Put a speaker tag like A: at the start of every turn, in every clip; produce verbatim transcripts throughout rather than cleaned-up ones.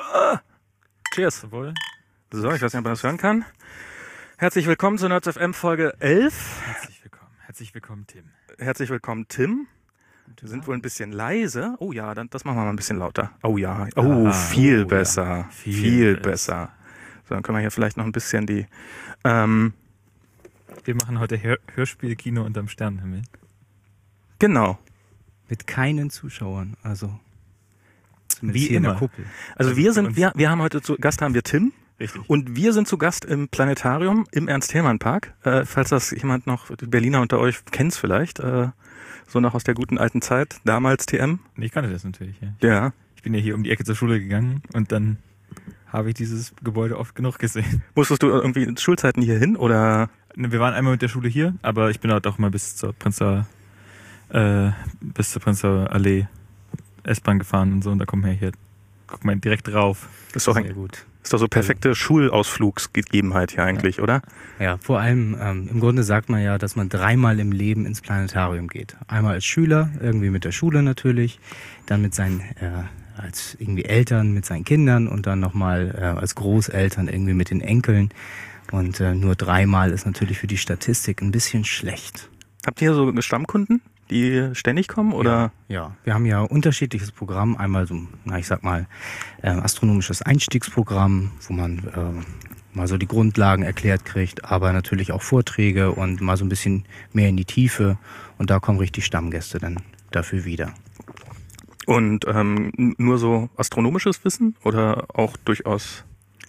A: Cheers.
B: Jawohl.
A: So, ich weiß nicht, ob man das hören kann. Herzlich willkommen zu Nerds F M Folge elf.
B: Herzlich willkommen. Herzlich willkommen, Tim.
A: Herzlich willkommen, Tim. Wir sind wohl ein bisschen leise. Oh ja, dann das machen wir mal ein bisschen lauter. Oh ja, oh,
B: Ah,
A: viel
B: oh,
A: besser.
B: ja.
A: Viel,
B: Viel
A: besser.
B: besser.
A: So, dann können wir hier vielleicht noch ein bisschen die... Ähm,
B: Wir machen heute Hör Hörspiel-Kino unterm Sternenhimmel.
A: genau.
C: Mit keinen Zuschauern, also zumindest
B: Wie
C: hier in der
B: immer.
C: Kuppel.
A: Also wir sind,
B: uns-
A: wir, wir haben heute zu Gast haben wir Tim.
B: Richtig.
A: Und wir sind zu Gast im Planetarium im Ernst-Thälmann-Park. Äh, falls das jemand noch, die Berliner unter euch kennt's vielleicht, äh, so noch aus der guten alten Zeit, damals T M.
B: Ich kannte das natürlich, ja.
A: Ja.
B: Ich bin ja hier um die Ecke zur Schule gegangen und dann habe ich dieses Gebäude oft genug gesehen.
A: Musstest du irgendwie in Schulzeiten hier hin oder?
B: Wir waren einmal mit der Schule hier, aber ich bin halt auch mal bis zur Prenzlauer, äh, bis zur Prenzlauer Allee S-Bahn gefahren und so und da kommt man hier, guckt man direkt drauf.
A: Ist doch,
C: Sehr
A: ein,
C: gut.
A: ist doch so perfekte Schulausflugsgegebenheit hier eigentlich, oder?
C: Ja, vor allem, ähm, im Grunde sagt man ja, dass man dreimal im Leben ins Planetarium geht. Einmal als Schüler, irgendwie mit der Schule natürlich, dann mit seinen, äh, als irgendwie Eltern mit seinen Kindern und dann nochmal äh, als Großeltern irgendwie mit den Enkeln. Und äh, nur dreimal ist natürlich für die Statistik ein bisschen schlecht.
A: Habt ihr so Stammkunden, die ständig kommen oder?
C: Ja, ja, wir haben ja unterschiedliches Programm. Einmal so, na ich sag mal, äh, astronomisches Einstiegsprogramm, wo man äh, mal so die Grundlagen erklärt kriegt, aber natürlich auch Vorträge und mal so ein bisschen mehr in die Tiefe. Und da kommen richtig Stammgäste dann dafür wieder.
A: Und ähm, n- nur so astronomisches Wissen oder auch durchaus?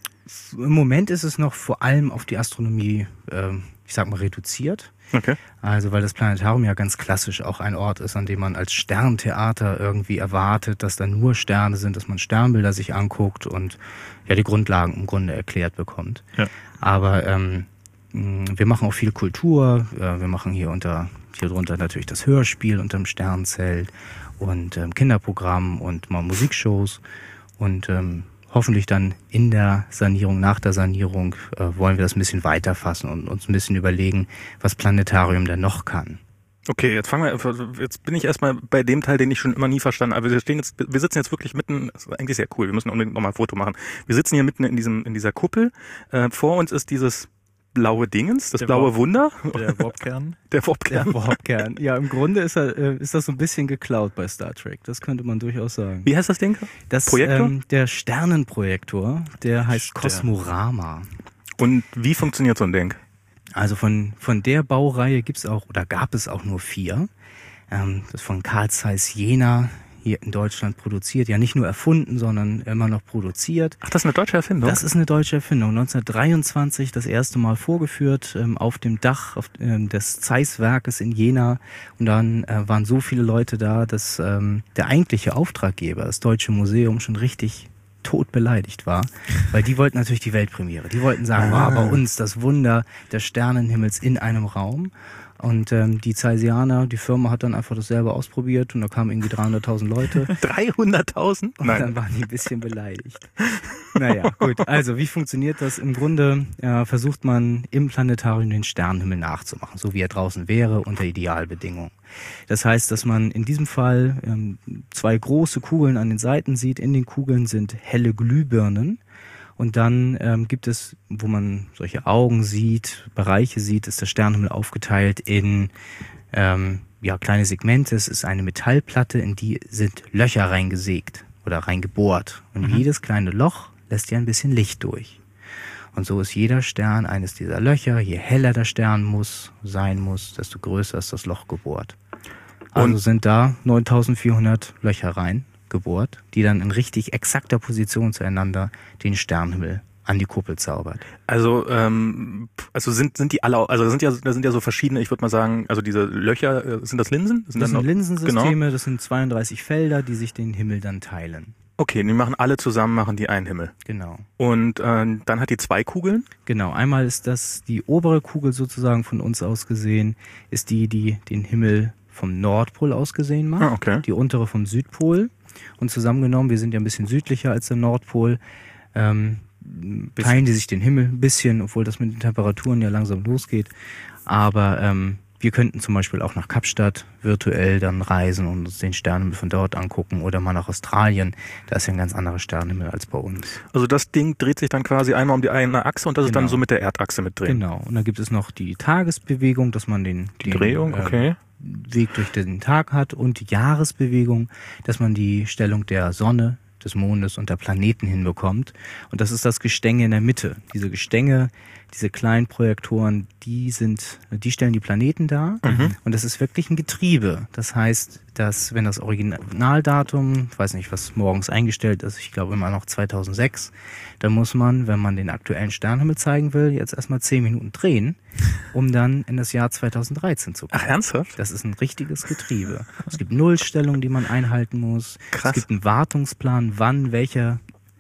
C: Im Moment ist es noch vor allem auf die Astronomie, äh, ich sag mal, reduziert.
A: Okay.
C: Also weil das Planetarium ja ganz klassisch auch ein Ort ist, an dem man als Sterntheater irgendwie erwartet, dass da nur Sterne sind, dass man Sternbilder sich anguckt und ja die Grundlagen im Grunde erklärt bekommt.
B: Ja.
C: Aber ähm, mh, wir machen auch viel Kultur, äh, wir machen hier unter hier drunter natürlich das Hörspiel unterm Sternzelt und ähm, Kinderprogramm und mal Musikshows und ähm, hoffentlich dann in der Sanierung, nach der Sanierung, äh, wollen wir das ein bisschen weiterfassen und uns ein bisschen überlegen, was Planetarium denn noch kann.
A: Okay, jetzt fangen wir, jetzt bin ich erstmal bei dem Teil, den ich schon immer nie verstanden habe. Wir stehen jetzt, wir sitzen jetzt wirklich mitten, das ist eigentlich sehr cool, wir müssen unbedingt nochmal ein Foto machen. Wir sitzen hier mitten in diesem, in dieser Kuppel. Äh, vor uns ist dieses blaue Dingens, das
B: Der
A: blaue
B: Warp.
A: Wunder.
B: Der Warpkern.
A: Der Warpkern.
C: Der Warpkern. Ja, im Grunde ist, er, äh, ist das so ein bisschen geklaut bei Star Trek. Das könnte man durchaus sagen.
A: Wie heißt das Ding?
C: Das,
A: Projektor?
C: Ähm, der Sternenprojektor, der heißt
B: Stern.
C: Cosmorama.
A: Und wie funktioniert so ein Ding?
C: Also von, von der Baureihe gibt's auch, oder gab es auch nur vier. Ähm, das ist von Carl Zeiss Jena hier in Deutschland produziert. Ja, nicht nur erfunden, sondern immer noch produziert.
A: Ach, das ist eine deutsche Erfindung?
C: Das ist eine deutsche Erfindung. neunzehnhundertdreiundzwanzig das erste Mal vorgeführt ähm, auf dem Dach auf, ähm, des Zeiss-Werkes in Jena. Und dann äh, waren so viele Leute da, dass ähm, der eigentliche Auftraggeber, das Deutsche Museum, schon richtig tot beleidigt war. Weil die wollten natürlich die Weltpremiere. Die wollten sagen,
A: Ah.
C: wow, bei uns das Wunder des Sternenhimmels in einem Raum. Und ähm, die Zeissianer, die Firma hat dann einfach das selber ausprobiert und da kamen irgendwie dreihunderttausend Leute.
A: dreihunderttausend?
C: Und dann waren die ein bisschen beleidigt. Naja, gut. Also, wie funktioniert das? Im Grunde ja, versucht man im Planetarium den Sternenhimmel nachzumachen, so wie er draußen wäre, unter Idealbedingungen. Das heißt, dass man in diesem Fall ähm, zwei große Kugeln an den Seiten sieht. In den Kugeln sind helle Glühbirnen. Und dann ähm, gibt es, wo man solche Augen sieht, Bereiche sieht, ist der Sternenhimmel aufgeteilt in ähm, ja, kleine Segmente. Es ist eine Metallplatte, in die sind Löcher reingesägt oder reingebohrt. Und
B: Mhm.
C: jedes kleine Loch lässt ja ein bisschen Licht durch. Und so ist jeder Stern eines dieser Löcher. Je heller der Stern muss, sein muss, desto größer ist das Loch gebohrt. Also
A: Und-
C: sind da neuntausendvierhundert Löcher rein gebohrt, die dann in richtig exakter Position zueinander den Sternenhimmel an die Kuppel zaubert.
A: Also, ähm, also sind sind die alle, also da sind ja da sind ja so verschiedene, ich würde mal sagen, also diese Löcher, äh, sind das Linsen?
C: Das
A: dann
C: sind
A: noch-
C: Linsensysteme,
A: Genau.
C: das sind zweiunddreißig Felder, die sich den Himmel dann teilen.
A: Okay, die machen alle zusammen, machen die einen Himmel.
C: Genau.
A: Und äh, dann hat die zwei Kugeln.
C: Genau, einmal ist das die obere Kugel sozusagen von uns aus gesehen, ist die, die den Himmel vom Nordpol aus gesehen macht.
A: Ah, okay.
C: Die untere vom Südpol. Und zusammengenommen, wir sind ja ein bisschen südlicher als der Nordpol, ähm, teilen die sich den Himmel ein bisschen, obwohl das mit den Temperaturen ja langsam losgeht. Aber ähm, wir könnten zum Beispiel auch nach Kapstadt virtuell dann reisen und uns den Sternenhimmel von dort angucken oder mal nach Australien. Da ist ja ein ganz anderer Sternenhimmel als bei uns.
A: Also das Ding dreht sich dann quasi einmal um die eine Achse und das ist
C: Genau.
A: dann so mit der Erdachse mitdrehen.
C: Genau. Und dann gibt es noch die Tagesbewegung, dass man den,
A: Die
C: den
A: Drehung,
C: ähm,
A: okay.
C: Weg durch den Tag hat und die Jahresbewegung, dass man die Stellung der Sonne, des Mondes und der Planeten hinbekommt. Und das ist das Gestänge in der Mitte. Diese Gestänge, diese kleinen Projektoren, die sind, die stellen die Planeten dar.
A: Mhm.
C: Und das ist wirklich ein Getriebe. Das heißt, dass wenn das Originaldatum, ich weiß nicht, was morgens eingestellt ist, ich glaube immer noch zweitausendsechs, dann muss man, wenn man den aktuellen Sternenhimmel zeigen will, jetzt erstmal zehn Minuten drehen, um dann in das Jahr zweitausenddreizehn zu kommen.
A: Ach, ernsthaft?
C: Das ist ein richtiges Getriebe. Es gibt Nullstellungen, die man einhalten muss.
A: Krass.
C: Es gibt einen Wartungsplan, wann welcher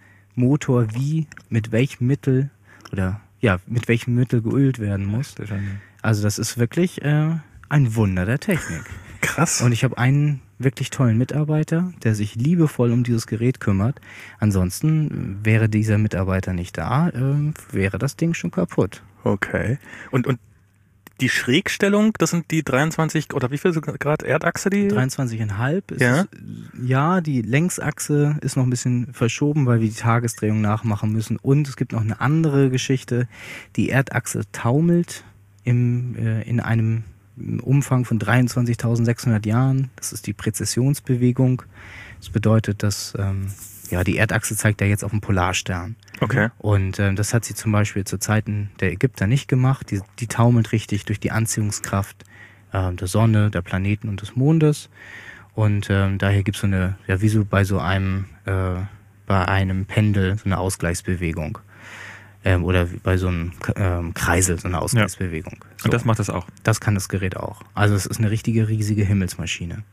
C: Motor wie, mit welchem Mittel oder ja, mit welchem Mittel geölt werden muss. Also das ist wirklich äh, ein Wunder der Technik.
A: Krass.
C: Und ich habe einen wirklich tollen Mitarbeiter, der sich liebevoll um dieses Gerät kümmert. Ansonsten wäre dieser Mitarbeiter nicht da, äh, wäre das Ding schon kaputt.
A: Okay. Und, und die Schrägstellung, das sind die dreiundzwanzig oder wie viel Grad Erdachse die?
C: dreiundzwanzig Komma fünf ist,
A: Ja.
C: ja, die Längsachse ist noch ein bisschen verschoben, weil wir die Tagesdrehung nachmachen müssen. Und es gibt noch eine andere Geschichte. Die Erdachse taumelt im, äh, in einem Umfang von dreiundzwanzigtausendsechshundert Jahren. Das ist die Präzessionsbewegung. Das bedeutet, dass ähm, ja, die Erdachse zeigt ja jetzt auf den Polarstern.
A: Okay.
C: Und äh, das hat sie zum Beispiel zu Zeiten der Ägypter nicht gemacht. Die, die taumelt richtig durch die Anziehungskraft äh, der Sonne, der Planeten und des Mondes. Und ähm, daher gibt es so eine, ja, wie so bei so einem, äh, bei einem Pendel so eine Ausgleichsbewegung. Ähm, oder bei so einem ähm, Kreisel so eine Ausgleichsbewegung. So.
B: Und das macht das auch.
C: Das kann das Gerät auch. Also es ist eine richtige, riesige Himmelsmaschine.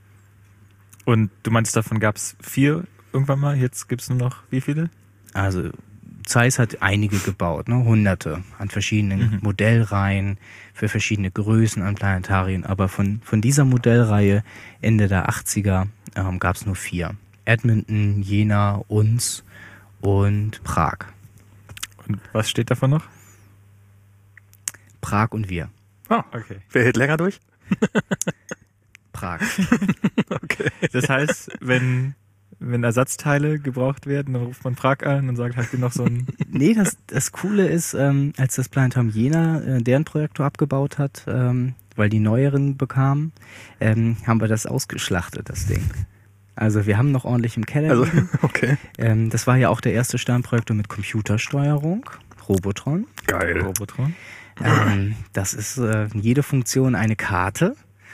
B: Und du meinst, davon gab es vier irgendwann mal, jetzt gibt es nur noch wie viele?
C: Also Zeiss hat einige gebaut, ne? Hunderte an verschiedenen
B: Mhm.
C: Modellreihen für verschiedene Größen an Planetarien. Aber von, von dieser Modellreihe Ende der achtziger ähm, gab es nur vier. Edmonton, Jena, uns und Prag.
B: Und was steht davon noch?
C: Prag und wir.
A: Ah,
B: Okay.
A: wer hält länger durch?
C: Prag.
A: Okay.
B: Das heißt, wenn, wenn Ersatzteile gebraucht werden, dann ruft man Prag an und sagt, habt ihr noch so ein...
C: Nee, das, das Coole ist, ähm, als das Planetarium Jena äh, deren Projektor abgebaut hat, ähm, weil die neueren bekamen, ähm, haben wir das ausgeschlachtet, das Ding. Also wir haben noch ordentlich im Keller
A: Also,
C: liegen.
A: okay.
C: Ähm, das war ja auch der erste Sternprojektor mit Computersteuerung, Robotron.
A: Geil.
B: Robotron.
C: Ähm, das ist äh, jede Funktion eine Karte.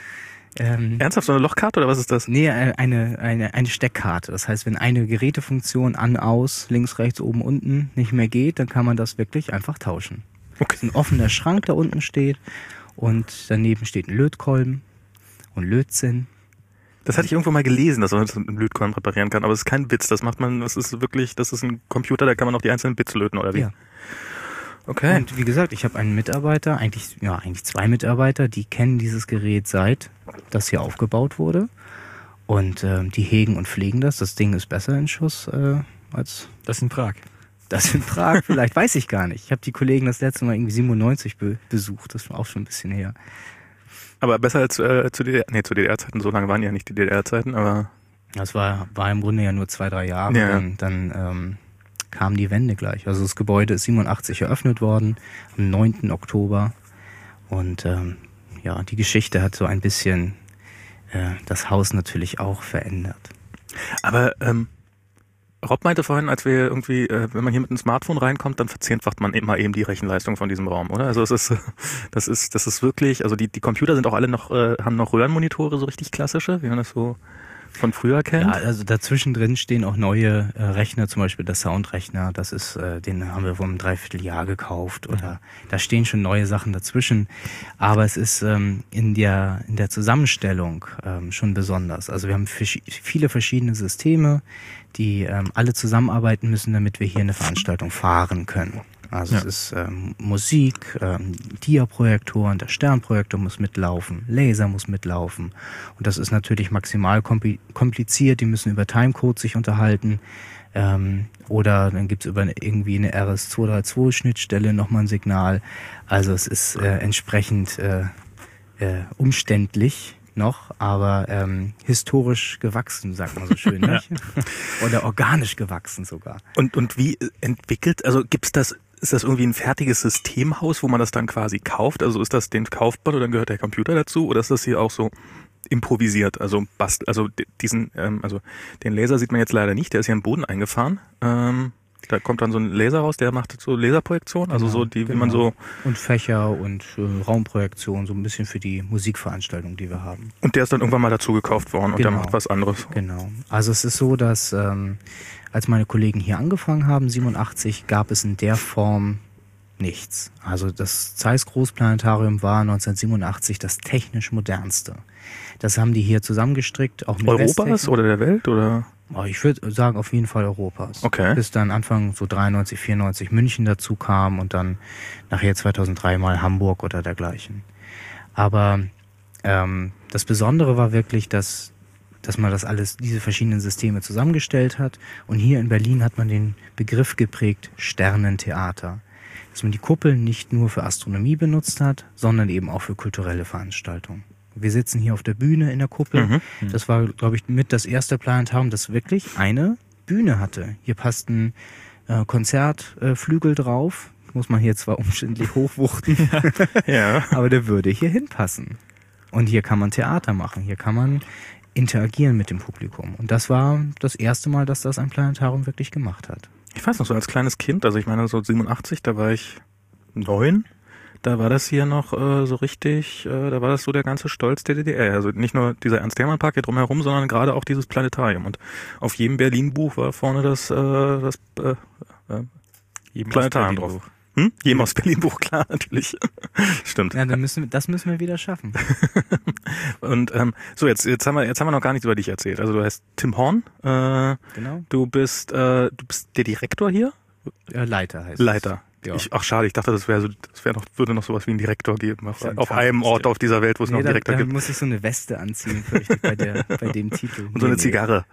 C: Ähm,
A: Ernsthaft, so eine Lochkarte oder was ist das?
C: Nee, äh, eine, eine, eine Steckkarte. Das heißt, wenn eine Gerätefunktion an, aus, links, rechts, oben, unten nicht mehr geht, dann kann man das wirklich einfach tauschen.
A: Okay.
C: Ein offener Schrank da unten steht und daneben steht ein Lötkolben und Lötzinn.
A: Das hatte ich irgendwo mal gelesen, dass man das mit einem Lötkolben reparieren kann, aber es ist kein Witz. Das macht man, das ist wirklich, das ist ein Computer, da kann man auch die einzelnen Bits löten, oder wie?
C: Ja.
A: Okay.
C: Und wie gesagt, ich habe einen Mitarbeiter, eigentlich, ja, eigentlich zwei Mitarbeiter, die kennen dieses Gerät seit das hier aufgebaut wurde. Und ähm, die hegen und pflegen das. Das Ding ist besser in Schuss äh, als
B: Das ist in Prag.
C: das in Prag. Vielleicht, weiß ich gar nicht. Ich habe die Kollegen das letzte Mal irgendwie siebenundneunzig be besucht. Das war auch schon ein bisschen her.
A: Aber besser als äh, zu D D R, nee, zu D D R-Zeiten, so lange waren ja nicht die D D R-Zeiten, aber
C: Das war, war im Grunde ja nur zwei, drei Jahre.
A: Ja.
C: Dann, dann ähm, kam die Wende gleich. Also das Gebäude ist siebenundachtzig eröffnet worden, am neunten Oktober. Und ähm, ja, die Geschichte hat so ein bisschen äh, das Haus natürlich auch verändert.
A: Aber ähm, Rob meinte vorhin, als wir irgendwie, äh, wenn man hier mit einem Smartphone reinkommt, dann verzehnfacht man immer eben die Rechenleistung von diesem Raum, oder? Also es ist, das ist, das ist wirklich, also die, die Computer sind auch alle noch, äh, haben noch Röhrenmonitore, so richtig klassische, wie man das so von früher kennt.
C: Ja, also dazwischen drin stehen auch neue äh, Rechner, zum Beispiel der Soundrechner, das ist, äh, den haben wir vor einem Dreivierteljahr gekauft oder da stehen schon neue Sachen dazwischen. Aber es ist ähm, in der in der Zusammenstellung ähm, schon besonders. Also wir haben fisch- viele verschiedene Systeme, die ähm, alle zusammenarbeiten müssen, damit wir hier eine Veranstaltung fahren können. Also
B: Ja.
C: es ist ähm, Musik, ähm, Dia-Projektoren, der Sternprojektor muss mitlaufen, Laser muss mitlaufen. Und das ist natürlich maximal kompli- kompliziert, die müssen über Timecode sich unterhalten. Ähm, oder dann gibt's über eine, irgendwie eine R S zwei drei zwei Schnittstelle nochmal ein Signal. Also es ist äh, entsprechend äh, äh, umständlich noch, aber ähm, historisch gewachsen, sagt man so schön, nicht? Oder organisch gewachsen sogar.
A: Und und wie entwickelt, also gibt's das, ist das irgendwie ein fertiges Systemhaus, wo man das dann quasi kauft? Also ist das den kauft man oder dann gehört der Computer dazu? Oder ist das hier auch so improvisiert? Also bast, also diesen, ähm, also den Laser sieht man jetzt leider nicht, der ist hier im Boden eingefahren. Ähm, Da kommt dann so ein Laser raus, der macht so Laserprojektion, also
C: Genau,
A: so die, wie
C: genau.
A: man so...
C: Und Fächer und äh, Raumprojektion, so ein bisschen für die Musikveranstaltung, die wir haben.
A: Und der ist dann irgendwann mal dazu gekauft worden und
C: Genau.
A: der macht was anderes.
C: Genau. Also es ist so, dass ähm, als meine Kollegen hier angefangen haben, siebenundachtzig, gab es in der Form nichts. Also das Zeiss Großplanetarium war neunzehnhundertsiebenundachtzig das technisch modernste. Das haben die hier zusammengestrickt, auch mit
A: Europas
C: Westtechnik.
A: oder der Welt oder?
C: Oh, ich würde sagen, auf jeden Fall Europas.
A: Okay.
C: Bis dann Anfang so dreiundneunzig, vierundneunzig München dazu kam und dann nachher zweitausenddrei mal Hamburg oder dergleichen. Aber ähm, das Besondere war wirklich, dass, dass man das alles, diese verschiedenen Systeme zusammengestellt hat. Und hier in Berlin hat man den Begriff geprägt, Sternentheater. Dass man die Kuppeln nicht nur für Astronomie benutzt hat, sondern eben auch für kulturelle Veranstaltungen. Wir sitzen hier auf der Bühne in der Kuppel.
A: Mhm.
C: Das war, glaube ich, mit das erste Planetarium, das wirklich eine Bühne hatte. Hier passten äh, Konzertflügel äh, drauf. Muss man hier zwar umständlich hochwuchten,
A: Ja.
C: aber der würde hier hinpassen. Und hier kann man Theater machen. Hier kann man interagieren mit dem Publikum. Und das war das erste Mal, dass das ein Planetarium wirklich gemacht hat.
A: Ich weiß noch, so als kleines Kind, also ich meine so siebenundachtzig, da war ich neun. Da war das hier noch äh, so richtig, äh, da war das so der ganze Stolz der D D R. Also nicht nur dieser Ernst-Thälmann-Park hier drumherum, sondern gerade auch dieses Planetarium. Und auf jedem Berlin-Buch war vorne das, äh, das äh, äh,
B: Jedem
A: Planetarium
B: Berlin-Buch.
A: drauf. Hm? Jedem aus Berlin-Buch, klar, natürlich. Stimmt.
C: Ja, dann müssen wir, das müssen wir wieder schaffen.
A: Und ähm, so, jetzt, jetzt, haben wir, jetzt haben wir noch gar nichts über dich erzählt. Also du heißt Tim Horn, äh,
C: Genau.
A: du bist äh, du bist der Direktor hier?
C: Äh, Leiter heißt
A: Leiter.
C: Ja.
A: Ich, ach schade, ich dachte, das wäre so, das wäre noch, würde noch sowas wie einen Direktor geben. Auf,
C: Ja, ein
A: auf einem Ort auf dieser Welt, wo es
C: es.
A: noch
C: Nee,
A: einen
C: da,
A: Direktor
C: da
A: gibt.
C: muss ich so eine Weste anziehen, fürchte ich, bei, der, bei dem Titel.
A: Und so eine
C: Nee, nee.
A: Zigarre.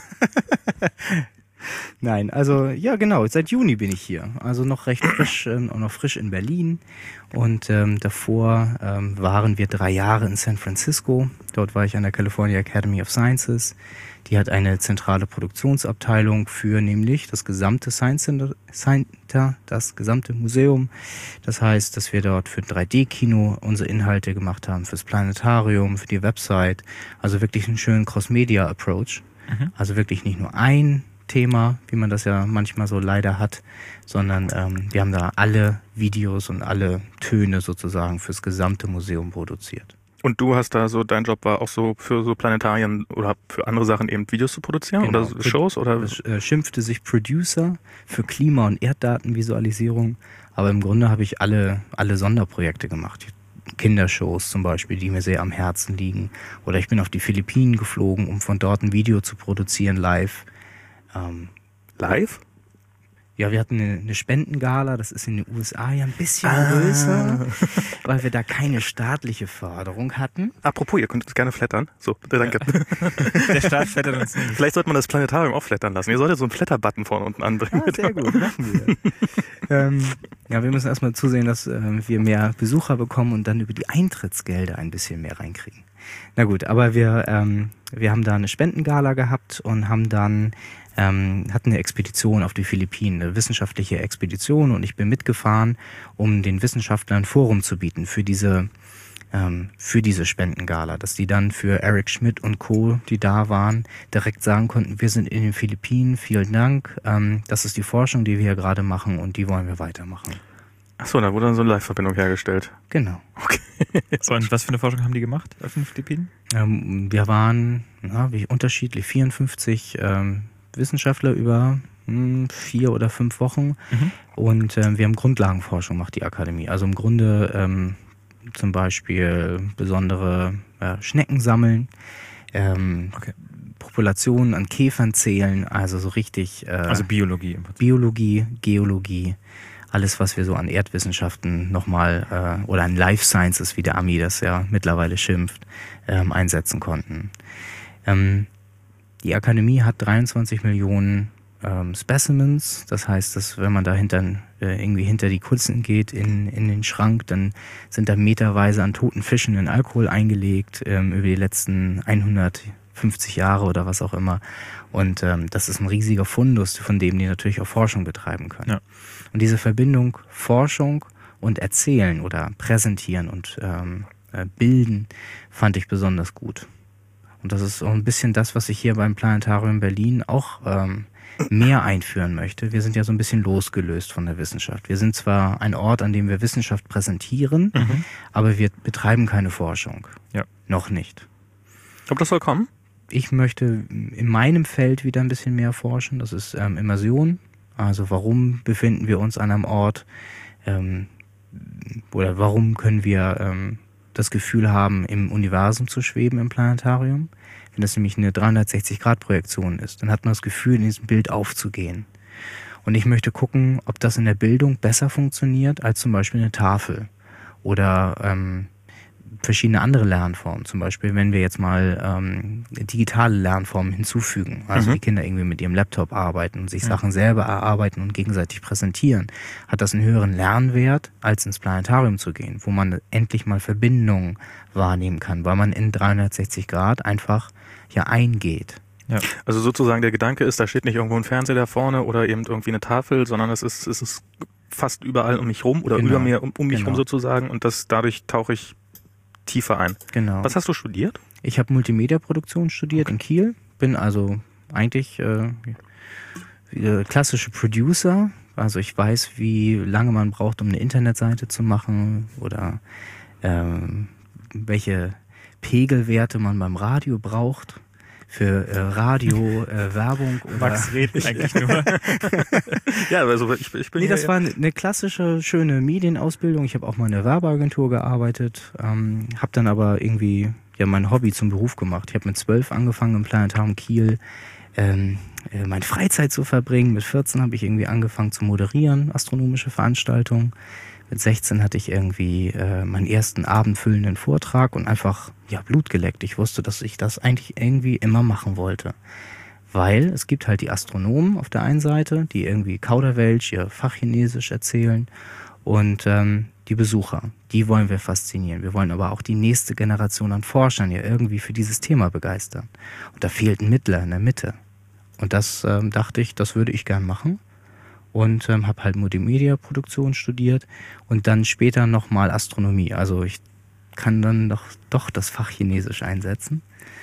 C: Nein, also ja genau, seit Juni bin ich hier. Also noch recht frisch, ähm, auch noch frisch in Berlin. Und ähm, davor ähm, waren wir drei Jahre in San Francisco. Dort war ich an der California Academy of Sciences. Die hat eine zentrale Produktionsabteilung für nämlich das gesamte Science Center, das gesamte Museum. Das heißt, dass wir dort für drei D Kino unsere Inhalte gemacht haben, fürs Planetarium, für die Website. Also wirklich einen schönen Cross-Media-Approach.
B: Mhm.
C: Also wirklich nicht nur ein Thema, wie man das ja manchmal so leider hat, sondern ähm, wir haben da alle Videos und alle Töne sozusagen fürs gesamte Museum produziert.
A: Und du hast da so, dein Job war auch so für so Planetarien oder für andere Sachen eben Videos zu produzieren
C: Genau.
A: oder so Shows oder?
C: Das äh, schimpfte sich Producer für Klima- und Erddatenvisualisierung, aber im Grunde habe ich alle, alle Sonderprojekte gemacht. Kindershows zum Beispiel, die mir sehr am Herzen liegen. Oder ich bin auf die Philippinen geflogen, um von dort ein Video zu produzieren live. Ähm,
A: Live?
C: Ja, wir hatten eine, eine Spendengala, das ist in den U S A ja ein bisschen
A: Ah.
C: größer, weil wir da keine staatliche Förderung hatten.
A: Apropos, ihr könnt es gerne flattern. So, bitte, danke.
B: Der Staat flattert uns nicht.
A: Vielleicht sollte man das Planetarium auch flattern lassen. Ihr solltet so einen Flatter-Button vorne unten anbringen.
C: Ah, sehr gut, machen wir. ähm, ja, wir müssen erstmal zusehen, dass ähm, wir mehr Besucher bekommen und dann über die Eintrittsgelder ein bisschen mehr reinkriegen. Na gut, aber wir, ähm, wir haben da eine Spendengala gehabt und haben dann ähm, hatten eine Expedition auf die Philippinen, eine wissenschaftliche Expedition, und ich bin mitgefahren, um den Wissenschaftlern ein Forum zu bieten für diese ähm, für diese Spendengala, dass die dann für Eric Schmidt und Co., die da waren, direkt sagen konnten, wir sind in den Philippinen, vielen Dank, ähm, das ist die Forschung, die wir hier gerade machen und die wollen wir weitermachen.
A: Ach so, da wurde dann so eine Live-Verbindung hergestellt.
C: Genau.
A: Okay.
B: Und was für eine Forschung haben die gemacht auf den Philippinen?
C: Ähm, wir waren na, wie unterschiedlich vierundfünfzig ähm, Wissenschaftler über mh, vier oder fünf Wochen
B: Mhm.
C: und ähm, wir haben Grundlagenforschung gemacht, die Akademie. Also im Grunde ähm, zum Beispiel besondere äh, Schnecken sammeln, ähm,
B: Okay.
C: Populationen an Käfern zählen, also so richtig äh,
B: Also Biologie im Prinzip.
C: Biologie, Geologie, alles, was wir so an Erdwissenschaften nochmal äh, oder an Life Sciences, wie der Ami das ja mittlerweile schimpft, ähm, einsetzen konnten. Ähm, die Akademie hat dreiundzwanzig Millionen ähm, Specimens. Das heißt, dass wenn man da hinter, äh, irgendwie hinter die Kulissen geht in, in den Schrank, dann sind da meterweise an toten Fischen in Alkohol eingelegt ähm, über die letzten hundertfünfzig Jahre oder was auch immer. Und ähm, das ist ein riesiger Fundus, von dem die natürlich auch Forschung betreiben können. Ja. Und diese Verbindung Forschung und Erzählen oder Präsentieren und ähm, äh, Bilden fand ich besonders gut. Und das ist auch ein bisschen das, was ich hier beim Planetarium Berlin auch ähm, mehr einführen möchte. Wir sind ja so ein bisschen losgelöst von der Wissenschaft. Wir sind zwar ein Ort, an dem wir Wissenschaft präsentieren, mhm. aber wir betreiben keine Forschung.
A: Ja.
C: Noch nicht.
A: Ich glaube, das soll kommen.
C: Ich möchte in meinem Feld wieder ein bisschen mehr forschen. Das ist ähm, Immersion. Also warum befinden wir uns an einem Ort ähm, oder warum können wir ähm, das Gefühl haben, im Universum zu schweben im Planetarium? Wenn das nämlich eine dreihundertsechzig Grad Projektion ist, dann hat man das Gefühl, in diesem Bild aufzugehen. Und ich möchte gucken, ob das in der Bildung besser funktioniert als zum Beispiel eine Tafel oder ähm, verschiedene andere Lernformen. Zum Beispiel, wenn wir jetzt mal ähm, digitale Lernformen hinzufügen, also mhm. die Kinder irgendwie mit ihrem Laptop arbeiten und sich ja. Sachen selber erarbeiten und gegenseitig präsentieren, hat das einen höheren Lernwert, als ins Planetarium zu gehen, wo man endlich mal Verbindungen wahrnehmen kann, weil man in dreihundertsechzig Grad einfach ja eingeht.
A: Ja. Also sozusagen der Gedanke ist, da steht nicht irgendwo ein Fernseher da vorne oder eben irgendwie eine Tafel, sondern es ist, es ist fast überall um mich rum oder
C: genau.
A: über mir, um, um mich
C: genau.
A: rum sozusagen, und das dadurch tauche ich tiefer ein.
C: Genau.
A: Was hast du studiert?
C: Ich habe Multimedia-Produktion studiert okay. in Kiel. Bin also eigentlich äh, klassische Producer. Also ich weiß, wie lange man braucht, um eine Internetseite zu machen oder ähm, welche Pegelwerte man beim Radio braucht für äh, Radio, äh, Werbung oder...
A: Max redet eigentlich nur. Ja, also ich, ich bin
C: Nee,
A: hier,
C: das war eine klassische, schöne Medienausbildung. Ich habe auch mal in der Werbeagentur gearbeitet, ähm, habe dann aber irgendwie ja mein Hobby zum Beruf gemacht. Ich habe mit zwölf angefangen im Planetarium Kiel ähm, äh, meine Freizeit zu verbringen. Mit vierzehn habe ich irgendwie angefangen zu moderieren, astronomische Veranstaltungen. Mit sechzehn hatte ich irgendwie äh, meinen ersten abendfüllenden Vortrag und einfach ja Blut geleckt. Ich wusste, dass ich das eigentlich irgendwie immer machen wollte. Weil es gibt halt die Astronomen auf der einen Seite, die irgendwie Kauderwelsch, ihr Fachchinesisch erzählen, und ähm, die Besucher, die wollen wir faszinieren. Wir wollen aber auch die nächste Generation an Forschern ja irgendwie für dieses Thema begeistern. Und da fehlt ein Mittler in der Mitte. Und das ähm, dachte ich, das würde ich gern machen. Und ähm, habe halt Multimedia-Produktion studiert und dann später nochmal Astronomie. Also ich kann dann doch, doch das Fach Chinesisch einsetzen,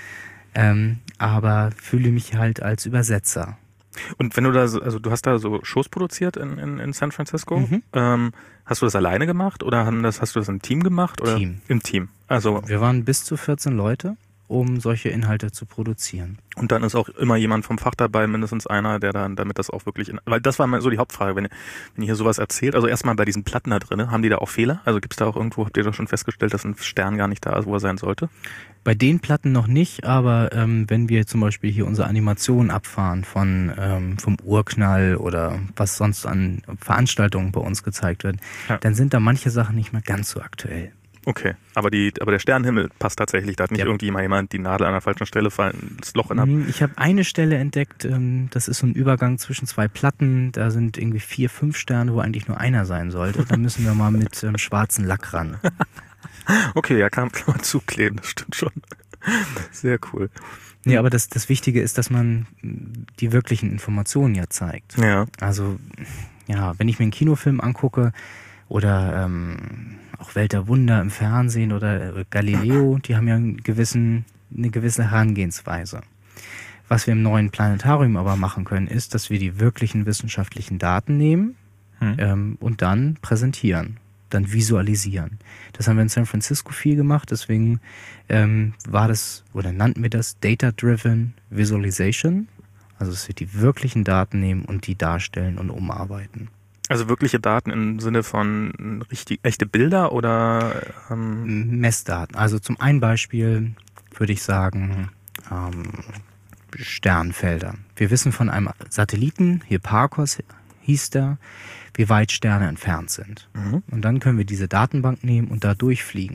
C: ähm, aber fühle mich halt als Übersetzer.
A: Und wenn du da, so, also du hast da so Shows produziert in, in, in San Francisco,
C: Mhm.
A: ähm, hast du das alleine gemacht oder haben das, hast du das im Team gemacht? Oder?
C: Team.
A: Im Team. Also
C: Wir waren bis zu vierzehn Leute, um solche Inhalte zu produzieren.
A: Und dann ist auch immer jemand vom Fach dabei, mindestens einer, der dann, damit das auch wirklich, in, weil das war mal so die Hauptfrage, wenn, wenn ihr hier sowas erzählt, also erstmal bei diesen Platten da drin, haben die da auch Fehler? Also gibt's da auch irgendwo, habt ihr doch schon festgestellt, dass ein Stern gar nicht da ist, wo er sein sollte?
C: Bei den Platten noch nicht, aber ähm, wenn wir zum Beispiel hier unsere Animationen abfahren von ähm, vom Urknall oder was sonst an Veranstaltungen bei uns gezeigt wird,
A: Ja.
C: dann sind da manche Sachen nicht mehr ganz so aktuell.
A: Okay, aber die, aber der Sternenhimmel passt tatsächlich, da hat nicht
C: Ja.
A: irgendwie mal jemand die Nadel an der falschen Stelle fallen, das Loch in der...
C: Mhm, Ich habe eine Stelle entdeckt, ähm, das ist so ein Übergang zwischen zwei Platten, da sind irgendwie vier, fünf Sterne, wo eigentlich nur einer sein sollte. Da müssen wir mal mit ähm, schwarzen Lack ran.
A: Okay, ja, kann, kann man zukleben, das stimmt schon. Sehr cool.
C: Nee, aber das, das Wichtige ist, dass man die wirklichen Informationen ja zeigt.
A: Ja.
C: Also, ja, wenn ich mir einen Kinofilm angucke oder ähm, auch Welt der Wunder im Fernsehen oder äh, Galileo, die haben ja einen gewissen, eine gewisse Herangehensweise. Was wir im neuen Planetarium aber machen können, ist, dass wir die wirklichen wissenschaftlichen Daten nehmen
A: Hm.
C: ähm, und dann präsentieren, dann visualisieren. Das haben wir in San Francisco viel gemacht, deswegen ähm, war das, oder nannten wir das Data-Driven Visualization. Also dass wir die wirklichen Daten nehmen und die darstellen und umarbeiten.
A: Also wirkliche Daten im Sinne von richtig, echte Bilder oder... Ähm
C: Messdaten. Also zum einen Beispiel würde ich sagen ähm, Sternfelder. Wir wissen von einem Satelliten, Hipparcos hieß der, wie weit Sterne entfernt sind.
A: Mhm.
C: Und dann können wir diese Datenbank nehmen und da durchfliegen.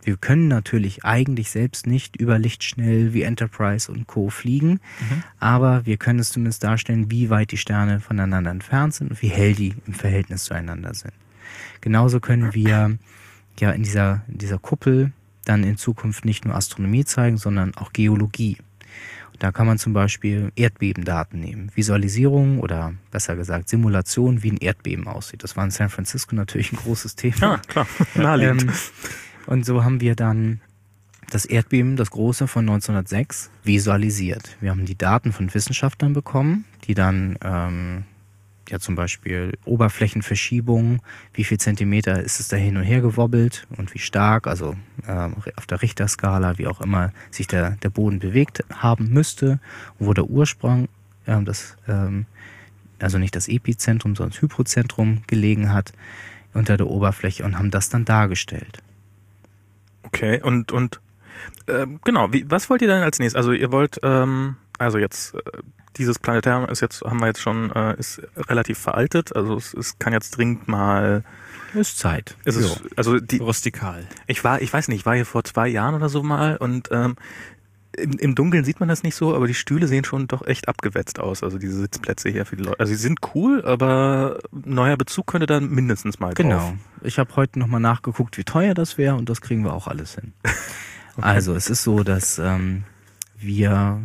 C: Wir können natürlich eigentlich selbst nicht über Lichtschnell wie Enterprise und Co. fliegen, mhm. aber wir können es zumindest darstellen, wie weit die Sterne voneinander entfernt sind und wie hell die im Verhältnis zueinander sind. Genauso können wir ja in dieser, in dieser Kuppel dann in Zukunft nicht nur Astronomie zeigen, sondern auch Geologie. Da kann man zum Beispiel Erdbebendaten nehmen, Visualisierung oder besser gesagt Simulation, wie ein Erdbeben aussieht. Das war in San Francisco natürlich ein großes Thema.
A: Ja, klar, naheliegend.
C: Ähm, und so haben wir dann das Erdbeben, das große von neunzehnhundertsechs, visualisiert. Wir haben die Daten von Wissenschaftlern bekommen, die dann ähm, ja zum Beispiel Oberflächenverschiebung, wie viel Zentimeter ist es da hin und her gewobbelt und wie stark, also äh, auf der Richterskala, wie auch immer sich der, der Boden bewegt haben müsste, wo der Ursprung, äh, das, ähm, also nicht das Epizentrum, sondern das Hypozentrum gelegen hat unter der Oberfläche und haben das dann dargestellt.
A: Okay, und, und äh, genau, wie, was wollt ihr denn als nächstes? Also ihr wollt, ähm, also jetzt äh, dieses Planetarium ist jetzt, haben wir jetzt schon, äh, ist relativ veraltet, also es, es kann jetzt dringend mal...
C: Ist Zeit.
A: Ist es, also die,
B: rustikal.
A: Ich war, ich weiß nicht, ich war hier vor zwei Jahren oder so mal und ähm, im, im Dunkeln sieht man das nicht so, aber die Stühle sehen schon doch echt abgewetzt aus, also diese Sitzplätze hier für die Leute. Also sie sind cool, aber neuer Bezug könnte dann mindestens mal drauf.
C: Genau. Ich habe heute nochmal nachgeguckt, wie teuer das wäre und das kriegen wir auch alles hin. Okay. Also es ist so, dass ähm, wir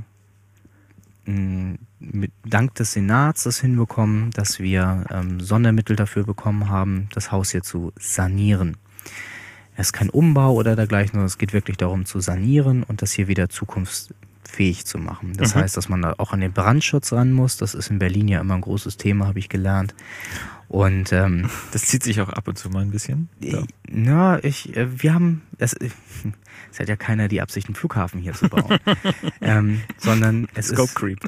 C: mit, dank des Senats das hinbekommen, dass wir ähm, Sondermittel dafür bekommen haben, das Haus hier zu sanieren. Es ist kein Umbau oder dergleichen, sondern es geht wirklich darum zu sanieren und das hier wieder zukunftsfähig zu machen. Das mhm. heißt, dass man da auch an den Brandschutz ran muss. Das ist in Berlin ja immer ein großes Thema, habe ich gelernt. Und ähm,
B: das zieht sich auch ab und zu mal ein bisschen.
C: Ja, na, ich, äh, wir haben, es, es hat ja keiner die Absicht, einen Flughafen hier zu bauen, ähm, sondern es
A: Scope
C: ist
A: Creep.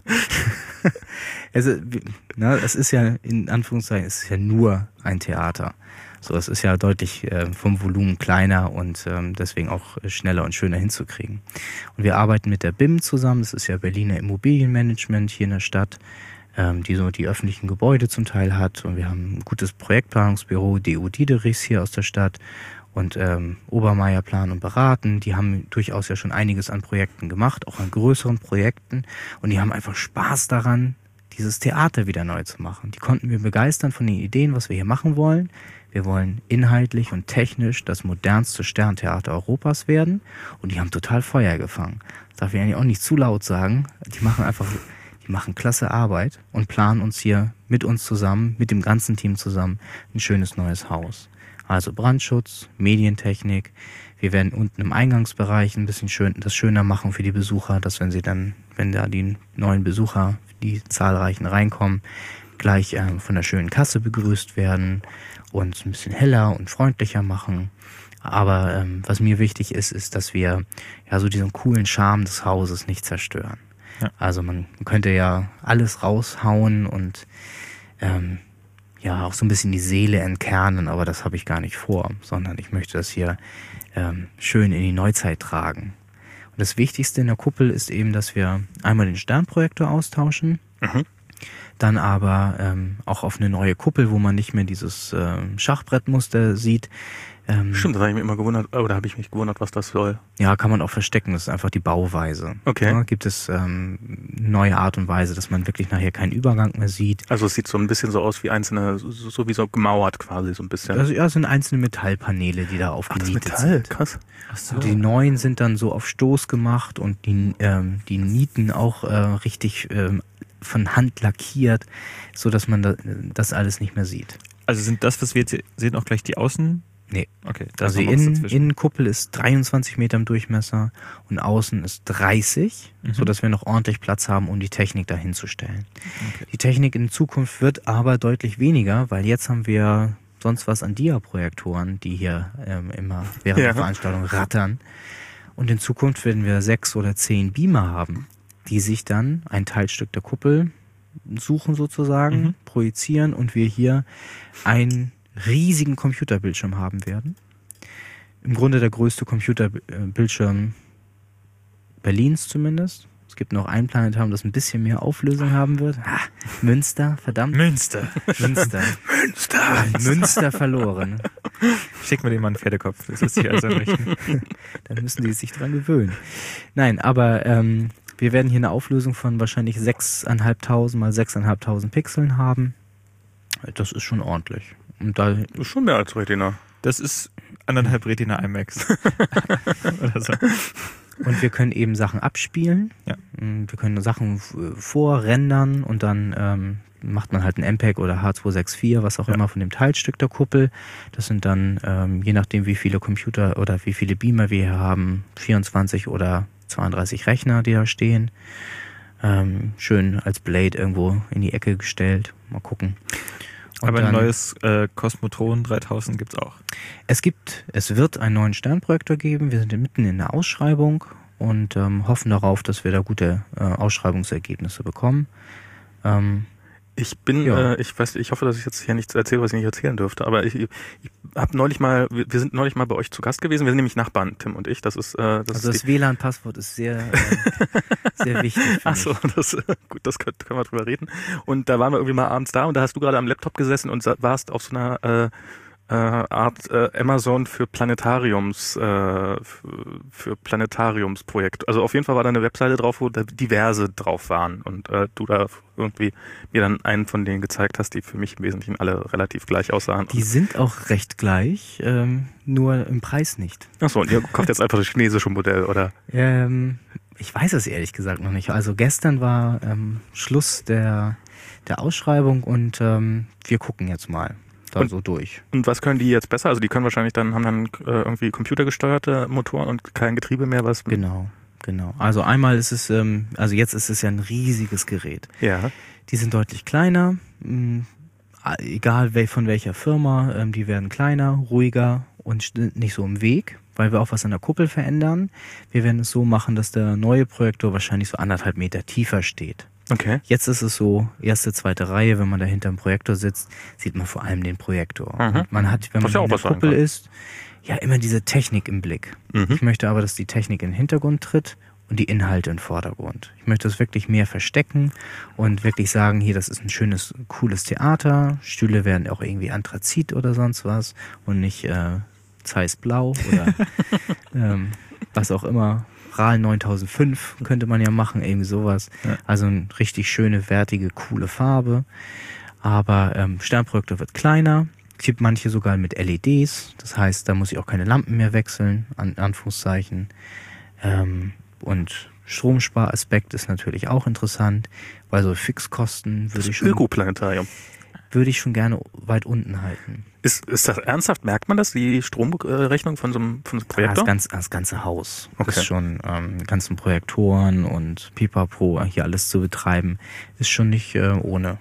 C: es, na, es ist ja in Anführungszeichen, es ist ja nur ein Theater. So, es ist ja deutlich äh, vom Volumen kleiner und ähm, deswegen auch schneller und schöner hinzukriegen. Und wir arbeiten mit der B I M zusammen. Das ist ja Berliner Immobilienmanagement hier in der Stadt, die so die öffentlichen Gebäude zum Teil hat. Und wir haben ein gutes Projektplanungsbüro, D U Diederichs hier aus der Stadt und ähm, Obermeier Plan und Beraten. Die haben durchaus ja schon einiges an Projekten gemacht, auch an größeren Projekten. Und die haben einfach Spaß daran, dieses Theater wieder neu zu machen. Die konnten wir begeistern von den Ideen, was wir hier machen wollen. Wir wollen inhaltlich und technisch das modernste Sterntheater Europas werden. Und die haben total Feuer gefangen. Das darf ich eigentlich auch nicht zu laut sagen. Die machen einfach... Die machen klasse Arbeit und planen uns hier mit uns zusammen, mit dem ganzen Team zusammen, ein schönes neues Haus. Also Brandschutz, Medientechnik. Wir werden unten im Eingangsbereich ein bisschen schön, das schöner machen für die Besucher, dass wenn sie dann, wenn da die neuen Besucher, die zahlreichen reinkommen, gleich äh, von der schönen Kasse begrüßt werden und ein bisschen heller und freundlicher machen. Aber ähm, was mir wichtig ist, ist, dass wir ja so diesen coolen Charme des Hauses nicht zerstören. Ja. Also man könnte ja alles raushauen und ähm, ja auch so ein bisschen die Seele entkernen, aber das habe ich gar nicht vor, sondern ich möchte das hier ähm, schön in die Neuzeit tragen. Und das Wichtigste in der Kuppel ist eben, dass wir einmal den Sternprojektor austauschen, mhm. dann aber ähm, auch auf eine neue Kuppel, wo man nicht mehr dieses äh, Schachbrettmuster sieht.
A: Ähm, Stimmt, da habe ich mich immer gewundert, oder habe ich mich gewundert, was das soll.
C: Ja, kann man auch verstecken, das ist einfach die Bauweise.
A: Okay.
C: Ja, gibt es ähm, neue Art und Weise, dass man wirklich nachher keinen Übergang mehr sieht.
A: Also es sieht so ein bisschen so aus wie einzelne, so, so wie so gemauert quasi, so ein bisschen.
C: Also ja, es sind einzelne Metallpaneele, die da aufgenietet
A: Ach, das Metall,
C: sind.
A: Krass.
C: Ach so. Die neuen sind dann so auf Stoß gemacht und die, ähm, die Nieten auch äh, richtig ähm, von Hand lackiert, so dass man da, das alles nicht mehr sieht.
B: Also sind das, was wir jetzt sehen, auch gleich die Außen?
C: Nee.
B: Okay.
C: Also die Innen, Innenkuppel ist dreiundzwanzig Meter im Durchmesser und außen ist dreißig, mhm. so dass wir noch ordentlich Platz haben, um die Technik dahin zu stellen. Okay. Die Technik in Zukunft wird aber deutlich weniger, weil jetzt haben wir sonst was an Dia-Projektoren, die hier ähm, immer während ja. der Veranstaltung rattern. Und in Zukunft werden wir sechs oder zehn Beamer haben, die sich dann ein Teilstück der Kuppel suchen sozusagen, mhm. projizieren und wir hier ein riesigen Computerbildschirm haben werden. Im Grunde der größte Computerbildschirm Berlins zumindest. Es gibt noch ein Planetarium, das ein bisschen mehr Auflösung haben wird. Ah, Münster, verdammt.
B: Münster.
C: Münster.
A: Münster.
C: Münster verloren.
B: Schick mir den mal einen Pferdekopf, das ist sich alles einrichten.
C: Dann müssen die sich dran gewöhnen. Nein, aber ähm, wir werden hier eine Auflösung von wahrscheinlich sechstausendfünfhundert mal sechstausendfünfhundert Pixeln haben. Das ist schon ordentlich. Und da
A: Das ist schon mehr als Retina.
B: Das ist anderthalb Retina IMAX. Oder so.
C: Und wir können eben Sachen abspielen.
B: Ja.
C: Wir können Sachen vorrendern und dann ähm, macht man halt ein M P E G oder H zwei sechs vier, was auch
B: ja.
C: immer von dem Teilstück der Kuppel. Das sind dann, ähm, je nachdem wie viele Computer oder wie viele Beamer wir hier haben, vierundzwanzig oder zweiunddreißig Rechner, die da stehen. Ähm, schön als Blade irgendwo in die Ecke gestellt. Mal gucken. Und
B: Aber
C: dann,
B: ein neues äh, Cosmotron dreitausend gibt's auch.
C: Es gibt, es wird einen neuen Sternprojektor geben. Wir sind mitten in der Ausschreibung und ähm, hoffen darauf, dass wir da gute äh, Ausschreibungsergebnisse bekommen. Ähm,
A: Ich bin,
C: Ja.
A: äh, ich weiß, ich hoffe, dass ich jetzt hier nichts erzähle, was ich nicht erzählen dürfte. Aber ich, ich habe neulich mal, wir, wir sind neulich mal bei euch zu Gast gewesen. Wir sind nämlich Nachbarn, Tim und ich. Das ist, äh, das
C: also
A: ist
C: das
A: die,
C: W L A N-Passwort ist sehr, äh, sehr wichtig. für
A: Ach
C: mich.
A: so, das, gut, das können, können wir drüber reden. Und da waren wir irgendwie mal abends da und da hast du gerade am Laptop gesessen und sa- warst auf so einer äh, äh, Art äh, Amazon für Planetariums, äh, für, für Planetariumsprojekt. Also auf jeden Fall war da eine Webseite drauf, wo da diverse drauf waren und äh, du da irgendwie mir dann einen von denen gezeigt hast, die für mich im Wesentlichen alle relativ gleich aussahen.
C: Die sind auch recht gleich, ähm, nur im Preis nicht.
A: Ach so, und ihr kauft jetzt einfach das chinesische Modell, oder?
C: Ähm, ich weiß es ehrlich gesagt noch nicht. Also gestern war ähm, Schluss der, der Ausschreibung und ähm, wir gucken jetzt mal da
A: Und-
C: so durch.
A: Und was können die jetzt besser? Also die können wahrscheinlich dann, haben dann äh, irgendwie computergesteuerte Motoren und kein Getriebe mehr, was...
C: Genau, genau. Also einmal ist es, ähm, also jetzt ist es ja ein riesiges Gerät.
A: Ja.
C: Die sind deutlich kleiner, mh, egal wel, von welcher Firma, ähm, die werden kleiner, ruhiger und sind nicht so im Weg, weil wir auch was an der Kuppel verändern. Wir werden es so machen, dass der neue Projektor wahrscheinlich so anderthalb Meter tiefer steht.
A: Okay.
C: Jetzt ist es so, erste, zweite Reihe, wenn man da hinterm Projektor sitzt, sieht man vor allem den Projektor.
A: Mhm.
C: Und man hat, wenn
A: Was
C: man
A: ja auch
C: in der
A: was sein
C: Kuppel
A: kann.
C: ist, ja immer diese Technik im Blick.
A: Mhm.
C: Ich möchte aber, dass die Technik in den Hintergrund tritt und die Inhalte in den Vordergrund. Ich möchte das wirklich mehr verstecken und wirklich sagen, hier, das ist ein schönes, cooles Theater. Stühle werden auch irgendwie Anthrazit oder sonst was und nicht äh, Zeiss-Blau oder ähm, was auch immer. RAL neuntausendfünf könnte man ja machen, irgendwie sowas.
B: Ja.
C: Also eine richtig schöne, wertige, coole Farbe. Aber ähm, Sternprojektor wird kleiner. Es gibt manche sogar mit L E Ds. Das heißt, da muss ich auch keine Lampen mehr wechseln, an Anführungszeichen. Ähm, und Stromsparaspekt ist natürlich auch interessant, weil so Fixkosten würde ich
A: Das
C: schon,
A: Ökoplanetarium.
C: würde ich schon gerne weit unten halten.
A: Ist, ist das ernsthaft? Merkt man das, die Stromrechnung von so einem, von so einem
C: Ja,
A: Projektor?
C: das, ganze, das ganze Haus.
A: Okay.
C: Ist schon, ähm, die ganzen Projektoren und Pipapo hier alles zu betreiben, ist schon nicht äh, ohne.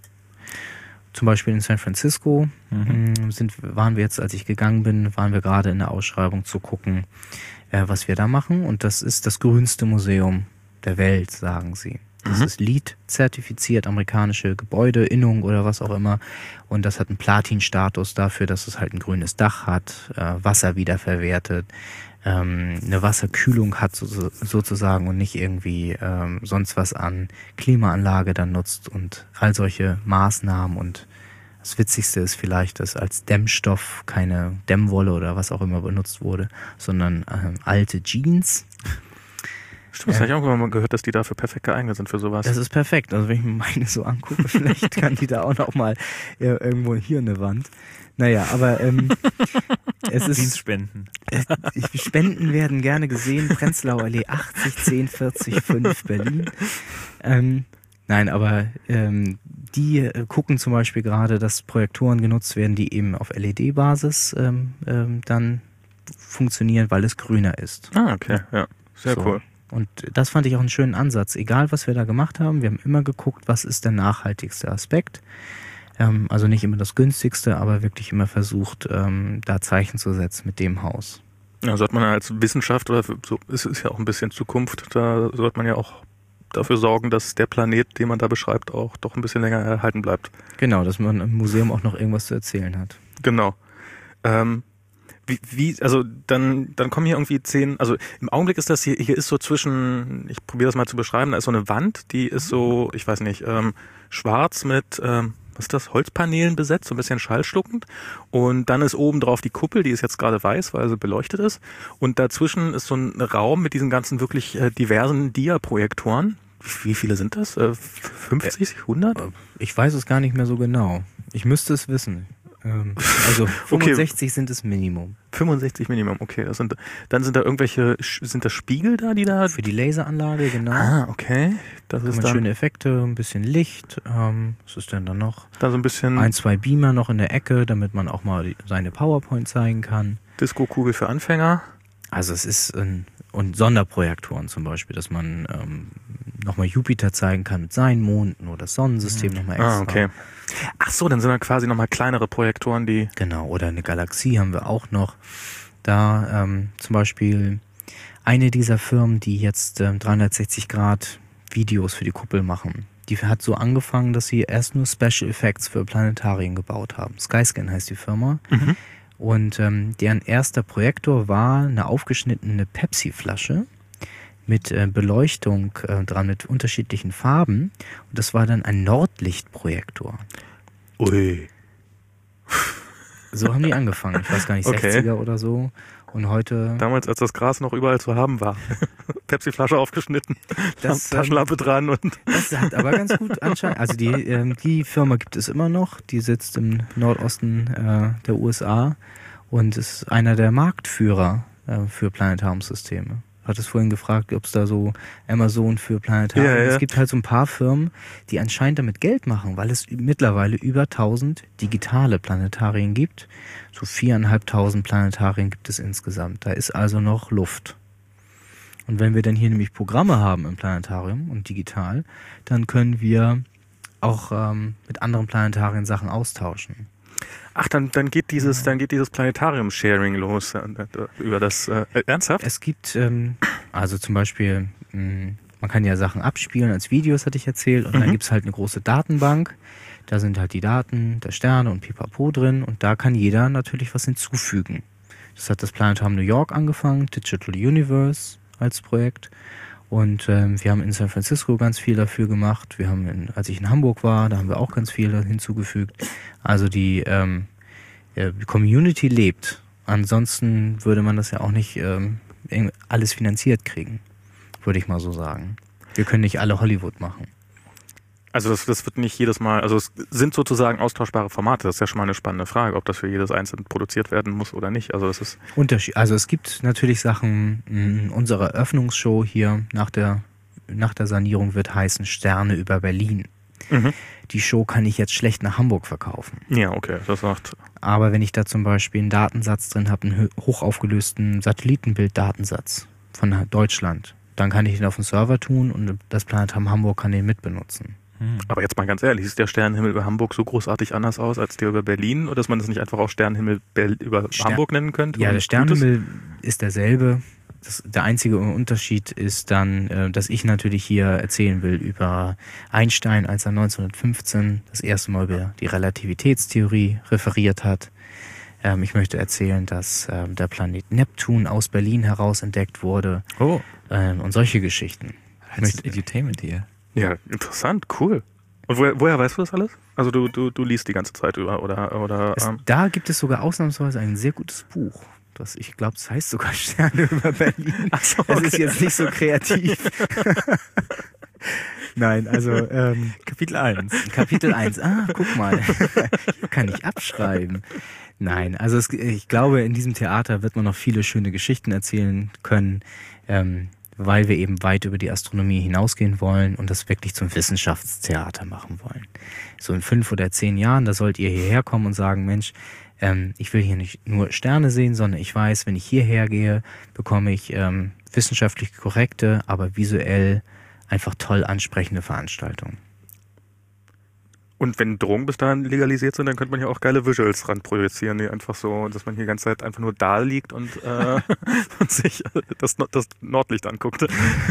C: Zum Beispiel in San Francisco
B: Mhm.
C: mh, sind, waren wir jetzt, als ich gegangen bin, waren wir gerade in der Ausschreibung zu gucken, äh, was wir da machen. Und das ist das grünste Museum der Welt, sagen sie. Das
A: Mhm.
C: ist LEED-zertifiziert, amerikanische Gebäude, Innung oder was auch immer. Und das hat einen Platin-Status dafür, dass es halt ein grünes Dach hat, äh, Wasser wiederverwertet, ähm, eine Wasserkühlung hat so, sozusagen und nicht irgendwie ähm, sonst was an Klimaanlage dann nutzt und all solche Maßnahmen. Und das Witzigste ist vielleicht, dass als Dämmstoff keine Dämmwolle oder was auch immer benutzt wurde, sondern ähm, alte Jeans.
A: Stimmt, das habe ich irgendwann mal gehört, dass die dafür perfekt geeignet sind für sowas.
C: Das ist perfekt. Also wenn ich mir meine so angucke, vielleicht kann die da auch noch mal ja, irgendwo hier eine Wand. Naja, aber ähm, es ist
B: Dienstspenden.
C: äh, ich- Spenden werden gerne gesehen. Prenzlauer Allee achtzig zehn vierzig fünf Berlin. Ähm, nein, aber ähm, die äh, gucken zum Beispiel gerade, dass Projektoren genutzt werden, die eben auf L E D-Basis ähm, ähm, dann funktionieren, weil es grüner ist.
A: Ah, okay, ja. Sehr
C: So.
A: cool.
C: Und das fand ich auch einen schönen Ansatz. Egal, was wir da gemacht haben, wir haben immer geguckt, was ist der nachhaltigste Aspekt. Ähm, also nicht immer das günstigste, aber wirklich immer versucht, ähm, da Zeichen zu setzen mit dem Haus.
A: Ja, sollte man als Wissenschaft oder für- so, es ist ja auch ein bisschen Zukunft, da sollte man ja auch dafür sorgen, dass der Planet, den man da beschreibt, auch doch ein bisschen länger erhalten bleibt.
C: Genau, dass man im Museum auch noch irgendwas zu erzählen hat.
A: Genau. Ähm, wie, wie, also dann, dann kommen hier irgendwie zehn, also im Augenblick ist das hier, hier ist so zwischen, ich probiere das mal zu beschreiben, da ist so eine Wand, die ist so, ich weiß nicht, ähm, schwarz mit, ähm, was ist das, Holzpaneelen besetzt, so ein bisschen schallschluckend. Und dann ist oben drauf die Kuppel, die ist jetzt gerade weiß, weil sie beleuchtet ist. Und dazwischen ist so ein Raum mit diesen ganzen wirklich äh, diversen Dia-Projektoren. Wie viele sind das? Äh, fünfzig, hundert?
C: Ich weiß es gar nicht mehr so genau. Ich müsste es wissen. Ähm, also fünfundsechzig okay. Sind es Minimum.
A: fünfundsechzig Minimum, okay. Das sind, dann sind da irgendwelche, sind das Spiegel da, die da...
C: Für die Laseranlage, genau.
A: Ah, okay. Das ist dann
C: schöne Effekte, ein bisschen Licht. Ähm, was ist denn da noch?
A: Da so ein bisschen...
C: Ein, zwei Beamer noch in der Ecke, damit man auch mal seine PowerPoint zeigen kann.
A: Disco-Kugel für Anfänger.
C: Also es ist ein... Und Sonderprojektoren zum Beispiel, dass man ähm, nochmal Jupiter zeigen kann mit seinen Monden oder das Sonnensystem mhm. nochmal extra.
A: Ah, okay. Ach so, dann sind da quasi nochmal kleinere Projektoren, die...
C: Genau, oder eine Galaxie haben wir auch noch. Da ähm, zum Beispiel eine dieser Firmen, die jetzt ähm, dreihundertsechzig Grad Videos für die Kuppel machen. Die hat so angefangen, dass sie erst nur Special Effects für Planetarien gebaut haben. Skyscan heißt die Firma. Mhm. Und ähm, deren erster Projektor war eine aufgeschnittene Pepsi-Flasche mit äh, Beleuchtung äh, dran, mit unterschiedlichen Farben. Und das war dann ein Nordlichtprojektor.
A: Ui.
C: So haben die angefangen. Ich weiß gar nicht,
A: okay.
C: sechziger oder so. Und heute...
A: Damals, als das Gras noch überall zu haben war. Pepsi-Flasche aufgeschnitten,
C: das,
A: Taschenlampe
C: ähm,
A: dran und...
C: Das hat aber ganz gut anscheinend... Also die, ähm, die Firma gibt es immer noch. Die sitzt im Nordosten äh, der U S A und ist einer der Marktführer äh, für Planetariumssysteme. Du hattest vorhin gefragt, ob es da so Amazon für Planetarien...
A: Ja, ja.
C: Es gibt halt so ein paar Firmen, die anscheinend damit Geld machen, weil es mittlerweile über tausend digitale Planetarien gibt. So viertausendfünfhundert Planetarien gibt es insgesamt. Da ist also noch Luft. Und wenn wir dann hier nämlich Programme haben im Planetarium und digital, dann können wir auch ähm, mit anderen Planetarien Sachen austauschen.
A: Ach, dann, dann geht dieses, dann geht dieses Planetarium-Sharing los, äh, über das, äh, ernsthaft?
C: Es gibt, ähm, also zum Beispiel, mh, man kann ja Sachen abspielen als Videos, hatte ich erzählt, und mhm. dann gibt's halt eine große Datenbank. Da sind halt die Daten der Sterne und Pipapo drin und da kann jeder natürlich was hinzufügen. Das hat das Planetarium New York angefangen, Digital Universe als Projekt. Und ähm, wir haben in San Francisco ganz viel dafür gemacht. Wir haben, in, als ich in Hamburg war, da haben wir auch ganz viel hinzugefügt. Also die, ähm, die Community lebt. Ansonsten würde man das ja auch nicht ähm, alles finanziert kriegen, würde ich mal so sagen. Wir können nicht alle Hollywood machen.
A: Also das, das wird nicht jedes Mal, also es sind sozusagen austauschbare Formate. Das ist ja schon mal eine spannende Frage, ob das für jedes einzelne produziert werden muss oder nicht. Also das ist
C: Unterschied. Also es gibt natürlich Sachen, mh, unsere Eröffnungsshow hier nach der, nach der Sanierung wird heißen Sterne über Berlin. Mhm. Die Show kann ich jetzt schlecht nach Hamburg verkaufen.
A: Ja, okay, das macht.
C: Aber wenn ich da zum Beispiel einen Datensatz drin habe, einen hochaufgelösten Satellitenbilddatensatz von Deutschland, dann kann ich den auf den Server tun und das Planetarium Hamburg kann den mitbenutzen.
A: Aber jetzt mal ganz ehrlich, sieht der Sternenhimmel über Hamburg so großartig anders aus als der über Berlin? Oder dass man das nicht einfach auch Sternenhimmel über
C: Stern-
A: Hamburg nennen könnte?
C: Ja, der Sternenhimmel ist derselbe. Das, der einzige Unterschied ist dann, äh, dass ich natürlich hier erzählen will über Einstein, als er neunzehnhundertfünfzehn das erste Mal über die Relativitätstheorie referiert hat. Ähm, ich möchte erzählen, dass ähm, der Planet Neptun aus Berlin heraus entdeckt wurde.
B: Oh.
C: Ähm, und solche Geschichten.
B: Ich möchte Edutainment hier.
A: Ja, interessant, cool. Und woher, woher weißt du das alles? Also du, du, du liest die ganze Zeit über, oder? oder
C: es,
A: ähm
C: da gibt es sogar ausnahmsweise ein sehr gutes Buch. Das, ich glaube, es heißt sogar Sterne über Berlin.
A: Ach so,
C: das
A: okay.
C: ist jetzt nicht so kreativ. Nein, also ähm,
B: Kapitel eins.
C: Kapitel eins. Ah, guck mal. Kann ich abschreiben. Nein, also es, ich glaube, in diesem Theater wird man noch viele schöne Geschichten erzählen können. Ähm, weil wir eben weit über die Astronomie hinausgehen wollen und das wirklich zum Wissenschaftstheater machen wollen. So in fünf oder zehn Jahren, da sollt ihr hierher kommen und sagen, Mensch, ähm, ich will hier nicht nur Sterne sehen, sondern ich weiß, wenn ich hierher gehe, bekomme ich ähm, wissenschaftlich korrekte, aber visuell einfach toll ansprechende Veranstaltungen.
A: Und wenn Drogen bis dahin legalisiert sind, dann könnte man ja auch geile Visuals ran projizieren, die einfach so, dass man hier die ganze Zeit einfach nur da liegt und, äh, und sich das, das Nordlicht anguckt.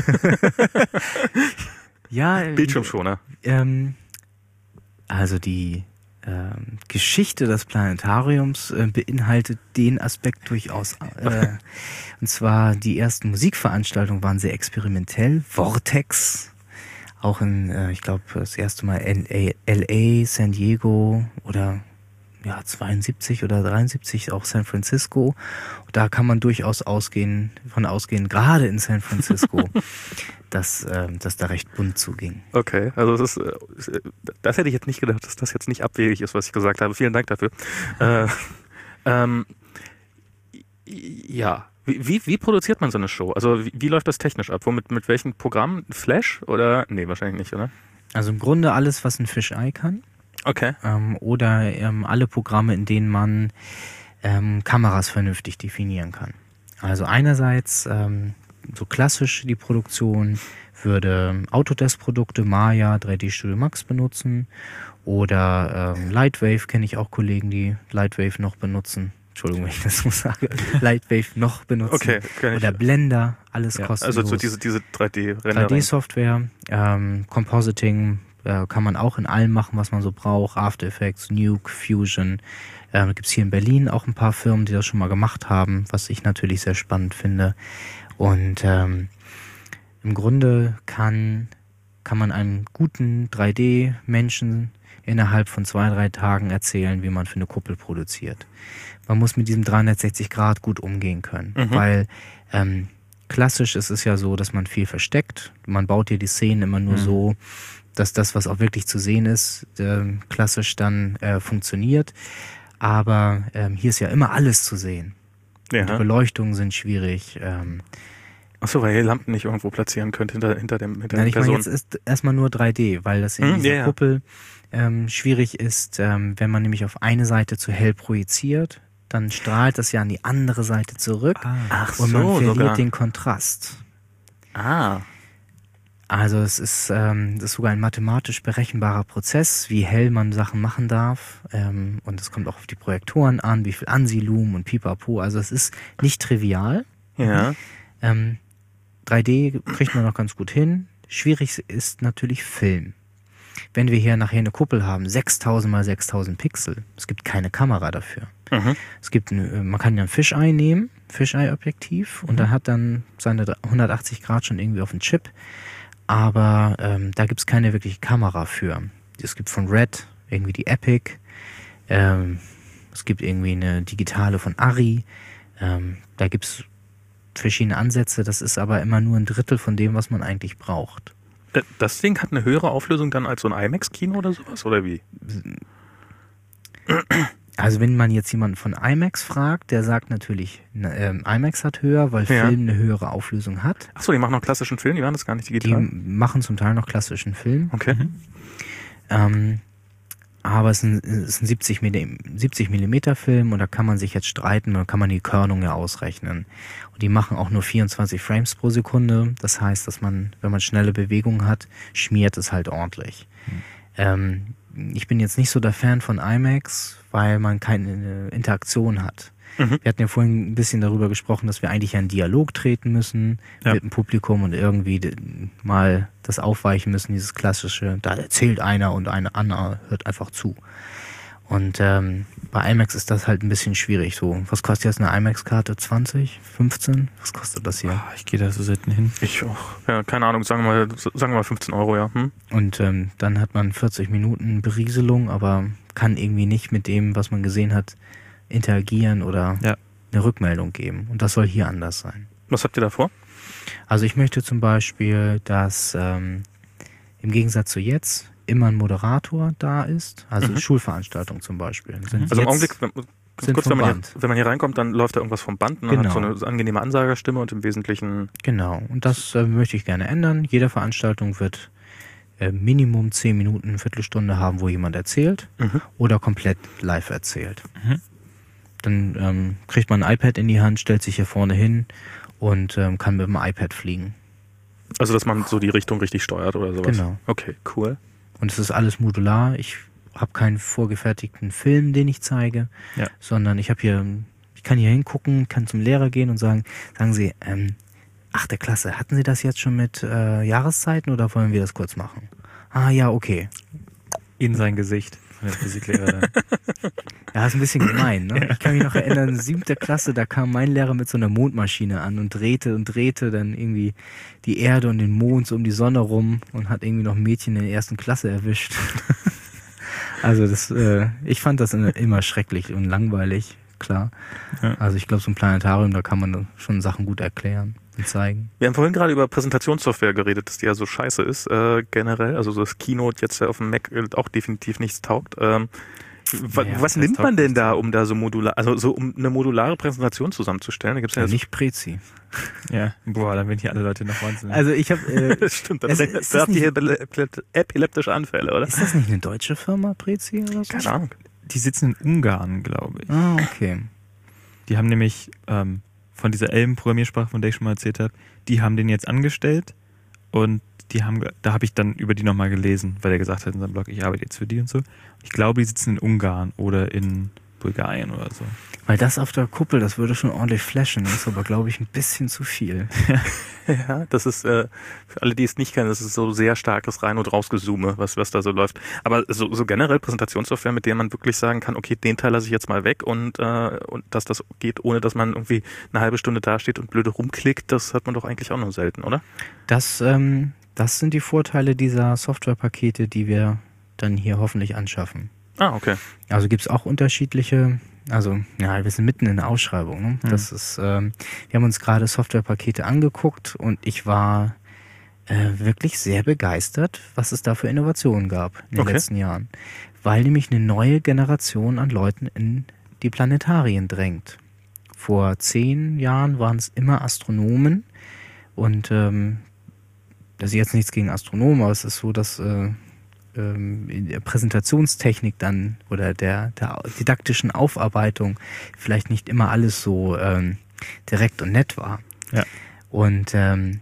C: Ja,
A: Bildschirmschoner.
C: Ähm, also die ähm, Geschichte des Planetariums äh, beinhaltet den Aspekt durchaus. Äh, und zwar die ersten Musikveranstaltungen waren sehr experimentell. Vortex auch in, äh, ich glaube, das erste Mal in L A, San Diego oder ja zweiundsiebzig oder dreiundsiebzig auch San Francisco. Da kann man durchaus ausgehen, von ausgehen, gerade in San Francisco, dass, äh, dass da recht bunt zuging.
A: Okay, also das ist, äh, das hätte ich jetzt nicht gedacht, dass das jetzt nicht abwegig ist, was ich gesagt habe. Vielen Dank dafür. äh, ähm, ja, wie, wie, wie produziert man so eine Show? Also wie, wie läuft das technisch ab? Womit, mit welchen Programmen? Flash oder? Nee, wahrscheinlich nicht, oder?
C: Also im Grunde alles, was ein Fisheye kann.
A: Okay.
C: Ähm, oder ähm, alle Programme, in denen man ähm, Kameras vernünftig definieren kann. Also einerseits ähm, so klassisch die Produktion würde Autodesk-Produkte, Maya, drei D Studio Max benutzen oder ähm, Lightwave, kenne ich auch Kollegen, die Lightwave noch benutzen. Entschuldigung, wenn ich das so sage. Lightwave noch benutzen.
A: Okay, kenn ich.
C: Oder Blender, alles
A: Ja,
C: kostenlos.
A: also so diese, diese drei D-Rendering.
C: drei D-Software, ähm, Compositing äh, kann man auch in allem machen, was man so braucht. After Effects, Nuke, Fusion. Ähm, da gibt es hier in Berlin auch ein paar Firmen, die das schon mal gemacht haben, was ich natürlich sehr spannend finde. Und ähm, im Grunde kann, kann man einem guten drei D-Menschen innerhalb von zwei, drei Tagen erzählen, wie man für eine Kuppel produziert. Man muss mit diesem dreihundertsechzig Grad gut umgehen können,
A: Mhm.
C: weil ähm, klassisch ist es ja so, dass man viel versteckt. Man baut hier die Szenen immer nur
B: Mhm.
C: so, dass das, was auch wirklich zu sehen ist, äh, klassisch dann äh, funktioniert. Aber ähm, hier ist ja immer alles zu sehen.
A: Ja.
C: Die Beleuchtungen sind schwierig. Ähm,
A: Achso, weil ihr Lampen nicht irgendwo platzieren könnt hinter, hinter dem hinter
C: Nein,
A: der
C: ich meine,
A: Person.
C: jetzt ist erstmal nur drei D, weil das in
A: Hm,
C: dieser
A: ja, ja.
C: Kuppel ähm, schwierig ist, ähm, wenn man nämlich auf eine Seite zu hell projiziert, dann strahlt das ja an die andere Seite zurück
A: Ach
C: und man
A: so,
C: verliert
A: sogar.
C: den Kontrast.
A: Ah.
C: Also es ist, ähm, das ist sogar ein mathematisch berechenbarer Prozess, wie hell man Sachen machen darf. Ähm, und es kommt auch auf die Projektoren an, wie viel Ansilumen und Pipapo. Also es ist nicht trivial.
A: Ja.
C: Ähm, drei D kriegt man noch ganz gut hin. Schwierig ist natürlich Film. Wenn wir hier nachher eine Kuppel haben, sechstausend mal sechstausend Pixel, es gibt keine Kamera dafür.
A: Mhm.
C: Es gibt, eine, man kann ja ein Fisheye nehmen, Fisheye-Objektiv, und dann hat dann seine hundertachtzig Grad schon irgendwie auf dem Chip. Aber ähm, da gibt's keine wirkliche Kamera für. Es gibt von Red irgendwie die Epic. Ähm, es gibt irgendwie eine digitale von Arri. Ähm, da gibt's verschiedene Ansätze. Das ist aber immer nur ein Drittel von dem, was man eigentlich braucht.
A: Äh, Das Ding hat eine höhere Auflösung dann als so ein IMAX-Kino oder sowas, oder wie?
C: Also wenn man jetzt jemanden von IMAX fragt, der sagt natürlich, ne, ähm, IMAX hat höher, weil
A: Ja.
C: Film eine höhere Auflösung hat.
A: Achso, die machen noch klassischen Film, die waren das gar nicht
C: Die
A: digital.
C: machen zum Teil noch klassischen Film.
A: Okay.
C: Ähm, aber es ist ein, es ist ein siebzig Millimeter Film und da kann man sich jetzt streiten, da kann man die Körnung ja ausrechnen. Und die machen auch nur vierundzwanzig Frames pro Sekunde. Das heißt, dass man, wenn man schnelle Bewegungen hat, schmiert es halt ordentlich.
B: Mhm.
C: Ähm, ich bin jetzt nicht so der Fan von IMAX, weil man keine Interaktion hat.
A: Mhm.
C: Wir hatten ja vorhin ein bisschen darüber gesprochen, dass wir eigentlich einen Dialog treten müssen
B: Ja.
C: mit dem Publikum und irgendwie de- mal das aufweichen müssen, dieses klassische, da erzählt einer und eine andere hört einfach zu. Und ähm, bei IMAX ist das halt ein bisschen schwierig. So, was kostet jetzt eine IMAX-Karte? zwanzig? fünfzehn? Was kostet das hier?
B: Ah, ich gehe da so selten hin.
A: Ich auch. Ja, keine Ahnung, sagen wir mal, sagen wir mal fünfzehn Euro, ja. Hm?
C: Und ähm, dann hat man vierzig Minuten Berieselung, aber kann irgendwie nicht mit dem, was man gesehen hat, interagieren oder
B: Ja.
C: eine Rückmeldung geben. Und das soll hier anders sein.
A: Was habt ihr da vor?
C: Also ich möchte zum Beispiel, dass ähm, im Gegensatz zu jetzt immer ein Moderator da ist, also
A: Mhm.
C: Schulveranstaltungen zum Beispiel. Sind
A: Also im
C: jetzt-
A: Augenblick, wenn, ganz
C: sind
A: kurz,
C: vom
A: wenn man, hier,
C: Band.
A: wenn man hier reinkommt, dann läuft da irgendwas vom Band und dann
C: Genau.
A: hat so eine angenehme Ansagerstimme und im Wesentlichen.
C: Genau, und das äh, möchte ich gerne ändern. Jede Veranstaltung wird äh, Minimum zehn Minuten, eine Viertelstunde haben, wo jemand erzählt
A: Mhm.
C: oder komplett live erzählt.
B: Mhm.
C: Dann ähm, kriegt man ein iPad in die Hand, stellt sich hier vorne hin und ähm, kann mit dem iPad fliegen.
A: Also, dass man so die Richtung richtig steuert oder sowas.
C: Genau.
A: Okay, cool.
C: Und es ist alles modular. Ich habe keinen vorgefertigten Film, den ich zeige,
B: Ja.
C: sondern ich habe hier, ich kann hier hingucken, kann zum Lehrer gehen und sagen, sagen Sie, ähm, achte Klasse, hatten Sie das jetzt schon mit äh, Jahreszeiten oder wollen wir das kurz machen? Ah ja, okay.
B: In sein Gesicht von der Physiklehrerin.
C: Ja, ist ein bisschen gemein, ne? Ich kann mich noch erinnern, siebte Klasse, da kam mein Lehrer mit so einer Mondmaschine an und drehte und drehte dann irgendwie die Erde und den Mond so um die Sonne rum und hat irgendwie noch ein Mädchen in der ersten Klasse erwischt. Also das, äh, ich fand das immer schrecklich und langweilig, klar.
B: Ja.
C: Also ich glaube, so ein Planetarium, da kann man schon Sachen gut erklären und zeigen.
A: Wir haben vorhin gerade über Präsentationssoftware geredet, dass die ja so scheiße ist, äh, generell. Also so das Keynote jetzt ja auf dem Mac auch definitiv nichts taugt. Ähm, wa-
C: Naja,
A: was
C: das
A: nimmt
C: taugt
A: man denn
C: nichts.
A: da, um da so modular, also so um eine modulare Präsentation zusammenzustellen? Da gibt's ja,
C: Ja,
A: jetzt-
C: nicht Prezi.
B: Ja, boah, dann werden hier alle Leute noch wahnsinnig.
C: Also ich habe, äh,
A: Das stimmt,
C: Es-
A: da
C: ist
A: da
C: das
A: habt ihr
C: nicht-
A: hier epileptische Anfälle, oder?
C: ist das nicht eine deutsche Firma, Prezi oder so?
A: Keine Ahnung.
B: Die sitzen in Ungarn, glaube ich.
C: Ah, okay.
B: Die haben nämlich ähm, von dieser Elben-Programmiersprache, von der ich schon mal erzählt habe, die haben den jetzt angestellt und die haben, ge- da habe ich dann über die nochmal gelesen, weil er gesagt hat in seinem Blog, ich arbeite jetzt für die und so. Ich glaube, die sitzen in Ungarn oder in Bulgarien oder so.
C: Weil das auf der Kuppel, das würde schon ordentlich flashen, ist aber, glaube ich, ein bisschen zu viel.
A: Ja, das ist, äh, für alle, die es nicht kennen, das ist so sehr starkes Rein- und Rausgezoome, was, was da so läuft. Aber so, so generell Präsentationssoftware, mit der man wirklich sagen kann, okay, den Teil lasse ich jetzt mal weg und, äh, und dass das geht, ohne dass man irgendwie eine halbe Stunde dasteht und blöde rumklickt, das hat man doch eigentlich auch nur selten, oder?
C: Das, ähm, das sind die Vorteile dieser Softwarepakete, die wir dann hier hoffentlich anschaffen.
A: Ah, okay.
C: Also gibt's auch unterschiedliche, also ja, wir sind mitten in der Ausschreibung. Ne? Das ist, ähm, wir haben uns gerade Softwarepakete angeguckt und ich war äh, wirklich sehr begeistert, was es da für Innovationen gab in den
A: Okay.
C: letzten Jahren. Weil nämlich eine neue Generation an Leuten in die Planetarien drängt. Vor zehn Jahren waren es immer Astronomen und ähm, das ist jetzt nichts gegen Astronomen, aber es ist so, dass äh, ähm, in der Präsentationstechnik dann oder der, der didaktischen Aufarbeitung vielleicht nicht immer alles so ähm, direkt und nett war.
B: Ja.
C: Und ähm,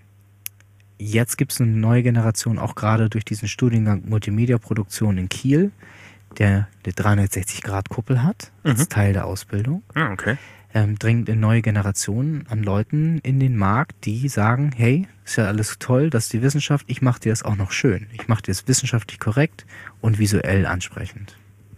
C: jetzt gibt es eine neue Generation, auch gerade durch diesen Studiengang Multimedia-Produktion in Kiel, der eine dreihundertsechzig Grad Kuppel hat, als
A: Mhm.
C: Teil der Ausbildung.
A: Ah, okay.
C: Ähm, dringt eine neue Generation an Leuten in den Markt, die sagen, hey, ist ja alles toll, das ist die Wissenschaft, ich mache dir das auch noch schön. Ich mache dir das wissenschaftlich korrekt und visuell ansprechend.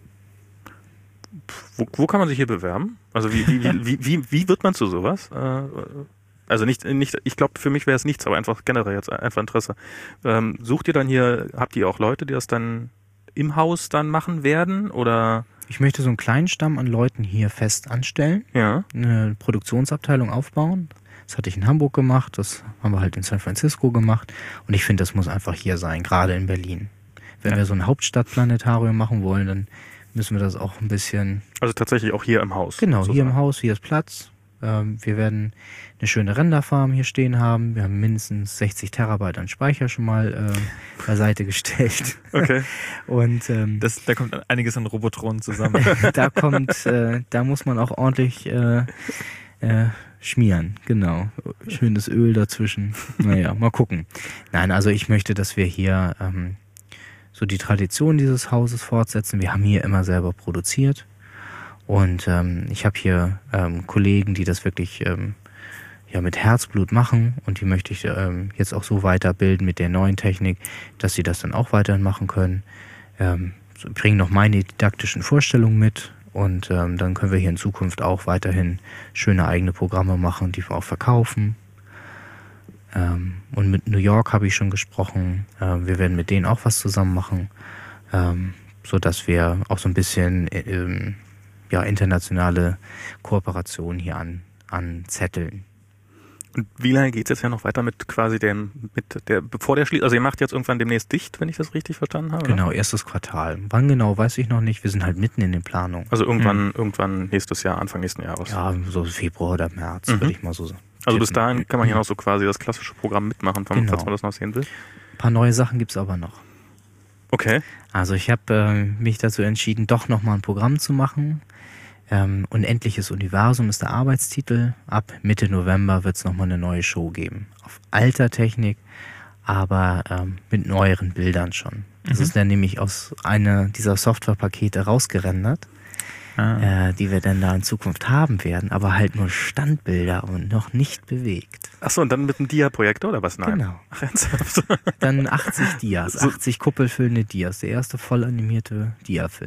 A: Wo, wo kann man sich hier bewerben? Also wie, wie, wie, wie, wie, wie wird man zu sowas? Äh, also nicht, nicht, ich glaube, für mich wäre es nichts, aber einfach generell jetzt einfach Interesse. Ähm, sucht ihr dann hier, habt ihr auch Leute, die das dann im Haus dann machen werden? Oder
C: Ich möchte so einen kleinen Stamm an Leuten hier fest anstellen,
A: ja?
C: eine Produktionsabteilung aufbauen. Das hatte ich in Hamburg gemacht, das haben wir halt in San Francisco gemacht und ich finde, das muss einfach hier sein, gerade in Berlin. Wenn
B: Ja.
C: wir so ein Hauptstadtplanetarium machen wollen, dann müssen wir das auch ein bisschen...
A: Also tatsächlich auch hier im Haus.
C: Genau, hier im
A: sozusagen.
C: Haus, hier ist Platz. Ähm, wir werden eine schöne Renderfarm hier stehen haben. Wir haben mindestens sechzig Terabyte an Speicher schon mal ähm, beiseite gestellt.
A: Okay.
C: Und ähm,
B: Das, da kommt einiges an Robotronen zusammen.
C: da kommt, äh, da muss man auch ordentlich äh, äh, schmieren. Genau, schönes Öl dazwischen. Naja, mal gucken. Nein, also ich möchte, dass wir hier ähm, so die Tradition dieses Hauses fortsetzen. Wir haben hier immer selber produziert. Und ähm, ich habe hier ähm, Kollegen, die das wirklich ähm, ja mit Herzblut machen und die möchte ich ähm, jetzt auch so weiterbilden mit der neuen Technik, dass sie das dann auch weiterhin machen können. Ähm, so, bringen noch meine didaktischen Vorstellungen mit und ähm, dann können wir hier in Zukunft auch weiterhin schöne eigene Programme machen, die wir auch verkaufen. Ähm, und mit New York habe ich schon gesprochen. Ähm, wir werden mit denen auch was zusammen machen, ähm, so dass wir auch so ein bisschen ähm, ja, internationale Kooperationen hier an, anzetteln.
A: Und wie lange geht's jetzt ja noch weiter mit quasi dem, mit der, bevor der schließt? Also ihr macht jetzt irgendwann demnächst dicht, wenn ich das richtig verstanden habe?
C: Genau,
A: Oder?
C: erstes Quartal. Wann genau, weiß ich noch nicht. Wir sind halt mitten in den Planungen.
A: Also irgendwann, irgendwann nächstes Jahr, Anfang nächsten Jahres.
C: Ja, so Februar oder März,
A: Mhm.
C: würde ich mal so sagen.
A: Also bis dahin kann man hier noch so quasi das klassische Programm mitmachen, falls
C: Genau.
A: man das noch sehen will.
C: Ein paar neue Sachen gibt's aber noch.
A: Okay.
C: Also ich habe äh, mich dazu entschieden, doch nochmal ein Programm zu machen. Ähm, Unendliches Universum ist der Arbeitstitel. Ab Mitte November wird es nochmal eine neue Show geben. Auf alter Technik, aber ähm, mit neueren Bildern schon. Das
B: Mhm.
C: ist dann nämlich aus einer dieser Softwarepakete rausgerendert,
B: Ah.
C: äh, die wir dann da in Zukunft haben werden, aber halt nur Standbilder und noch nicht bewegt.
A: Achso, und dann mit einem Dia-Projektor oder was? Nein.
C: Genau.
A: Ach, ernsthaft?
C: Dann achtzig Dias,
A: So-
C: achtzig kuppelfüllende Dias. Der erste voll animierte Dia-Film.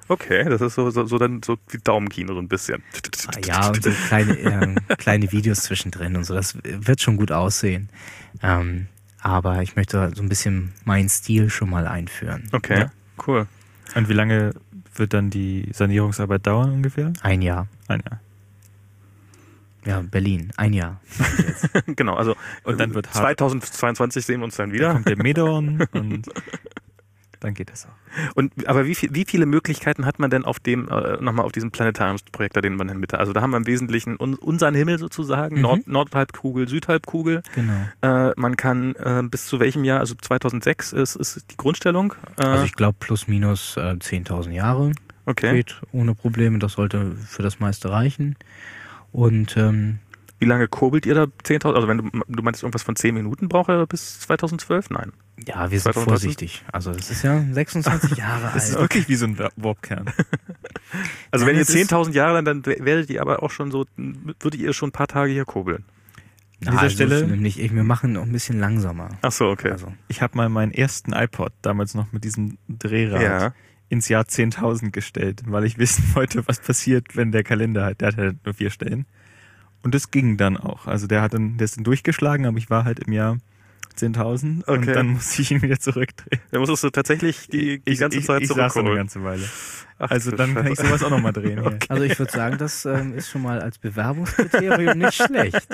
A: Okay, das ist so, so, so dann so wie Daumenkino so ein bisschen.
C: Ah, ja, und so kleine, äh, kleine Videos zwischendrin und so. Das wird schon gut aussehen. Ähm, aber ich möchte so ein bisschen meinen Stil schon mal einführen.
A: Okay,
B: Ja.
A: cool.
B: Und wie lange wird dann die Sanierungsarbeit dauern ungefähr?
C: Ein Jahr.
B: Ein Jahr.
C: Ja, Berlin. Ein Jahr.
A: Genau, also
B: Und dann wird hart.
A: zweitausendzweiundzwanzig sehen wir uns dann
B: Dann
A: wieder.
B: kommt der Medorn und dann geht das auch.
A: Und aber wie viel, wie viele Möglichkeiten hat man denn auf dem äh, nochmal auf diesem Planetariumsprojektor, den man in Mitte? Also da haben wir im Wesentlichen un, unseren Himmel sozusagen,
C: Mhm.
A: Nord, Nordhalbkugel, Südhalbkugel.
C: Genau.
A: Äh, man kann äh, bis zu welchem Jahr? Also zweitausendsechs ist, ist die Grundstellung. Äh,
C: Also ich glaube plus minus äh, zehntausend Jahre.
A: okay.
C: Geht ohne Probleme. Das sollte für das meiste reichen. Und ähm,
A: Wie lange kurbelt ihr da zehntausend? Also wenn du, du meinst irgendwas von zehn Minuten braucht er bis zweitausendzwölf? Nein.
C: ja, wir sind
A: zweitausenddreißig?
C: vorsichtig. Also das ist ja sechsundzwanzig Jahre
B: Das ist
C: alt.
B: wirklich wie so ein Warpkern.
A: Also
C: Nein,
A: wenn ihr
C: es ist-
A: zehntausend Jahre, dann werdet ihr aber auch schon so, würdet ihr schon ein paar Tage hier kurbeln.
B: An dieser Stelle-
C: Nämlich, ich, wir machen noch ein bisschen langsamer.
A: Ach so, okay.
C: Also,
B: Ich habe mal meinen ersten iPod, damals noch mit diesem Drehrad,
A: Ja.
B: ins Jahr zehntausend gestellt, weil ich wissen wollte, was passiert, wenn der Kalender halt, der hat halt nur vier Stellen. Und das ging dann auch. Also der hat dann, der ist dann durchgeschlagen, aber ich war halt im Jahr zehntausend und
A: Okay.
B: dann musste ich ihn wieder zurückdrehen.
A: Dann musstest du tatsächlich die, die
B: ich,
A: ganze
B: ich,
A: Zeit
B: ich saß noch eine
A: zurückholen.
B: ganze Weile.
A: Ach,
B: Also
A: du
B: dann kann ich
A: Scheiße.
B: sowas auch nochmal drehen. Hier.
C: also ich würde sagen, das ähm, ist schon mal als Bewerbungskriterium nicht schlecht.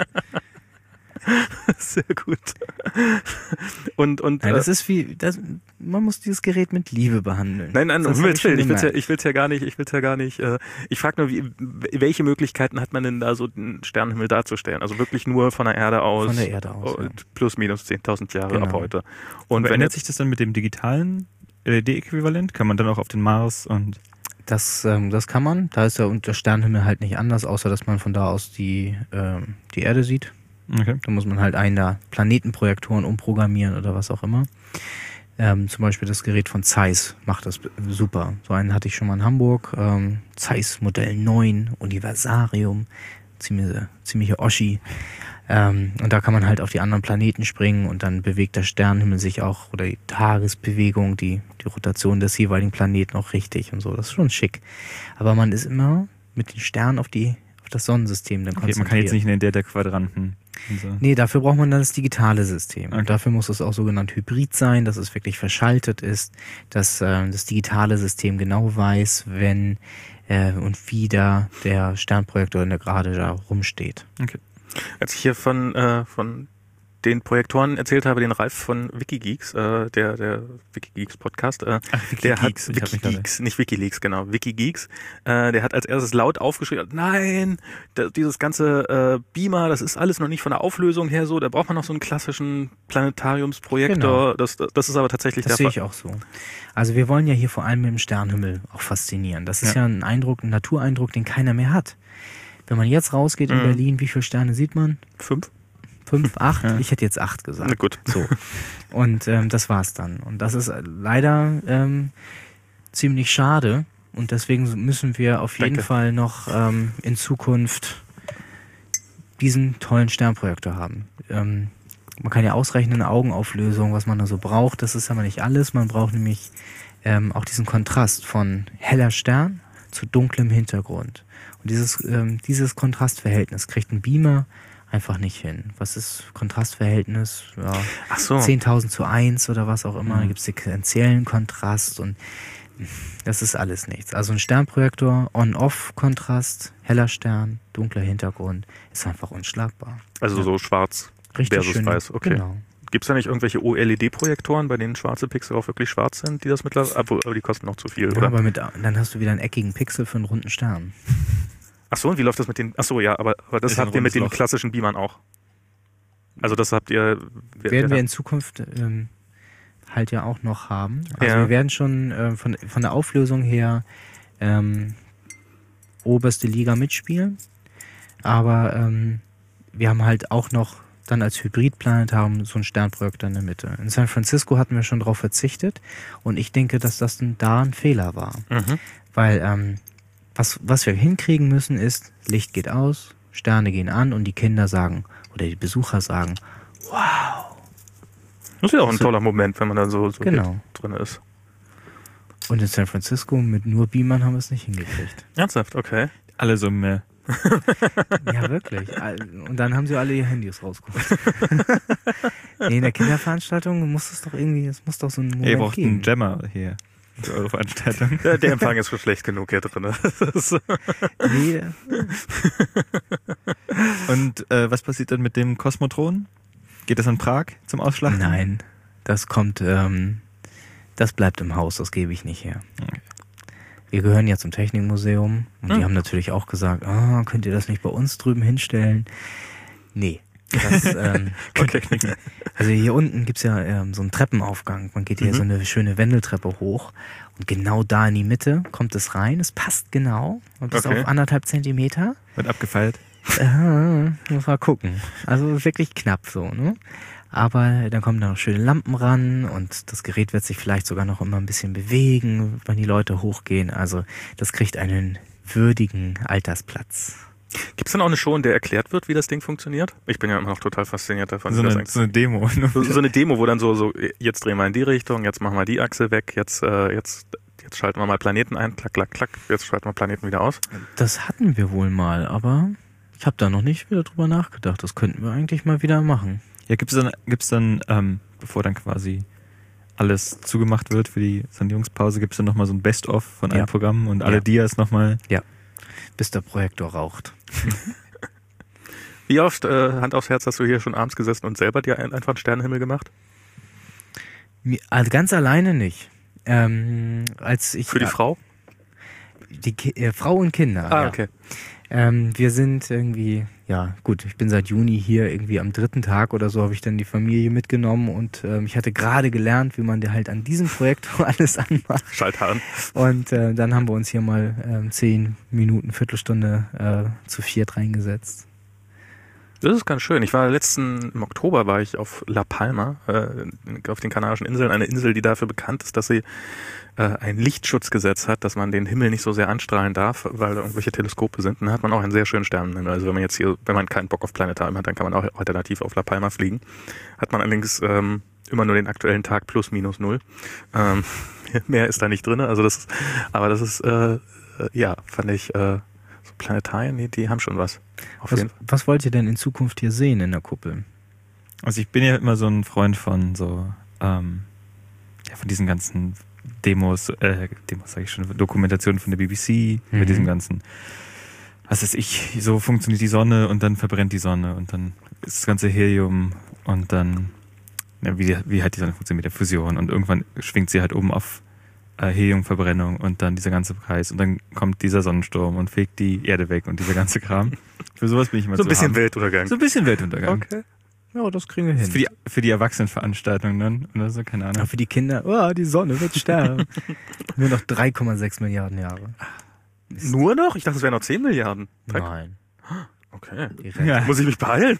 A: Sehr gut. Und, und,
C: Nein, das
A: äh,
C: ist wie, das, man muss dieses Gerät mit Liebe behandeln.
A: nein, nein, um
C: Das hab
A: Himmels
C: ich schon
A: Willen, ich will's ja,
C: gemerkt.
A: ich will's ja gar nicht, ich will's ja gar nicht, äh, ich frage nur, wie, welche Möglichkeiten hat man denn da so den Sternenhimmel darzustellen? Also wirklich nur von der Erde aus?
C: Von der Erde aus,
A: und
C: ja.
A: plus minus zehntausend Jahre
C: Genau.
A: ab heute. Und
B: Und
A: wenn
B: ändert
A: jetzt,
B: sich das dann mit dem digitalen L E D-Äquivalent? Kann man dann auch auf den Mars und
C: Das, ähm, das kann man. Da ist der, der Sternenhimmel halt nicht anders, außer dass man von da aus die, ähm, die Erde sieht.
B: okay.
C: Da muss man halt einen der Planetenprojektoren umprogrammieren oder was auch immer. Ähm, zum Beispiel das Gerät von Zeiss macht das super. So einen hatte ich schon mal in Hamburg. Ähm, Zeiss Modell neun, Universarium. Ziemlich, ziemliche Oschi. Ähm, und da kann man halt auf die anderen Planeten springen und dann bewegt der Sternenhimmel sich auch, oder die Tagesbewegung, die, die Rotation des jeweiligen Planeten auch richtig und so. Das ist schon schick. Aber man ist immer mit den Sternen auf die, auf das Sonnensystem dann
B: Okay,
C: konzentriert.
B: man kann jetzt nicht in der der Quadranten. und so.
C: Nee, dafür braucht man dann das digitale System.
B: Okay.
C: Und dafür muss es auch sogenannt hybrid sein, dass es wirklich verschaltet ist, dass äh, das digitale System genau weiß, wenn äh, und wie da der Sternprojektor in der gerade da rumsteht.
B: Okay.
A: als ich hier von, äh, von den Projektoren erzählt habe, den Ralf von Wikigeeks, äh, der, der Wikigeeks Podcast, äh,
B: Ach,
A: der hat
B: Wikigeeks. Ich hab mich gerade-
A: Wikigeeks, nicht Wikileaks, genau, Wikigeeks, äh, der hat als erstes laut aufgeschrien, nein, da, dieses ganze äh, Beamer, das ist alles noch nicht von der Auflösung her so, da braucht man noch so einen klassischen Planetariumsprojektor,
C: Genau.
A: das, das ist aber tatsächlich
C: Das
A: der
C: sehe
A: Fall.
C: ich auch so. Also wir wollen ja hier vor allem mit dem Sternenhimmel auch faszinieren. Das ist ja,
B: Ja.
C: ein Eindruck, ein Natureindruck, den keiner mehr hat. Wenn man jetzt rausgeht in
A: Mhm.
C: Berlin, wie viele Sterne sieht man?
A: Fünf?
C: Fünf, acht?
B: Ja.
C: Ich hätte jetzt acht gesagt.
A: Na gut.
C: So. Und ähm, das war's dann. Und das ist leider ähm, ziemlich schade. Und deswegen müssen wir auf jeden
A: Danke.
C: Fall noch ähm, in Zukunft diesen tollen Sternprojektor haben. Ähm, man kann ja ausrechnen, eine Augenauflösung, was man da so braucht. Das ist aber nicht alles. Man braucht nämlich ähm, auch diesen Kontrast von heller Stern zu dunklem Hintergrund. Und dieses, ähm, dieses Kontrastverhältnis kriegt ein Beamer einfach nicht hin. Was ist Kontrastverhältnis? Ja,
A: Ach so.
C: zehntausend zu eins oder was auch immer.
B: Mhm.
C: Da gibt es sequenziellen Kontrast und das ist alles nichts. Also ein Sternprojektor, On-Off-Kontrast, heller Stern, dunkler Hintergrund, ist einfach unschlagbar.
A: Also so schwarz
C: Richtig
A: versus
C: schön.
A: weiß, okay.
C: Genau.
A: Gibt es da nicht irgendwelche O L E D-Projektoren, bei denen schwarze Pixel auch wirklich schwarz sind, die das mittlerweile, aber aber die kosten noch zu viel,
C: Ja,
A: oder?
C: aber mit, dann hast du wieder einen eckigen Pixel für einen runden Stern.
A: Ach so, und wie läuft das mit den, ach so, ja, aber, aber das
B: Ist ein
A: habt ihr mit
B: rundes
A: den
B: Loch.
A: klassischen Beamern auch. Also das habt ihr, wer-
C: Werden wir
A: wer-
C: in Zukunft ähm, halt ja auch noch haben. Also
A: Ja.
C: wir werden schon äh, von, von der Auflösung her ähm, oberste Liga mitspielen, aber ähm, wir haben halt auch noch dann als Hybridplanetarium so einen Sternprojektor in der Mitte. In San Francisco hatten wir schon darauf verzichtet und ich denke, dass das ein, da ein Fehler war.
A: Mhm.
C: Weil ähm, was, was wir hinkriegen müssen ist, Licht geht aus, Sterne gehen an und die Kinder sagen, oder die Besucher sagen, wow.
A: Das ist ja auch ein
C: So-
A: toller Moment, wenn man da so, so
C: Genau.
A: drin ist.
C: Und in San Francisco mit nur Beamern haben wir es nicht hingekriegt.
A: Ernsthaft, okay.
B: Alle so mehr.
C: Ja, wirklich. Und dann haben sie alle ihr Handys rausgeholt. Nee, in der Kinderveranstaltung muss es doch irgendwie, es muss doch so ein Moment
B: Ihr braucht
C: geben.
B: einen Jammer hier für eure Veranstaltung.
A: Der, der Empfang ist schon schlecht genug hier drin.
C: Nee,
B: Und äh, was passiert dann mit dem Kosmotron? Geht das an Prag zum Ausschlachten?
C: nein, das kommt, ähm, das bleibt im Haus, das gebe ich nicht her.
B: Okay.
C: Wir gehören ja zum Technikmuseum und die
A: Hm.
C: haben natürlich auch gesagt, ah, könnt ihr das nicht bei uns drüben hinstellen? Nee. Das, ähm,
B: Okay.
C: also hier unten gibt's ja ähm, so einen Treppenaufgang. Man geht hier
A: Mhm.
C: so eine schöne Wendeltreppe hoch und genau da in die Mitte kommt es rein. Es passt genau und bis
A: Okay.
C: auf anderthalb Zentimeter.
B: Wird abgefeilt.
C: Äh, muss mal gucken. Also wirklich knapp so, ne? Aber dann kommen da noch schöne Lampen ran und das Gerät wird sich vielleicht sogar noch immer ein bisschen bewegen, wenn die Leute hochgehen. Also das kriegt einen würdigen Altersplatz.
A: Gibt es dann auch eine Show, in der erklärt wird, wie das Ding funktioniert? Ich bin ja immer noch total fasziniert davon.
B: So
A: wie das
B: eine,
A: eigentlich-
B: so eine Demo.
A: so, so eine Demo, wo dann so, so, jetzt drehen wir in die Richtung, jetzt machen wir die Achse weg, jetzt, äh, jetzt, jetzt schalten wir mal Planeten ein, klack, klack, klack, jetzt schalten wir Planeten wieder aus.
C: Das hatten wir wohl mal, aber ich habe da noch nicht wieder drüber nachgedacht. Das könnten wir eigentlich mal wieder machen.
B: Ja, gibt's dann, gibt's dann, ähm, bevor dann quasi alles zugemacht wird für die Sanierungspause, gibt's dann nochmal so ein Best-of von allen
C: Ja.
B: Programmen und alle
C: Ja.
B: Dias nochmal.
C: Bis der Projektor raucht.
A: Wie oft, äh, Hand aufs Herz, hast du hier schon abends gesessen und selber dir ein, einfach einen Sternenhimmel gemacht?
C: Mir- Also ganz alleine nicht. Ähm, als ich
A: Für die Frau?
C: die Ki äh, Frau und Kinder.
A: Ah,
C: ja.
A: okay.
C: Ähm, wir sind irgendwie, ja gut, ich bin seit Juni hier, irgendwie am dritten Tag oder so habe ich dann die Familie mitgenommen und ähm, ich hatte gerade gelernt, wie man dir halt an diesem Projektor alles anmacht.
A: Schalthahn.
C: Und äh, dann haben wir uns hier mal ähm, zehn Minuten, Viertelstunde äh, zu viert reingesetzt.
A: Das ist ganz schön. Ich war letzten, im Oktober war ich auf La Palma, äh, auf den Kanarischen Inseln, eine Insel, die dafür bekannt ist, dass sie äh, ein Lichtschutzgesetz hat, dass man den Himmel nicht so sehr anstrahlen darf, weil da irgendwelche Teleskope sind. Dann hat man auch einen sehr schönen Sternenhimmel. Also wenn man jetzt hier, wenn man keinen Bock auf Planetarium hat, dann kann man auch alternativ auf La Palma fliegen. Hat man allerdings ähm, immer nur den aktuellen Tag plus minus null. Ähm, mehr ist da nicht drin. Also das ist, aber das ist, äh, äh, ja, fand ich, äh, so Planetarien, die, die haben schon was. Auf
C: Was,
A: jeden Fall.
C: was wollt ihr denn in Zukunft hier sehen in der Kuppel?
B: Also ich bin ja immer so ein Freund von so, ähm, ja, von diesen ganzen Demos, äh, Demos sage ich schon, Dokumentationen von der B B C,
C: Mhm.
B: mit diesem ganzen, was weiß ich, so funktioniert die Sonne und dann verbrennt die Sonne und dann ist das ganze Helium und dann, ja, wie, die, wie halt die Sonne funktioniert mit der Fusion und irgendwann schwingt sie halt oben auf äh, Heliumverbrennung und dann dieser ganze Kreis und dann kommt dieser Sonnensturm und fegt die Erde weg und dieser ganze Kram. Für sowas bin ich immer
A: So ein bisschen
B: haben.
A: Weltuntergang.
B: So ein bisschen Weltuntergang.
A: Okay.
C: Ja, das kriegen wir hin.
B: Für die, für die Erwachsenenveranstaltung dann oder so, keine
C: Ja,
B: Ahnung.
C: für die Kinder, oh, die Sonne wird sterben. Nur noch drei Komma sechs Milliarden Jahre.
A: Nur noch? Ich dachte, es wären noch zehn Milliarden. Drei-
C: Nein.
A: Okay.
C: Die
B: Ja.
A: Muss ich mich beeilen?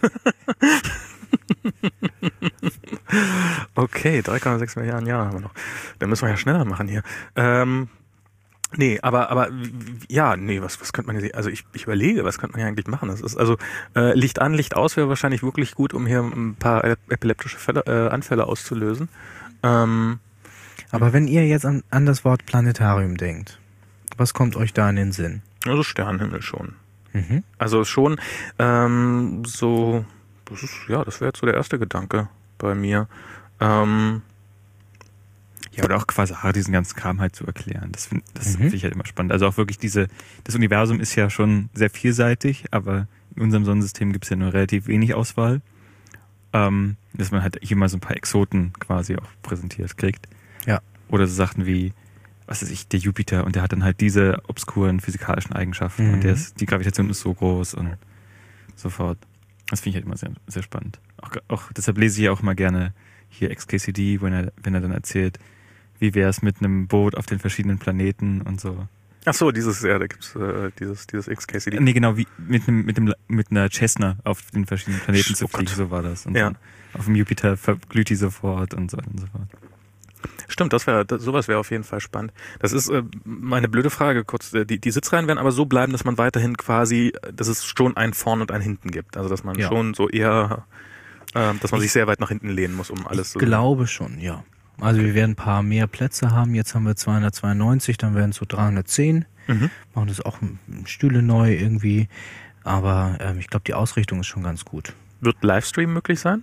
A: Okay, drei Komma sechs Milliarden Jahre haben wir noch. Dann müssen wir ja schneller machen hier. Ähm, nee, aber, aber, w- w- ja, nee, was, was könnte man hier, also ich, ich überlege, was könnte man hier eigentlich machen? Das ist, also, äh, Licht an, Licht aus wäre wahrscheinlich wirklich gut, um hier ein paar epileptische Fälle, äh, Anfälle auszulösen. Ähm,
C: Aber wenn ihr jetzt an, an das Wort Planetarium denkt, was kommt euch da in den Sinn?
A: also Sternenhimmel schon.
C: Mhm.
A: Also schon ähm, so, das ist, ja, das wäre jetzt so der erste Gedanke bei mir. Ähm,
B: Ja, oder auch Quasar, diesen ganzen Kram halt zu erklären. Das finde das
C: Mhm.
B: finde ich halt immer spannend. Also auch wirklich diese, das Universum ist ja schon sehr vielseitig, aber in unserem Sonnensystem gibt es ja nur relativ wenig Auswahl. Ähm, dass man halt hier mal so ein paar Exoten quasi auch präsentiert kriegt.
C: Ja.
B: Oder so Sachen wie, was weiß ich, der Jupiter und der hat dann halt diese obskuren physikalischen Eigenschaften
C: Mhm.
B: und der ist, die Gravitation ist so groß und so fort. Das finde ich halt immer sehr, sehr spannend. Auch, auch deshalb lese ich ja auch immer gerne hier X K C D, wenn er, wenn er dann erzählt, wie wäre es mit einem Boot auf den verschiedenen Planeten und so.
A: ach so, dieses, ja, da gibt's äh, dieses, dieses X K C D.
B: Nee, genau, wie mit einem, mit dem, mit einer Cessna auf den verschiedenen Planeten
A: Oh
B: zu fliegen,
A: Gott.
B: so war das. Und
A: Ja.
B: dann auf dem Jupiter verglüht die sofort und so weiter und so fort.
A: Stimmt, das wäre, das, sowas wäre auf jeden Fall spannend. Das ist äh, meine blöde Frage kurz. äh, Die, die Sitzreihen werden aber so bleiben, dass man weiterhin quasi, dass es schon ein Vorn und ein Hinten gibt. Also dass man
C: Ja.
A: schon so eher, äh, dass man sich sehr weit nach hinten lehnen muss, um alles
C: Ich
A: zu.
C: glaube schon, ja. Also wir werden ein paar mehr Plätze haben. Jetzt haben wir zweihundertzweiundneunzig, dann werden es so dreihundertzehn.
A: Mhm.
C: Machen das auch Stühle neu irgendwie. Aber ähm, ich glaube, die Ausrichtung ist schon ganz gut.
A: Wird Livestream möglich sein?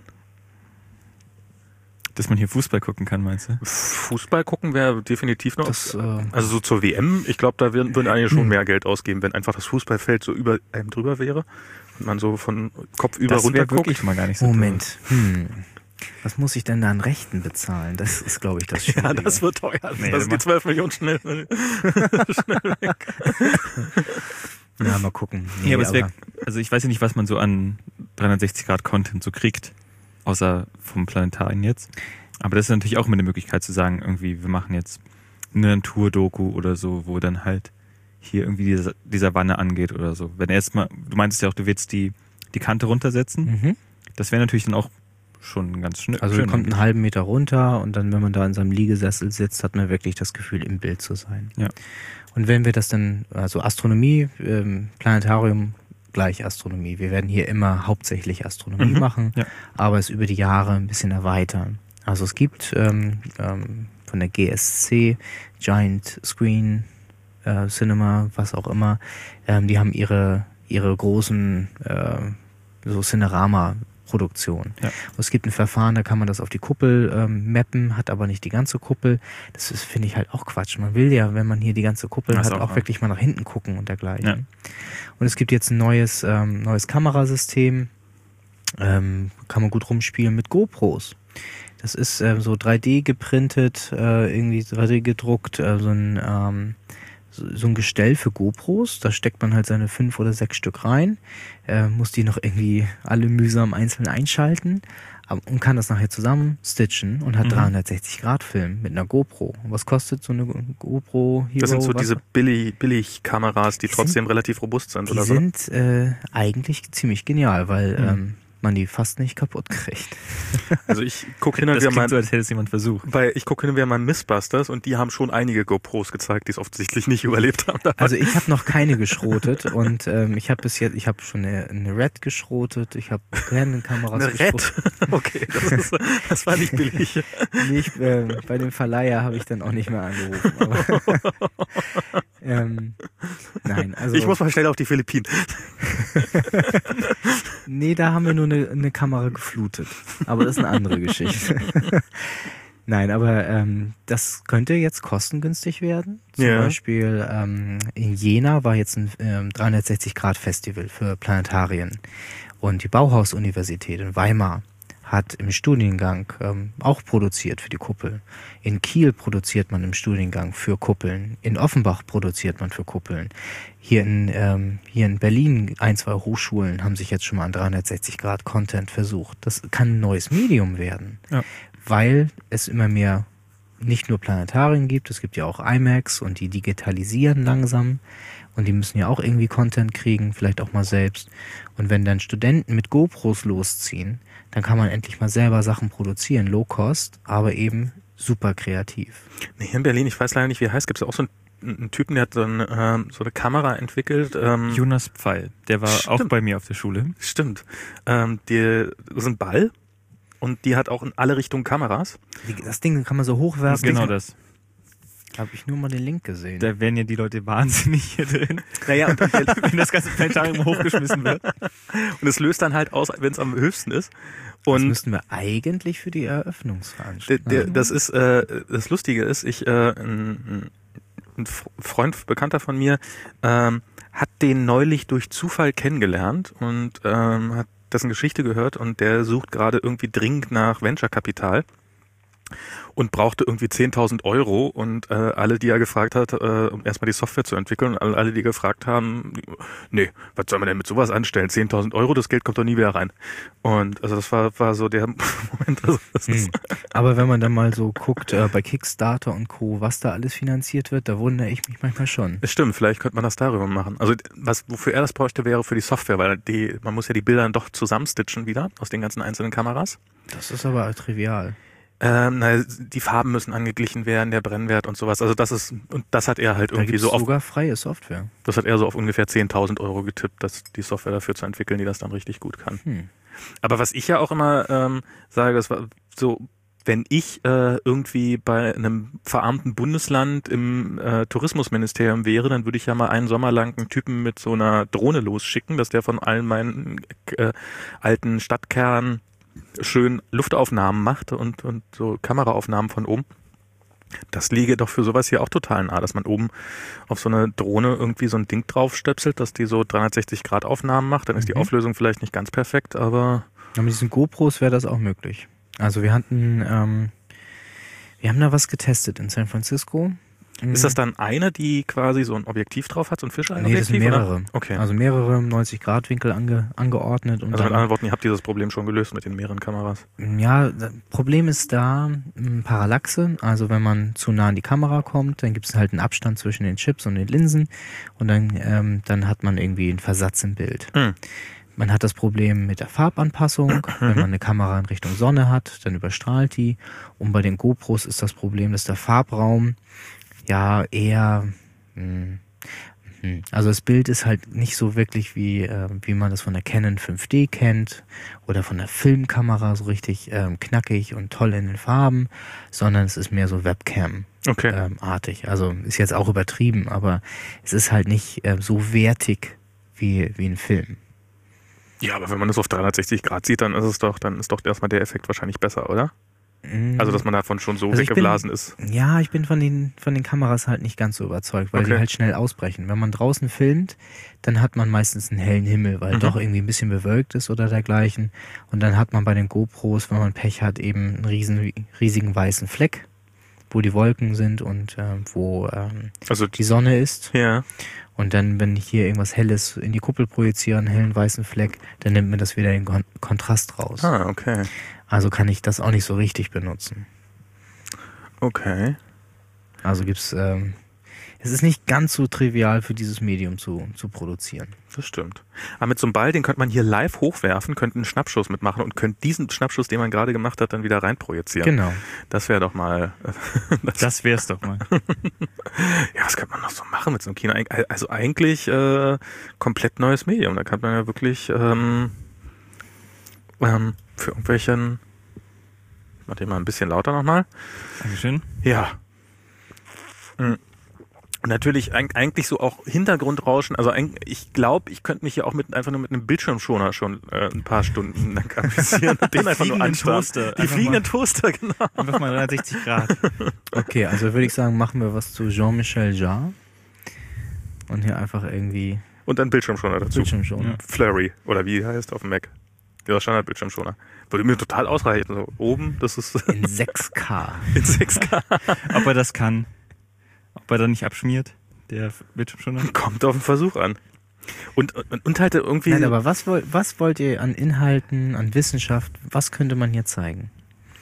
B: Dass man hier Fußball gucken kann, meinst du?
A: Fußball gucken wäre definitiv noch.
C: Das, äh,
A: Also so zur W M, ich glaube, da würden, würden einige schon mehr Geld ausgeben, wenn einfach das Fußballfeld so über einem drüber wäre und man so von Kopf über
B: Das
A: runter
B: wäre
A: guckt.
B: wirklich mal gar nicht so
C: Moment. Hm. Was muss ich denn da an Rechten bezahlen? Das ist, glaube ich, das Schwierige.
A: Ja, das wird teuer.
B: Nee,
A: das ist die zwölf Millionen schnell, schnell weg.
C: Ja, mal gucken.
B: Nee, ja, aber es wär, also ich weiß ja nicht, was man so an dreihundertsechzig Grad Content so kriegt, außer vom Planetarium jetzt. Aber das ist natürlich auch immer eine Möglichkeit zu sagen, irgendwie, wir machen jetzt eine Natur-Doku oder so, wo dann halt hier irgendwie dieser, dieser Wanne angeht oder so. Wenn er jetzt mal, du meintest ja auch, du willst die, die Kante runtersetzen.
C: Mhm.
B: Das wäre natürlich dann auch schon ganz schnell.
C: Also er kommt einen halben Meter runter und dann, wenn man da in seinem Liegesessel sitzt, hat man wirklich das Gefühl, im Bild zu sein.
B: Ja.
C: Und wenn wir das dann, also Astronomie, ähm, Planetarium gleich Astronomie. Wir werden hier immer hauptsächlich Astronomie
B: Mhm.
C: machen,
B: Ja.
C: aber es über die Jahre ein bisschen erweitern. Also es gibt ähm, ähm, von der G S C, Giant Screen äh, Cinema, was auch immer, ähm, die haben ihre ihre großen äh, so Cinerama Produktion.
B: Ja.
C: Und es gibt ein Verfahren, da kann man das auf die Kuppel ähm, mappen, hat aber nicht die ganze Kuppel. Das ist, finde ich, halt auch Quatsch. Man will ja, wenn man hier die ganze Kuppel
B: Das
C: hat,
B: auch
C: auch
B: wahr.
C: wirklich mal nach hinten gucken und dergleichen.
B: Ja.
C: Und es gibt jetzt ein neues, ähm, neues Kamerasystem, ähm, kann man gut rumspielen mit GoPros. Das ist ähm, so drei D geprintet, äh, irgendwie drei D gedruckt, äh, so ein ähm, so, so ein Gestell für GoPros. Da steckt man halt seine fünf oder sechs Stück rein, äh, muss die noch irgendwie alle mühsam einzeln einschalten aber, und kann das nachher zusammen stitchen und hat
B: Mhm.
C: dreihundertsechzig Grad Film mit einer GoPro. Und was kostet so eine GoPro Hero?
A: Das sind so
C: was?
A: diese billig, Billig-Kameras, die
C: Die
A: trotzdem relativ robust sind,
C: Die
A: oder so.
C: sind äh, eigentlich ziemlich genial, weil
B: Mhm.
C: ähm, man die fast nicht kaputt kriegt.
A: Also ich gucke hin und
B: Das
A: wieder
B: klingt
A: mal,
B: so, als hätte es jemand versucht.
A: weil ich gucke hin und wieder mal Mythbusters und die haben schon einige GoPros gezeigt, die es offensichtlich nicht überlebt haben.
C: Also ich habe noch keine geschrotet und ähm, ich habe bis jetzt, ich habe schon eine, eine Red geschrotet, ich habe Canon-Kameras
A: Eine
C: geschrotet.
A: Red? Okay, das, ist, das war nicht billig.
C: Nee, ich, äh, bei dem Verleiher habe ich dann auch nicht mehr angerufen. Aber, ähm, nein, also
A: Ich muss mal schnell auf die Philippinen.
C: nee, da haben wir nur eine, eine Kamera geflutet. Aber das ist eine andere Geschichte. Nein, aber ähm, das könnte jetzt kostengünstig werden. Zum
A: Ja.
C: Beispiel ähm, in Jena war jetzt ein ähm, dreihundertsechzig Grad Festival für Planetarien. Und die Bauhaus-Universität in Weimar hat im Studiengang ähm, auch produziert für die Kuppel. In Kiel produziert man im Studiengang für Kuppeln. In Offenbach produziert man für Kuppeln. Hier in, ähm, hier in Berlin, ein, zwei Hochschulen haben sich jetzt schon mal an dreihundertsechzig Grad Content versucht. Das kann ein neues Medium werden,
B: Ja.
C: weil es immer mehr nicht nur Planetarien gibt, es gibt ja auch IMAX und die digitalisieren langsam und die müssen ja auch irgendwie Content kriegen, vielleicht auch mal selbst. Und wenn dann Studenten mit GoPros losziehen, dann kann man endlich mal selber Sachen produzieren, low cost, aber eben super kreativ.
A: Nee, hier in Berlin, ich weiß leider nicht, wie er heißt, gibt es auch so einen, einen Typen, der hat so, ein, ähm, so eine Kamera entwickelt. Ähm,
B: Jonas Pfeil, der war
A: Stimmt.
B: auch bei mir auf der Schule.
A: Stimmt. Ähm, die, das ist ein Ball und die hat auch in alle Richtungen Kameras.
C: Die, das Ding kann man so hochwerfen.
B: Genau das.
C: Habe ich nur mal den Link gesehen.
B: Da wären ja die Leute wahnsinnig hier drin,
A: Naja, und, und,
B: wenn das ganze Planetarium hochgeschmissen wird.
A: und es löst dann halt aus, wenn es am höchsten ist.
C: das
A: Und
C: müssten wir eigentlich für die
A: der,
C: Eröffnungsveranstaltung.
A: der, das ist, äh, das Lustige ist, ich, äh, ein, ein Freund, Bekannter von mir, ähm, hat den neulich durch Zufall kennengelernt und ähm, hat dessen Geschichte gehört und der sucht gerade irgendwie dringend nach Venture-Kapital und brauchte irgendwie zehntausend Euro und äh, alle, die er gefragt hat, äh, um erstmal die Software zu entwickeln, alle, alle, die gefragt haben, nee, was soll man denn mit sowas anstellen? zehntausend Euro, das Geld kommt doch nie wieder rein. Und also das war war so der Moment, also das ist,
C: Hm. Aber wenn man dann mal so guckt, äh, bei Kickstarter und Co., was da alles finanziert wird, da wundere ich mich manchmal schon.
A: es stimmt, vielleicht könnte man das darüber machen. Also was wofür er das bräuchte, wäre für die Software, weil die man muss ja die Bilder dann doch zusammenstitchen wieder aus den ganzen einzelnen Kameras.
C: Das ist aber trivial.
A: Ähm, na, die Farben müssen angeglichen werden, der Brennwert und sowas. Also das ist, und das hat er halt
C: Da
A: irgendwie
C: gibt es
A: so auf,
C: sogar freie Software.
A: das hat er so auf ungefähr zehntausend Euro getippt, dass die Software dafür zu entwickeln, die das dann richtig gut kann.
C: Hm.
A: Aber was ich ja auch immer ähm, sage, das war so wenn ich äh, irgendwie bei einem verarmten Bundesland im äh, Tourismusministerium wäre, dann würde ich ja mal einen Sommer lang einen Typen mit so einer Drohne losschicken, dass der von allen meinen äh, alten Stadtkernen schön Luftaufnahmen macht und, und so Kameraaufnahmen von oben. Das liege doch für sowas hier auch total nah, dass man oben auf so eine Drohne irgendwie so ein Ding draufstöpselt, dass die so dreihundertsechzig Grad Aufnahmen macht. Dann ist die
C: Mhm.
A: Auflösung vielleicht nicht ganz perfekt, aber...
C: Ja, mit diesen GoPros wäre das auch möglich. Also wir hatten, ähm, wir haben da was getestet in San Francisco.
A: Ist das dann eine, die quasi so ein Objektiv drauf hat, so ein Fischei-Objektiv?
C: Nee, das sind mehrere.
A: Oder? Okay.
C: Also mehrere neunzig Grad Winkel ange, angeordnet. Und
A: Also mit
C: dann,
A: anderen Worten, ihr habt dieses Problem schon gelöst mit den mehreren Kameras.
C: ja, das Problem ist da m, Parallaxe. Also wenn man zu nah an die Kamera kommt, dann gibt es halt einen Abstand zwischen den Chips und den Linsen und dann, ähm, dann hat man irgendwie einen Versatz im Bild.
A: Hm.
C: Man hat das Problem mit der Farbanpassung. Wenn man eine Kamera in Richtung Sonne hat, dann überstrahlt die. Und bei den GoPros ist das Problem, dass der Farbraum ja eher, mh, mh. also das Bild ist halt nicht so wirklich wie, äh, wie man das von der Canon fünf D kennt oder von der Filmkamera so richtig ähm, knackig und toll in den Farben, sondern es ist mehr so Webcam.
A: Okay.
C: Ähm, artig. Also ist jetzt auch übertrieben, aber es ist halt nicht äh, so wertig wie, wie ein Film.
A: Ja, aber wenn man das auf dreihundertsechzig Grad sieht, dann ist es doch, dann ist doch erstmal der Effekt wahrscheinlich besser, oder? Also, dass man davon schon so
C: Also ich
A: weggeblasen
C: bin,
A: ist.
C: Ja, ich bin von den, von den Kameras halt nicht ganz so überzeugt, weil
A: Okay.
C: die halt schnell ausbrechen. Wenn man draußen filmt, dann hat man meistens einen hellen Himmel, weil
A: Mhm.
C: doch irgendwie ein bisschen bewölkt ist oder dergleichen. Und dann hat man bei den GoPros, wenn man Pech hat, eben einen riesen, riesigen weißen Fleck, wo die Wolken sind und ähm, wo ähm,
A: Also,
C: die Sonne ist.
A: ja.
C: Und dann, wenn ich hier irgendwas Helles in die Kuppel projiziere, einen hellen weißen Fleck, dann nimmt mir das wieder den Kon- Kontrast raus.
A: Ah, okay.
C: Also kann ich das auch nicht so richtig benutzen.
A: Okay.
C: Also gibt's, ähm, es ist nicht ganz so trivial für dieses Medium zu, zu produzieren.
A: Das stimmt. Aber mit so einem Ball, den könnte man hier live hochwerfen, könnte einen Schnappschuss mitmachen und könnte diesen Schnappschuss, den man gerade gemacht hat, dann wieder reinprojizieren.
C: Genau.
A: Das wäre doch mal... das,
B: Das wär's doch mal.
A: ja, was könnte man noch so machen mit so einem Kino? Eig- Also eigentlich äh, komplett neues Medium. Da kann man ja wirklich ähm, ähm, für irgendwelchen... Ich mach den mal ein bisschen lauter nochmal.
B: Dankeschön.
A: Ja. Mhm. Natürlich eig- eigentlich so auch Hintergrundrauschen. Also eig- ich glaube, ich könnte mich hier auch mit einfach nur mit einem Bildschirmschoner schon äh, ein paar Stunden lang amüsieren und den einfach nur
B: fliegenden
A: anstarren.
B: Toaster.
A: Die
B: Einfach
A: fliegenden
B: mal-
A: Toaster, genau.
B: Einfach mal dreihundertsechzig Grad.
C: Okay, also würde ich sagen, machen wir was zu Jean-Michel Jarre. Und hier einfach irgendwie
A: Und dann Bildschirmschoner dazu.
C: Bildschirmschoner.
B: Ja.
A: Flurry oder wie heißt auf dem Mac. Dieser Standard-Bildschirmschoner. Würde mir total ausreichen. So oben, das ist
C: In sechs K.
A: in sechs K.
B: Ob er das kann. Ob er da nicht abschmiert, der Bildschirmschoner.
A: Kommt auf den Versuch an. Und, und, und halt irgendwie...
C: Nein, aber was, woll- was wollt ihr an Inhalten, an Wissenschaft, was könnte man hier zeigen?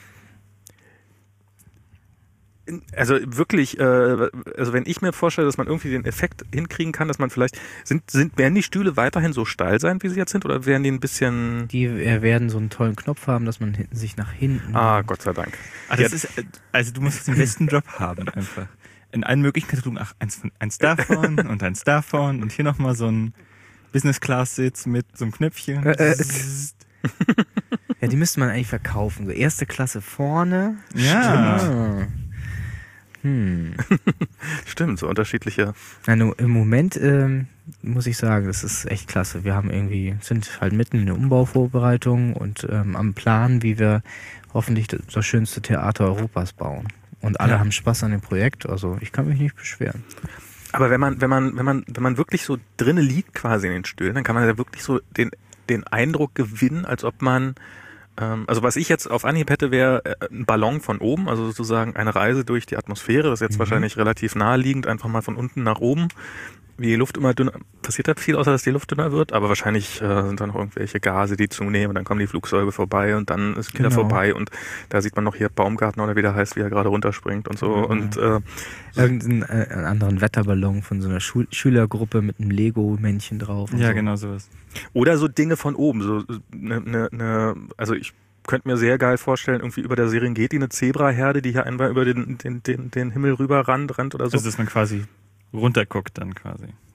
A: Also wirklich, äh, also wenn ich mir vorstelle, dass man irgendwie den Effekt hinkriegen kann, dass man vielleicht, sind, sind, werden die Stühle weiterhin so steil sein, wie sie jetzt sind, oder werden die ein bisschen,
C: Die äh, werden so einen tollen Knopf haben, dass man hinten sich nach hinten...
A: ah, Gott sei Dank.
B: Ah, das ist, äh, also du musst den besten Job haben einfach. In allen möglichen Kategorien, ach, eins, von, eins davon und eins davon und hier nochmal so ein Business-Class-Sitz mit so einem Knöpfchen.
C: Äh, äh, Ja, die müsste man eigentlich verkaufen. So erste Klasse vorne.
B: Ja.
C: Ah. Hm.
A: Stimmt, so unterschiedliche.
C: Na, nu, im Moment ähm, muss ich sagen, das ist echt klasse. Wir haben irgendwie, sind halt mitten in der Umbauvorbereitung und ähm, am Plan, wie wir hoffentlich das schönste Theater Europas bauen. Und alle
B: Ja.
C: haben Spaß an dem Projekt, also ich kann mich nicht beschweren.
A: Aber wenn man, wenn man, wenn man, wenn man wirklich so drinnen liegt quasi in den Stühlen, dann kann man ja wirklich so den, den Eindruck gewinnen, als ob man, ähm, also was ich jetzt auf Anhieb hätte, wäre äh, ein Ballon von oben, also sozusagen eine Reise durch die Atmosphäre. Das ist jetzt
C: Mhm.
A: wahrscheinlich relativ naheliegend, einfach mal von unten nach oben. Wie die Luft immer dünner, passiert da viel, außer dass die Luft dünner wird, aber wahrscheinlich äh, sind da noch irgendwelche Gase, die zunehmen und dann kommen die Flugzeuge vorbei und dann ist wieder
C: Genau.
A: vorbei und da sieht man noch hier Baumgartner oder wie der heißt, wie er gerade runterspringt und so
C: Mhm.
A: und äh,
C: Irgendeinen äh, einen anderen Wetterballon von so einer Schul Schülergruppe mit einem Lego-Männchen drauf. und
B: Ja,
C: so.
B: genau sowas.
A: oder so Dinge von oben, so ne, ne, ne, also ich könnte mir sehr geil vorstellen, irgendwie über der Serengeti eine Zebraherde, die hier einmal über den, den, den, den Himmel rüber rannt, rennt oder so.
B: Also dass man quasi runterguckt dann quasi.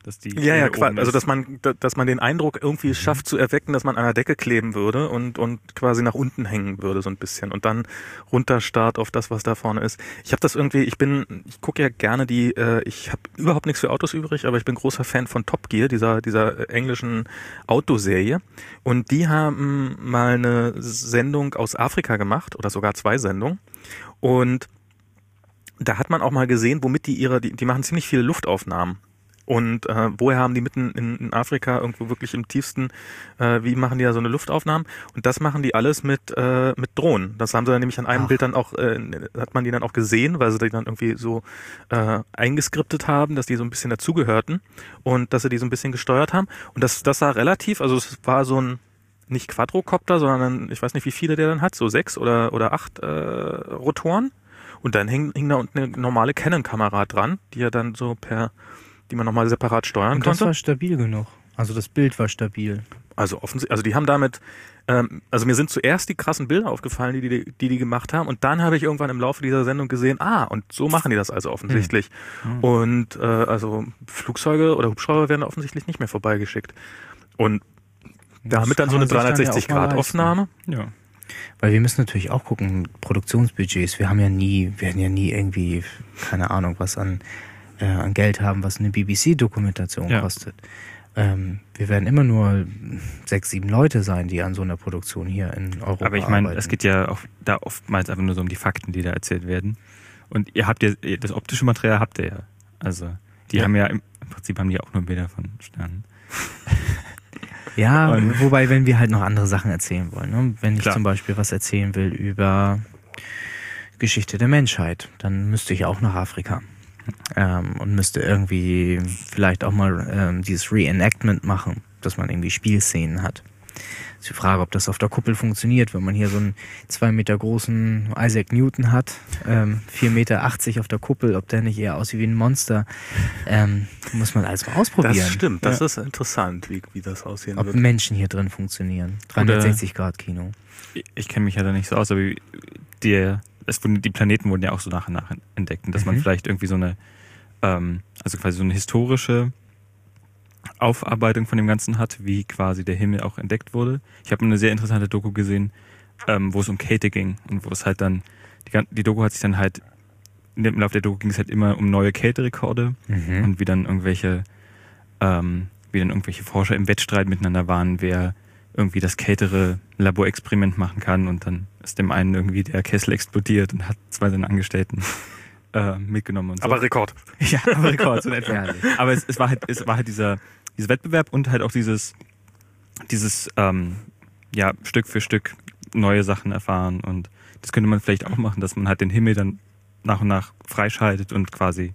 B: Dass die
A: Ja, ja,
B: oben
A: quasi, also
B: ist.
A: dass man, da- dass man den Eindruck irgendwie mhm. schafft zu erwecken, dass man an der Decke kleben würde und und quasi nach unten hängen würde so ein bisschen und dann runterstarrt auf das, was da vorne ist. Ich habe das irgendwie, ich bin, ich gucke ja gerne die, äh, ich habe überhaupt nichts für Autos übrig, aber ich bin großer Fan von Top Gear, dieser dieser englischen Autoserie, und die haben mal eine Sendung aus Afrika gemacht oder sogar zwei Sendungen, und da hat man auch mal gesehen, womit die ihre, die, die machen ziemlich viele Luftaufnahmen. Und äh, woher haben die mitten in, in Afrika irgendwo wirklich im tiefsten, äh, wie machen die da so eine Luftaufnahmen? Und das machen die alles mit äh, mit Drohnen. Das haben sie dann nämlich an einem Ach. Bild dann auch, äh, hat man die dann auch gesehen, weil sie die dann irgendwie so äh, eingeskriptet haben, dass die so ein bisschen dazugehörten und dass sie die so ein bisschen gesteuert haben. Und das das sah relativ, also es war so ein, nicht Quadrocopter, sondern ich weiß nicht, wie viele der dann hat, so sechs oder oder acht äh, Rotoren. Und dann hing, hing da unten eine normale Canon-Kamera dran, die ja dann so per die man nochmal separat steuern
C: und das
A: konnte.
C: war stabil genug. Also das Bild war stabil.
A: Also offensichtlich, also die haben damit, ähm, also mir sind zuerst die krassen Bilder aufgefallen, die die, die die gemacht haben, und dann habe ich irgendwann im Laufe dieser Sendung gesehen, ah, und so machen die das also offensichtlich. Mhm. Und äh, also Flugzeuge oder Hubschrauber werden offensichtlich nicht mehr vorbeigeschickt. Und damit dann so eine dreihundertsechzig Grad Aufnahme.
C: Ja. Weil wir müssen natürlich auch gucken, Produktionsbudgets, wir haben ja nie, wir werden ja nie irgendwie, keine Ahnung, was an Äh, an Geld haben, was eine B B C-Dokumentation ja. kostet. Ähm, wir werden immer nur sechs, sieben Leute sein, die an so einer Produktion hier in Europa
B: Aber ich meine,
C: arbeiten.
B: es geht ja auch da oftmals einfach nur so um die Fakten, die da erzählt werden. Und ihr habt ja, das optische Material habt ihr ja. Also, die ja. haben ja, im Prinzip haben die auch nur Bilder von Sternen.
C: Ja, und wobei, wenn wir halt noch andere Sachen erzählen wollen, ne? Wenn ich Klar. zum Beispiel was erzählen will über Geschichte der Menschheit, dann müsste ich auch nach Afrika. Ähm, und müsste irgendwie vielleicht auch mal ähm, dieses Reenactment machen, dass man irgendwie Spielszenen hat. Ist die Frage, ob das auf der Kuppel funktioniert, wenn man hier so einen zwei Meter großen Isaac Newton hat, ähm, vier Meter achtzig auf der Kuppel, ob der nicht eher aussieht wie ein Monster. Ähm, muss man alles mal ausprobieren.
A: Das stimmt, das ja. ist interessant, wie, wie das aussehen
C: ob
A: wird.
C: Ob Menschen hier drin funktionieren. dreihundertsechzig Grad Kino.
B: Ich, ich kenne mich ja da nicht so aus, aber der Es wurden, die Planeten wurden ja auch so nach und nach entdeckt. Und dass mhm. man vielleicht irgendwie so eine, ähm, also quasi so eine historische Aufarbeitung von dem Ganzen hat, wie quasi der Himmel auch entdeckt wurde. Ich habe eine sehr interessante Doku gesehen, ähm, wo es um Kälte ging und wo es halt dann, die, die Doku hat sich dann halt, im Laufe der Doku ging es halt immer um neue Kälterekorde mhm. und wie dann irgendwelche, ähm, wie dann irgendwelche Forscher im Wettstreit miteinander waren, wer irgendwie das kältere Laborexperiment machen kann, und dann ist dem einen irgendwie der Kessel explodiert und hat zwei seiner Angestellten äh, mitgenommen und so.
A: Aber Rekord.
B: Ja, aber Rekord, so in etwa. Aber es, es war halt, es war halt dieser, dieser Wettbewerb und halt auch dieses, dieses, ähm, ja, Stück für Stück neue Sachen erfahren, und das könnte man vielleicht auch machen, dass man halt den Himmel dann nach und nach freischaltet und quasi,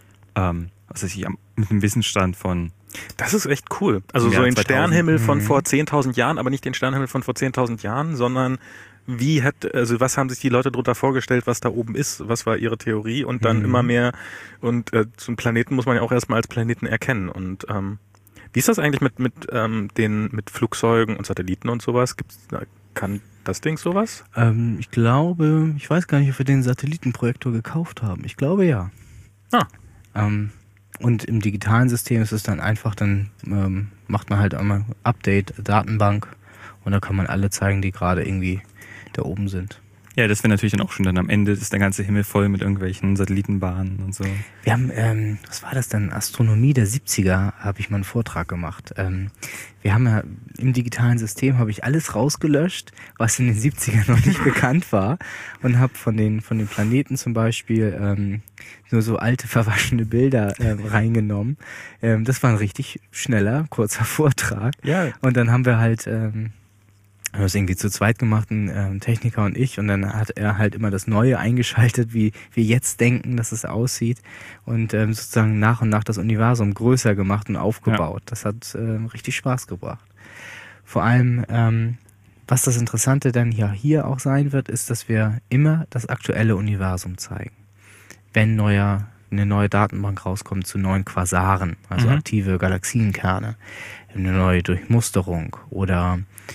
B: ähm, was weiß ich, mit einem Wissensstand von
A: Das ist echt cool. Also so den Sternenhimmel von vor zehntausend Jahren, aber nicht den Sternenhimmel von vor zehntausend Jahren, sondern wie hat, also was haben sich die Leute darunter vorgestellt, was da oben ist, was war ihre Theorie, und dann mhm. immer mehr, und äh, so einen Planeten muss man ja auch erstmal als Planeten erkennen. Und ähm, wie ist das eigentlich mit mit ähm, den mit Flugzeugen und Satelliten und sowas? Gibt's, kann das Ding sowas?
C: Ähm, ich glaube, ich weiß gar nicht, ob wir den Satellitenprojektor gekauft haben. Ich glaube ja.
A: Ah.
C: Ähm, Und im digitalen System ist es dann einfach, dann ähm, macht man halt einmal Update, Datenbank, und da kann man alle zeigen, die gerade irgendwie da oben sind.
B: Ja, das wäre natürlich dann auch schon dann am Ende, ist der ganze Himmel voll mit irgendwelchen Satellitenbahnen und so.
C: Wir haben, ähm, was war das denn? Astronomie der siebziger habe ich mal einen Vortrag gemacht. Ähm, wir haben ja im digitalen System habe ich alles rausgelöscht, was in den siebzigern noch nicht bekannt war, und habe von den von den Planeten zum Beispiel ähm, nur so alte verwaschene Bilder ähm, reingenommen. Ähm, das war ein richtig schneller, kurzer Vortrag.
B: Ja.
C: Und dann haben wir halt ähm, haben das irgendwie zu zweit gemacht, ein ähm, Techniker und ich, und dann hat er halt immer das Neue eingeschaltet, wie wir jetzt denken, dass es aussieht, und ähm, sozusagen nach und nach das Universum größer gemacht und aufgebaut. Ja. Das hat ähm, richtig Spaß gebracht. Vor allem, ähm, was das Interessante dann ja hier auch sein wird, ist, dass wir immer das aktuelle Universum zeigen. Wenn neuer, eine neue Datenbank rauskommt zu neuen Quasaren, also mhm. aktive Galaxienkerne, eine neue Durchmusterung, oder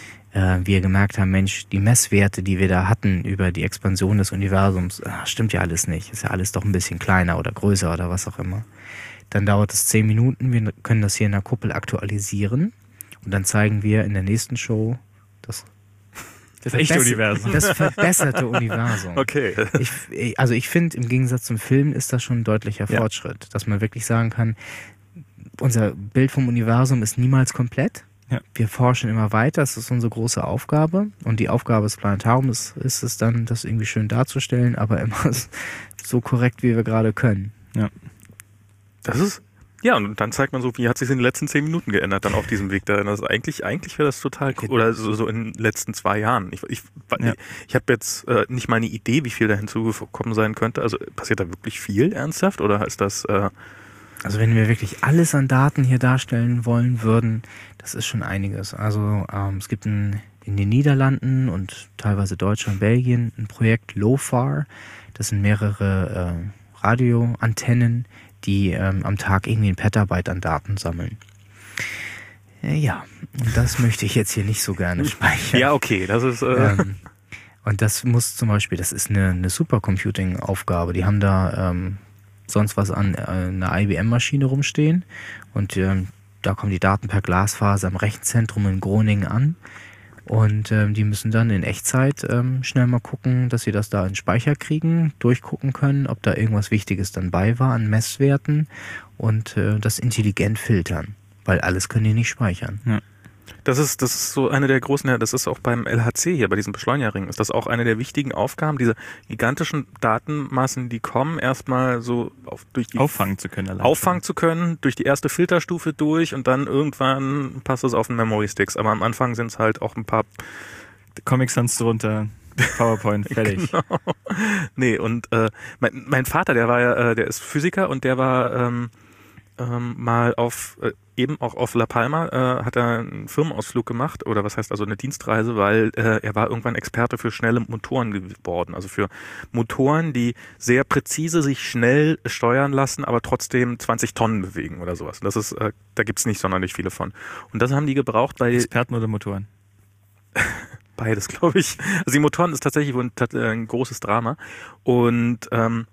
C: wir gemerkt haben, Mensch, die Messwerte, die wir da hatten über die Expansion des Universums, ach, stimmt ja alles nicht. Ist ja alles doch ein bisschen kleiner oder größer oder was auch immer. Dann dauert es zehn Minuten. Wir können das hier in der Kuppel aktualisieren. Und dann zeigen wir in der nächsten Show das,
B: das echte Universum.
C: Das verbesserte Universum.
A: Okay.
C: Ich, also ich finde, im Gegensatz zum Film ist das schon ein deutlicher
A: Ja.
C: Fortschritt, dass man wirklich sagen kann, unser Bild vom Universum ist niemals komplett.
B: Ja.
C: Wir forschen immer weiter, das ist unsere große Aufgabe. Und die Aufgabe des Planetariums ist, ist es dann, das irgendwie schön darzustellen, aber immer so korrekt, wie wir gerade können.
B: Ja.
A: Das ist, ja, und dann zeigt man so, wie hat sich in den letzten zehn Minuten geändert dann auf diesem Weg dahin. Das ist eigentlich, eigentlich wäre das total cool. Oder so, so in den letzten zwei Jahren. Ich, ich,
B: Ja.
A: ich, ich habe jetzt äh, nicht mal eine Idee, wie viel da hinzugekommen sein könnte. Also passiert da wirklich viel ernsthaft oder ist das... Äh,
C: Also wenn wir wirklich alles an Daten hier darstellen wollen würden, das ist schon einiges. Also ähm, es gibt ein, in den Niederlanden und teilweise Deutschland und Belgien ein Projekt LOFAR. Das sind mehrere äh, Radioantennen, die ähm, am Tag irgendwie ein Petabyte an Daten sammeln. Äh, ja, und das möchte ich jetzt hier nicht so gerne speichern.
A: ja, okay, das ist... Äh,
C: Ähm, und das muss zum Beispiel, das ist eine, eine Supercomputing-Aufgabe. Die haben da ähm, sonst was an äh, einer I B M-Maschine rumstehen und ähm, da kommen die Daten per Glasfaser am Rechenzentrum in Groningen an und ähm, die müssen dann in Echtzeit ähm, schnell mal gucken, dass sie das da in den Speicher kriegen, durchgucken können, ob da irgendwas Wichtiges dann bei war an Messwerten und äh, das intelligent filtern, weil alles können die nicht speichern.
B: Ja.
A: Das ist, das ist so eine der großen, ja, das ist auch beim L H C hier, bei diesem Beschleunigerring, ist das auch eine der wichtigen Aufgaben, diese gigantischen Datenmassen, die kommen, erstmal so auf, durch die
B: Auffangen zu können. allein
A: auffangen zu können, durch die erste Filterstufe durch und dann irgendwann passt es auf den Memory Sticks. Aber am Anfang sind es halt auch ein paar
B: schon. Comic Sans drunter, PowerPoint, fertig.
A: Genau. Nee, und äh, mein, mein Vater, der war ja, äh, der ist Physiker und der war ähm, ähm, mal auf äh, eben auch auf La Palma äh, hat er einen Firmenausflug gemacht oder was heißt also eine Dienstreise, weil äh, er war irgendwann Experte für schnelle Motoren geworden, also für Motoren, die sehr präzise sich schnell steuern lassen, aber trotzdem zwanzig Tonnen bewegen oder sowas. Und das ist, äh, da gibt's nicht sonderlich viele von. Und das haben die gebraucht, weil
B: Experten oder Motoren?
A: beides, glaube ich. Also die Motoren ist tatsächlich wohl ein, ein großes Drama und ähm,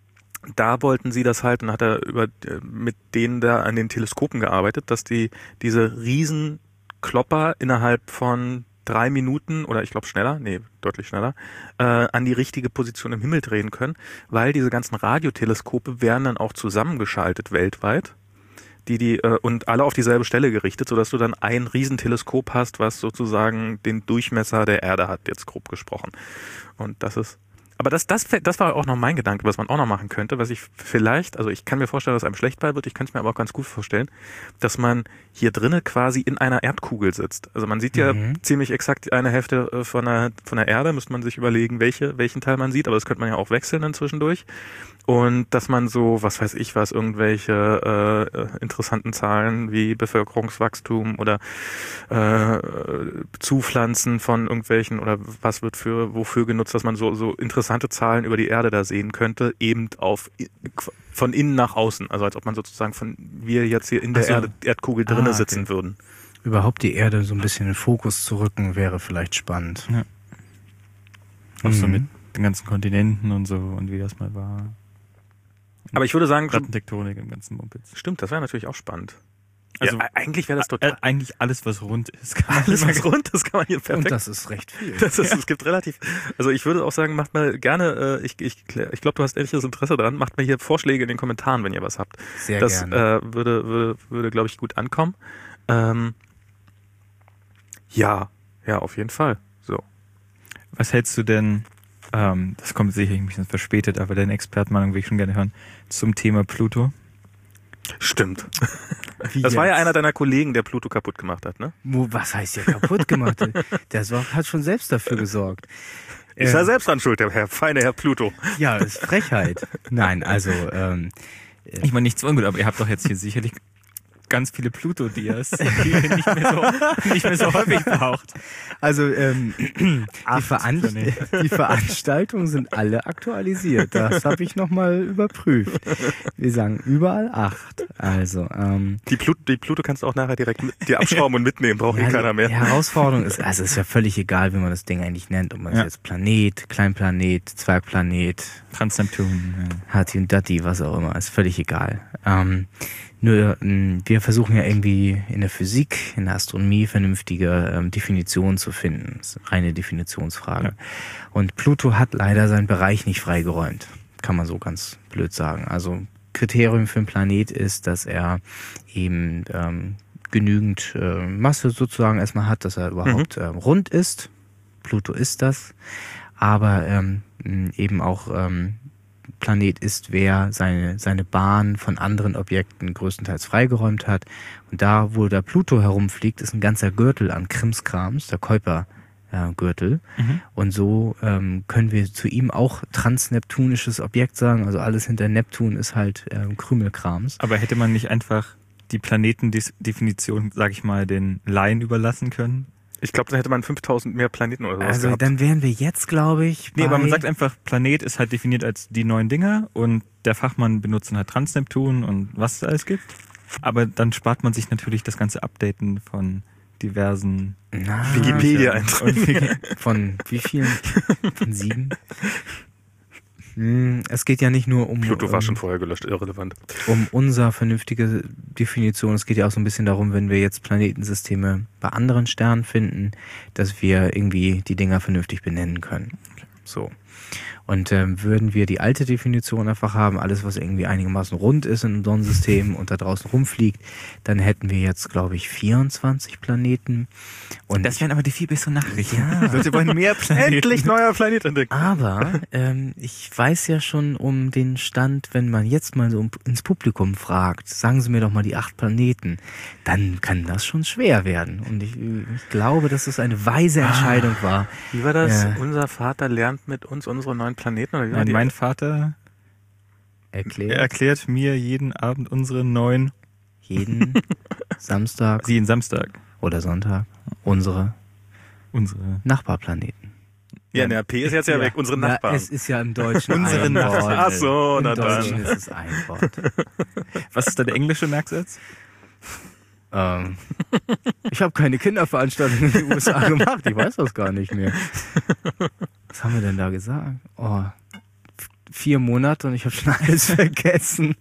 A: da wollten sie das halt, und hat er über mit denen da an den Teleskopen gearbeitet, dass die diese riesen Klopper innerhalb von drei Minuten oder ich glaube schneller, nee, deutlich schneller, äh, an die richtige Position im Himmel drehen können, weil diese ganzen Radioteleskope werden dann auch zusammengeschaltet weltweit, die die äh, und alle auf dieselbe Stelle gerichtet, sodass du dann ein Riesenteleskop hast, was sozusagen den Durchmesser der Erde hat, jetzt grob gesprochen. Und das ist Aber das, das, das war auch noch mein Gedanke, was man auch noch machen könnte, was ich vielleicht, also ich kann mir vorstellen, dass einem schlecht bei wird, ich könnte es mir aber auch ganz gut vorstellen, dass man hier drinnen quasi in einer Erdkugel sitzt. Also man sieht ja
C: Mhm.
A: ziemlich exakt eine Hälfte von der, von der Erde, müsste man sich überlegen, welche, welchen Teil man sieht, aber das könnte man ja auch wechseln dann zwischendurch. Und dass man so, was weiß ich was, irgendwelche äh, interessanten Zahlen wie Bevölkerungswachstum oder äh, Zupflanzen von irgendwelchen oder was wird für wofür genutzt, dass man so so interessante Zahlen über die Erde da sehen könnte, eben auf von innen nach außen, also als ob man sozusagen von wir jetzt hier in der
C: Ach so.
A: Erde, Erdkugel drinne
C: Ah, okay.
A: sitzen würden.
C: Überhaupt die Erde so ein bisschen in den Fokus zu rücken, wäre vielleicht spannend.
B: Ja. Auch so
C: Mhm.
B: mit den ganzen Kontinenten und so und wie das mal war.
A: Aber ich würde sagen,
B: Plattentektonik im ganzen Mumpitz.
A: stimmt, das wäre natürlich auch spannend.
B: Also
A: ja, eigentlich wäre das
B: Äh,
A: total
B: eigentlich alles, was rund ist. Kann man
A: alles
B: immer-
A: was rund, das kann man hier perfekt.
C: Und das ist recht viel.
A: Das ist, es gibt relativ, also ich würde auch sagen, macht mal gerne, äh, ich, ich, ich glaube, du hast ähnliches Interesse dran, macht mal hier Vorschläge in den Kommentaren, wenn ihr was habt.
C: Sehr
A: Das
C: gerne.
A: äh, würde, würde, würde glaube ich, gut ankommen. Ähm, ja, ja, auf jeden Fall. So.
B: Was hältst du denn, ähm, das kommt sicherlich ein bisschen verspätet, aber deine Expertenmeinung will ich schon gerne hören, zum Thema Pluto?
A: Stimmt.
C: Wie
A: Das war ja
C: jetzt?
A: einer deiner Kollegen, der Pluto kaputt gemacht hat, ne?
C: Wo, was heißt hier kaputt gemacht? Der war, hat schon selbst dafür gesorgt.
A: Ist
C: Ähm,
A: er selbst dran schuld, der Herr, feine Herr Pluto.
C: Ja, das ist Frechheit. Nein, also ähm,
B: Ich meine, nichts ungut, aber ihr habt doch jetzt hier sicherlich ganz viele Pluto-Dias, die ihr nicht mehr so, nicht mehr so häufig braucht.
C: Also ähm, die, Veran die Veranstaltungen sind alle aktualisiert. Das habe ich nochmal überprüft. Wir sagen überall acht. Also ähm,
A: Die, Plut die Pluto kannst du auch nachher direkt mit dir abschrauben und mitnehmen, braucht
C: ja,
A: eh keiner mehr.
C: Die Herausforderung ist, also es ist ja völlig egal, wie man das Ding eigentlich nennt. Ob man es
B: Ja.
C: jetzt Planet, Kleinplanet, Zwergplanet,
B: Transneptun. Ja.
C: Hati und Dati, was auch immer, ist völlig egal. Ähm, nur mh, wir versuchen ja irgendwie in der Physik, in der Astronomie vernünftige ähm, Definitionen zu finden. Das ist eine reine Definitionsfrage.
B: Ja.
C: Und Pluto hat leider seinen Bereich nicht freigeräumt, kann man so ganz blöd sagen. Also Kriterium für einen Planet ist, dass er eben ähm, genügend äh, Masse sozusagen erstmal hat, dass er überhaupt ähm, rund ist. Pluto ist das. Aber ähm, eben auch ähm, Planet ist, wer seine, seine Bahn von anderen Objekten größtenteils freigeräumt hat. Und da, wo der Pluto herumfliegt, ist ein ganzer Gürtel an Krimskrams, der Kuiper-Gürtel. Äh,
B: Mhm.
C: Und so ähm, können wir zu ihm auch transneptunisches Objekt sagen. Also alles hinter Neptun ist halt ähm, Krümelkrams.
B: Aber hätte man nicht einfach die Planetendefinition, sag ich mal, den Laien überlassen können?
A: Ich glaube, dann hätte man fünftausend mehr Planeten oder sowas
C: Also
A: gehabt.
C: dann wären wir jetzt, glaube ich,
B: Nee,
C: bei
B: aber man sagt einfach, Planet ist halt definiert als die neuen Dinger und der Fachmann benutzt dann halt Transneptun und was es alles gibt. Aber dann spart man sich natürlich das ganze Updaten von diversen
C: Na,
A: Wikipedia
B: und
A: eintragen.
C: von wie vielen? Von sieben? Hm, Es geht ja nicht nur um,
A: Pluto war
C: um,
A: schon vorher gelöscht, irrelevant.
C: um unser vernünftige Definition. Es geht ja auch so ein bisschen darum, wenn wir jetzt Planetensysteme bei anderen Sternen finden, dass wir irgendwie die Dinger vernünftig benennen können. So. Und ähm, würden wir die alte Definition einfach haben, alles was irgendwie einigermaßen rund ist in einem Sonnensystem und da draußen rumfliegt, dann hätten wir jetzt, glaube ich, vierundzwanzig Planeten. Und
B: das wären aber die viel besseren Nachrichten.
C: Ja.
B: Leute wollen mehr Planeten.
A: Endlich neuer Planet entdeckt.
C: Aber ähm, ich weiß ja schon um den Stand, wenn man jetzt mal so ins Publikum fragt, sagen Sie mir doch mal die acht Planeten, dann kann das schon schwer werden. Und ich, ich glaube, dass es eine weise Entscheidung war.
A: Wie war das?
C: Ja.
A: Unser Vater lernt mit uns unsere neuen Planeten? Oder wie war
B: Nein,
A: die?
B: mein Vater
C: Erklärt
B: erklärt mir jeden Abend unsere neuen,
C: jeden Samstag
B: jeden Samstag,
C: oder Sonntag unsere
B: unsere.
C: Nachbarplaneten.
A: Ja, der P ist jetzt ja, weg, unsere Nachbarn.
C: Na, es ist ja im Deutschen
B: Unsere
C: ein Wort.
B: Nachbarn.
A: Ach so,
C: Im
A: na
C: Deutschen
A: dann.
C: ist es ein Wort.
B: Was ist da der englische Merksatz?
C: Ähm, ich habe keine Kinderveranstaltung in den U S A gemacht, ich weiß das gar nicht mehr. Was haben wir denn da gesagt? Oh, f- vier Monate und ich habe schon alles vergessen.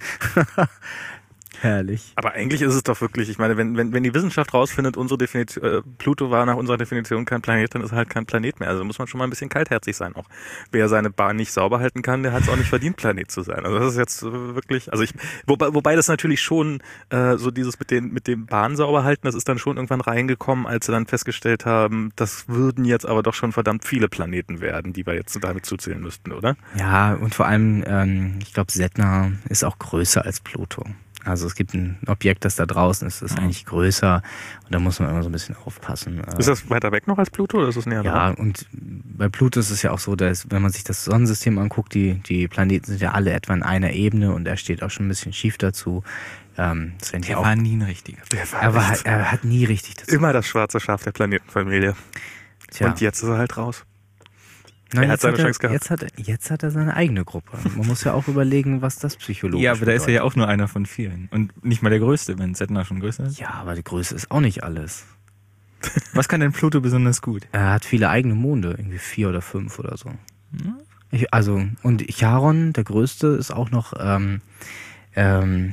C: Herrlich.
A: Aber eigentlich ist es doch wirklich, ich meine, wenn, wenn, wenn die Wissenschaft rausfindet, unsere Definition, äh, Pluto war nach unserer Definition kein Planet, dann ist er halt kein Planet mehr. Also muss man schon mal ein bisschen kaltherzig sein auch. Wer seine Bahn nicht sauber halten kann, der hat es auch nicht verdient, Planet zu sein. Also das ist jetzt äh, wirklich, also ich, wobei, wobei das natürlich schon, äh, so dieses mit den, mit dem Bahn sauber halten, das ist dann schon irgendwann reingekommen, als sie dann festgestellt haben, das würden jetzt aber doch schon verdammt viele Planeten werden, die wir jetzt damit zuzählen müssten, oder?
C: Ja, und vor allem, ähm, ich glaube, Sedna ist auch größer als Pluto. Also es gibt ein Objekt, das da draußen ist, das ist
B: Mhm.
C: eigentlich größer und da muss man immer so ein bisschen aufpassen.
A: Ist das weiter weg noch als Pluto oder ist es näher
C: Ja,
A: dran?
C: und bei Pluto ist es ja auch so, dass, wenn man sich das Sonnensystem anguckt, die, die Planeten sind ja alle etwa in einer Ebene und er steht auch schon ein bisschen schief dazu. Ähm, das wären ja
B: Der
C: auch,
B: war nie ein richtiger.
A: Der war
C: er, war,
A: echt
C: er hat nie richtig dazu.
A: immer das schwarze Schaf der Planetenfamilie.
C: Tja.
A: Und jetzt ist er halt raus.
C: Nein,
A: er hat
C: jetzt
A: seine
C: er,
A: Chance gehabt.
C: Jetzt hat, er, jetzt hat er seine eigene Gruppe. Man muss ja auch überlegen, was das psychologisch
B: Ja, aber da ist er
C: bedeutet.
B: ja auch nur einer von vielen. Und nicht mal der Größte, wenn Sedna schon größer ist.
C: Ja, aber die Größe ist auch nicht alles.
B: Was kann denn Pluto besonders gut?
C: Er hat viele eigene Monde, irgendwie vier oder fünf oder so. Ich, also, und Charon, der größte, ist auch noch, ähm, ähm,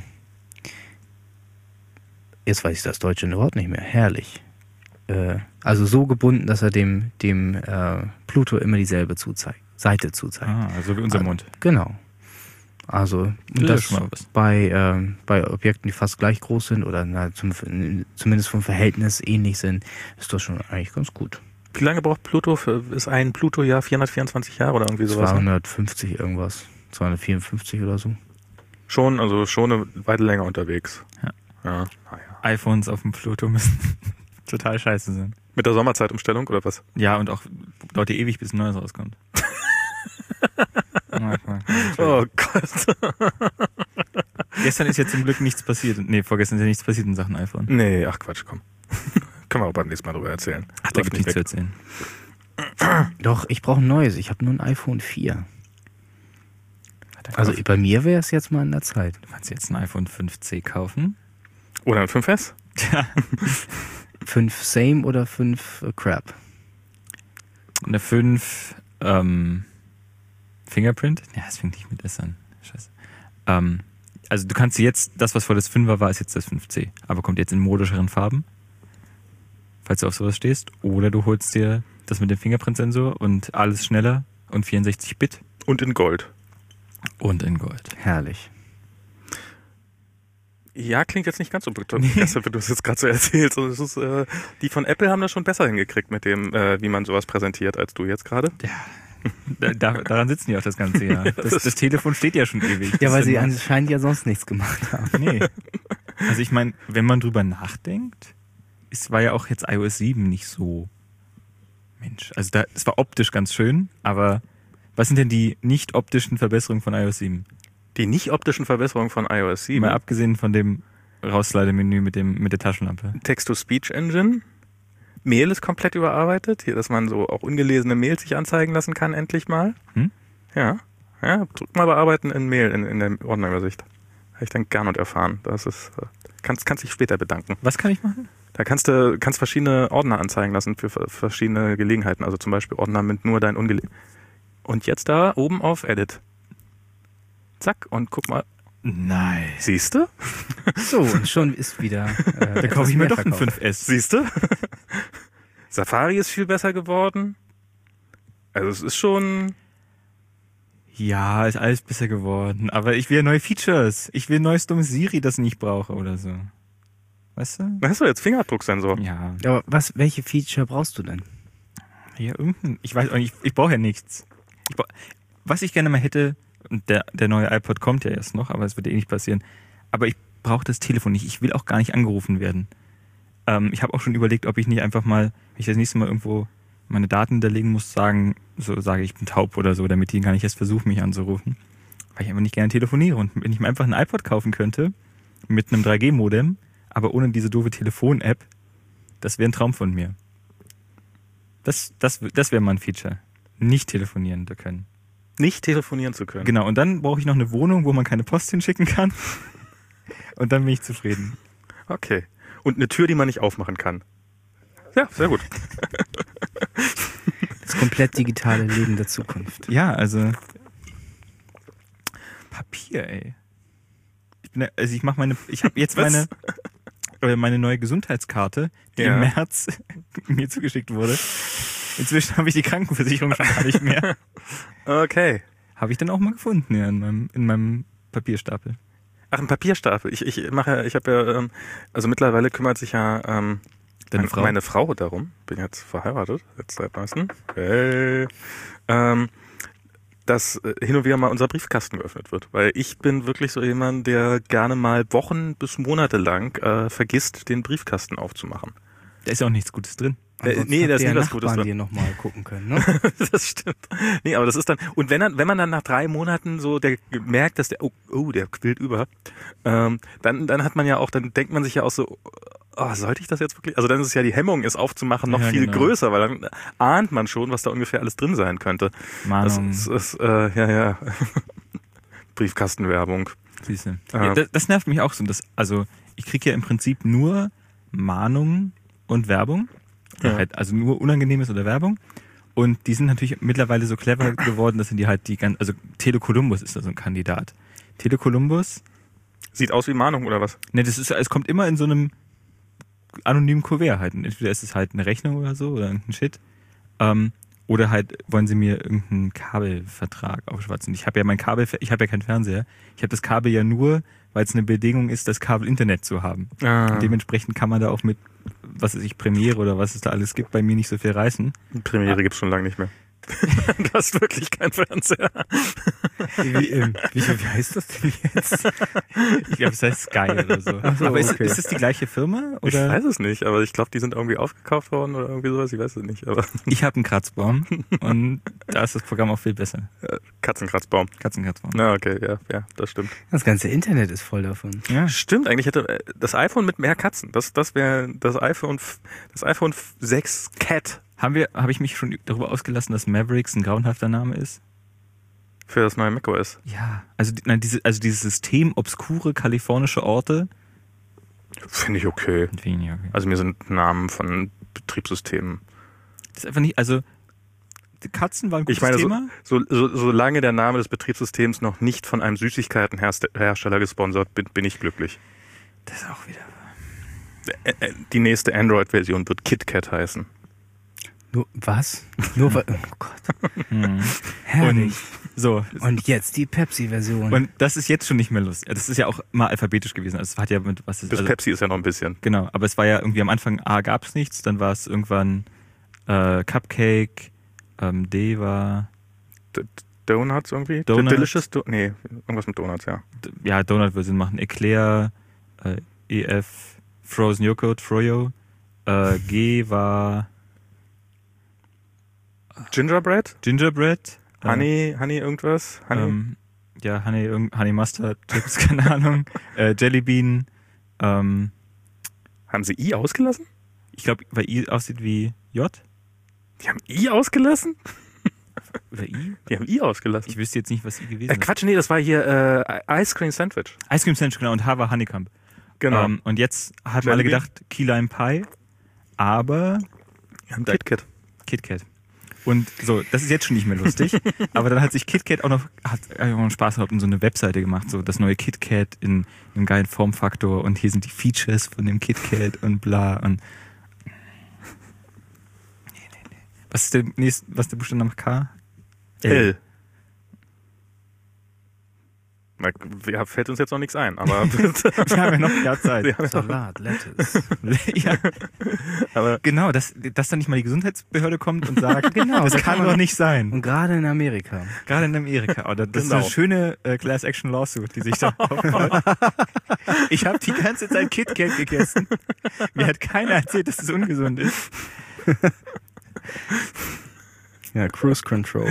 C: jetzt weiß ich das deutsche Wort nicht mehr, herrlich. Äh, also so gebunden, dass er dem, dem äh, Pluto immer dieselbe zuzeigt, Seite zuzeigt.
B: Ah, also wie unser Mund.
C: Genau. Also und
B: Das ist
C: das
B: schon mal was.
C: bei, ähm, bei Objekten, die fast gleich groß sind oder na, zum, zumindest vom Verhältnis ähnlich sind, ist das schon eigentlich ganz gut.
A: Wie lange braucht Pluto für, ist ein Pluto-Jahr vierhundertvierundzwanzig Jahre oder irgendwie sowas? Ne?
C: zweihundertfünfzig irgendwas, zweihundertvierundfünfzig oder so.
A: Schon, also schon eine Weile länger unterwegs.
B: Ja.
A: Ja, naja.
B: iPhones auf dem Pluto müssen total scheiße sein.
A: Mit der Sommerzeitumstellung oder was?
B: Ja, und auch dauert ja ewig, bis ein neues rauskommt.
A: Oh Gott.
B: Gestern ist ja zum Glück nichts passiert. Nee, vorgestern ist ja nichts passiert in Sachen iPhone.
A: Nee, ach Quatsch, komm. Können wir auch beim nächsten Mal drüber erzählen.
B: Ach, da gibt nichts zu erzählen.
C: Doch, ich brauche ein neues. Ich habe nur ein iPhone vier. Also bei mir wäre es jetzt mal in der Zeit.
B: Du kannst jetzt ein iPhone fünf C kaufen.
A: Oder ein fünf S?
B: Ja.
C: fünf Same oder fünf äh, Crap?
B: Eine fünf ähm, Fingerprint? Ja, das fängt nicht mit S an. Scheiße. Ähm, also du kannst jetzt, das was vor das fünfer war, ist jetzt das fünf C. Aber kommt jetzt in modischeren Farben. Falls du auf sowas stehst. Oder du holst dir das mit dem Fingerprint-Sensor und alles schneller und vierundsechzig Bit.
A: Und in Gold.
B: Und in Gold.
C: Herrlich.
A: Ja, klingt jetzt nicht ganz so begeistert, wie du es jetzt gerade so erzählst. Also das ist, äh, die von Apple haben das schon besser hingekriegt mit dem, äh, wie man sowas präsentiert, als du jetzt gerade.
B: Ja. Da, daran sitzen die auch das ganze Jahr. Das, das Telefon steht ja schon ewig.
C: Ja, weil
B: Das
C: sie
B: ist
C: anscheinend ja sonst nichts gemacht haben.
B: Nee. Also ich meine, wenn man drüber nachdenkt, es war ja auch jetzt iOS sieben nicht so, Mensch, also da, es war optisch ganz schön, aber was sind denn die nicht optischen Verbesserungen von iOS sieben?
A: Die nicht optischen Verbesserungen von iOS sieben.
B: Mal abgesehen von dem Rausslider-Menü mit dem mit der Taschenlampe.
A: Text-to-Speech-Engine. Mail ist komplett überarbeitet. Hier, dass man so auch ungelesene Mails sich anzeigen lassen kann, endlich mal.
B: Hm?
A: Ja. Ja, drück mal bearbeiten in Mail, in, in der Ordnerübersicht. Habe ich dann gern und erfahren. Das ist, kannst, kannst dich später bedanken.
B: Was kann ich machen?
A: Da kannst du kannst verschiedene Ordner anzeigen lassen für verschiedene Gelegenheiten. Also zum Beispiel Ordner mit nur dein Ungele... Und jetzt da oben auf Edit. Zack, und guck mal.
B: Nein.
A: Siehst du?
C: So, und schon ist wieder. Äh,
B: Da kaufe ich mir doch einen fünf S.
A: Siehst du? Safari ist viel besser geworden. Also es ist schon...
B: Ja, ist alles besser geworden. Aber ich will neue Features. Ich will neues dummes Siri, das ich nicht brauche oder so. Weißt du?
A: Hast du jetzt Fingerabdrucksensor?
B: Ja.
C: Aber was, welche Feature brauchst du denn?
B: Ja, irgendein. Ich weiß auch nicht, ich, ich brauche ja nichts. Ich brauch, was ich gerne mal hätte, und der, der neue iPod kommt ja erst noch, aber es wird eh nicht passieren. Aber ich brauche das Telefon nicht. Ich will auch gar nicht angerufen werden. Ähm, ich habe auch schon überlegt, ob ich nicht einfach mal, wenn ich das nächste Mal irgendwo meine Daten hinterlegen muss, sagen, so sage ich bin taub oder so, damit die gar nicht erst versuchen, mich anzurufen. Weil ich einfach nicht gerne telefoniere. Und wenn ich mir einfach einen iPod kaufen könnte, mit einem drei G Modem, aber ohne diese doofe Telefon-App, das wäre ein Traum von mir. Das, das, das wäre mal ein Feature. Nicht telefonieren zu können.
A: Nicht telefonieren zu können.
B: Genau, und dann brauche ich noch eine Wohnung, wo man keine Post hinschicken kann. Und dann bin ich zufrieden.
A: Okay. Und eine Tür, die man nicht aufmachen kann. Ja, sehr gut.
C: Das komplett digitale Leben der Zukunft.
B: Ja, also Papier, ey. Ich bin, also ich mache meine, ich habe jetzt
A: Was?
B: meine äh, meine neue Gesundheitskarte, die
A: Ja.
B: im März mir zugeschickt wurde. Inzwischen habe ich die Krankenversicherung schon gar nicht mehr.
A: Okay.
B: Habe ich dann auch mal gefunden, ja, in meinem, in meinem Papierstapel.
A: Ach, ein Papierstapel. Ich, ich mache ja, ich habe ja, ähm, also mittlerweile kümmert sich ja ähm,
B: Deine
A: meine,
B: Frau?
A: meine Frau darum. Bin jetzt verheiratet, jetzt seit neuestem. Hey. Ähm, dass äh, hin und wieder mal unser Briefkasten geöffnet wird. Weil ich bin wirklich so jemand, der gerne mal Wochen bis Monate lang äh, vergisst, den Briefkasten aufzumachen.
B: Da ist ja auch nichts Gutes drin.
A: Äh,
C: Ansonsten
A: nee,
C: habt
A: da ist
C: ihr
A: nie
C: ja
A: was Gutes
C: Nachbarn,
A: drin.
C: die nochmal gucken können, ne?
A: Das stimmt. Nee, aber das ist dann, und wenn, dann, wenn man dann nach drei Monaten so der merkt, dass der, oh, oh der quillt über, ähm, dann, dann hat man ja auch, dann denkt man sich ja auch so, oh, sollte ich das jetzt wirklich? Also dann ist es ja die Hemmung, es aufzumachen, noch
B: Ja,
A: viel
B: genau.
A: größer, weil dann ahnt man schon, was da ungefähr alles drin sein könnte.
B: Mahnung.
A: Das ist, ist äh, ja, ja. Briefkastenwerbung.
B: Siehste.
A: Ja.
B: Ja, das, das nervt mich auch so. Dass, also ich kriege ja im Prinzip nur Mahnungen und Werbung.
A: Ja.
B: Halt, also nur Unangenehmes oder Werbung. Und die sind natürlich mittlerweile so clever geworden, dass die halt die ganz, also Telekolumbus ist da so ein Kandidat. Telekolumbus,
A: Sieht aus wie Mahnung oder was?
B: ne, das ist, es kommt immer in so einem anonymen Kuvert halt. Entweder ist es halt eine Rechnung oder so oder irgendein Shit. Ähm, oder halt wollen sie mir irgendeinen Kabelvertrag aufschwatzen. Ich habe ja mein Kabel, ich habe ja keinen Fernseher. Ich habe das Kabel ja nur, weil es eine Bedingung ist, das Kabel-Internet zu haben.
A: Ah.
B: Und dementsprechend kann man da auch mit, was weiß ich, Premiere oder was es da alles gibt, bei mir nicht so viel reißen.
A: Premiere gibt's schon lange nicht mehr. Du hast wirklich keinen Fernseher.
C: Wie, wie, ähm, wie, wie heißt das denn jetzt?
B: Ich glaube, es heißt Sky oder so.
C: Ach so,
B: aber ist,
C: okay.
B: ist das die gleiche Firma?
A: Ich
B: Oder?
A: weiß es nicht, aber ich glaube, die sind irgendwie aufgekauft worden oder irgendwie sowas. Ich weiß es nicht. Aber
B: Ich habe einen Kratzbaum und da ist das Programm auch viel besser.
A: Katzenkratzbaum.
B: Katzenkratzbaum.
A: Na, okay, ja, ja, das stimmt.
C: Das ganze Internet ist voll davon.
B: Ja.
A: Stimmt, eigentlich hätte äh, das iPhone mit mehr Katzen. Das, das wäre das iPhone, f- das iPhone sechs Cat
B: Haben wir, habe ich mich schon darüber ausgelassen, dass Mavericks ein grauenhafter Name ist?
A: für das neue macOS.
B: Ja. Also, die- nein, diese, also dieses System obskure kalifornische Orte.
A: Finde ich okay.
B: Finde ich okay.
A: Also mir sind Namen von Betriebssystemen.
B: Das ist einfach nicht, also die Katzen waren ein gutes
A: Ich meine, so,
B: Thema.
A: so, so, solange der Name des Betriebssystems noch nicht von einem Süßigkeitenhersteller gesponsert bin, bin ich glücklich.
B: Das ist auch wieder.
A: Ä- äh, Die nächste Android-Version wird KitKat heißen.
C: Nur, was? Nur, wa- oh Gott.
B: Hm.
C: Herrlich.
B: So.
C: Und jetzt die Pepsi-Version.
B: Und das ist jetzt schon nicht mehr lustig. Das ist ja auch mal alphabetisch gewesen. Also es hat ja mit was ist
A: Bis
B: also,
A: Pepsi ist ja noch ein bisschen.
B: Genau, aber es war ja irgendwie am Anfang A gab es nichts, dann war es irgendwann äh, Cupcake, ähm, D war
A: D- Donuts irgendwie?
B: Donuts.
A: Delicious? Do- nee, irgendwas mit Donuts, ja.
B: D- ja Donut würde Sinn machen, Eclair, äh, E F, Frozen Joghurt, Froyo, äh, G war
A: Gingerbread?
B: Gingerbread, äh,
A: Honey, Honey irgendwas? Honey?
B: ähm, ja Honey, irgend- Honey Mustard Chips, keine Ahnung, äh, Jelly Bean, ähm,
A: Haben sie I ausgelassen?
B: ich glaube, weil I aussieht wie J
A: Die haben I ausgelassen?
B: oder I.
A: Die haben I ausgelassen.
B: Ich wüsste jetzt nicht, was I gewesen
A: Äh,
B: ist.
A: Quatsch, nee, das war hier äh, Ice Cream Sandwich.
B: Ice Cream Sandwich, genau, und H war Honeycomb.
A: Genau.
B: Ähm, und jetzt haben
A: Jelly
B: alle
A: Bean?
B: gedacht, Key Lime Pie, aber
A: Die haben KitKat.
B: KitKat. Und so, das ist jetzt schon nicht mehr lustig. Aber dann hat sich KitKat auch noch, hat einfach noch Spaß gehabt und so eine Webseite gemacht, so das neue KitKat in einem geilen Formfaktor und hier sind die Features von dem KitKat und bla und. Nee, nee, nee. Was ist der nächste, was ist der Buchstabe nach K?
A: L. Na, ja, fällt uns jetzt noch nichts ein, aber,
B: Wir haben ja noch ein Jahr Zeit.
A: Wir haben ja noch-
C: Salat, Lettuce.
B: Ja,
A: aber
B: genau, dass, dass dann nicht mal die Gesundheitsbehörde kommt und sagt,
C: Genau,
B: das
C: da
B: kann
C: kann man-
B: doch nicht sein.
C: Und gerade in Amerika.
B: Gerade in Amerika. Oder das
A: Genau.
B: ist eine schöne äh, Class-Action-Lawsuit, die sich da aufbaut. Ich habe die ganze Zeit KitKat gegessen. Mir hat keiner erzählt, dass es ungesund ist.
C: Ja, Cruise Control.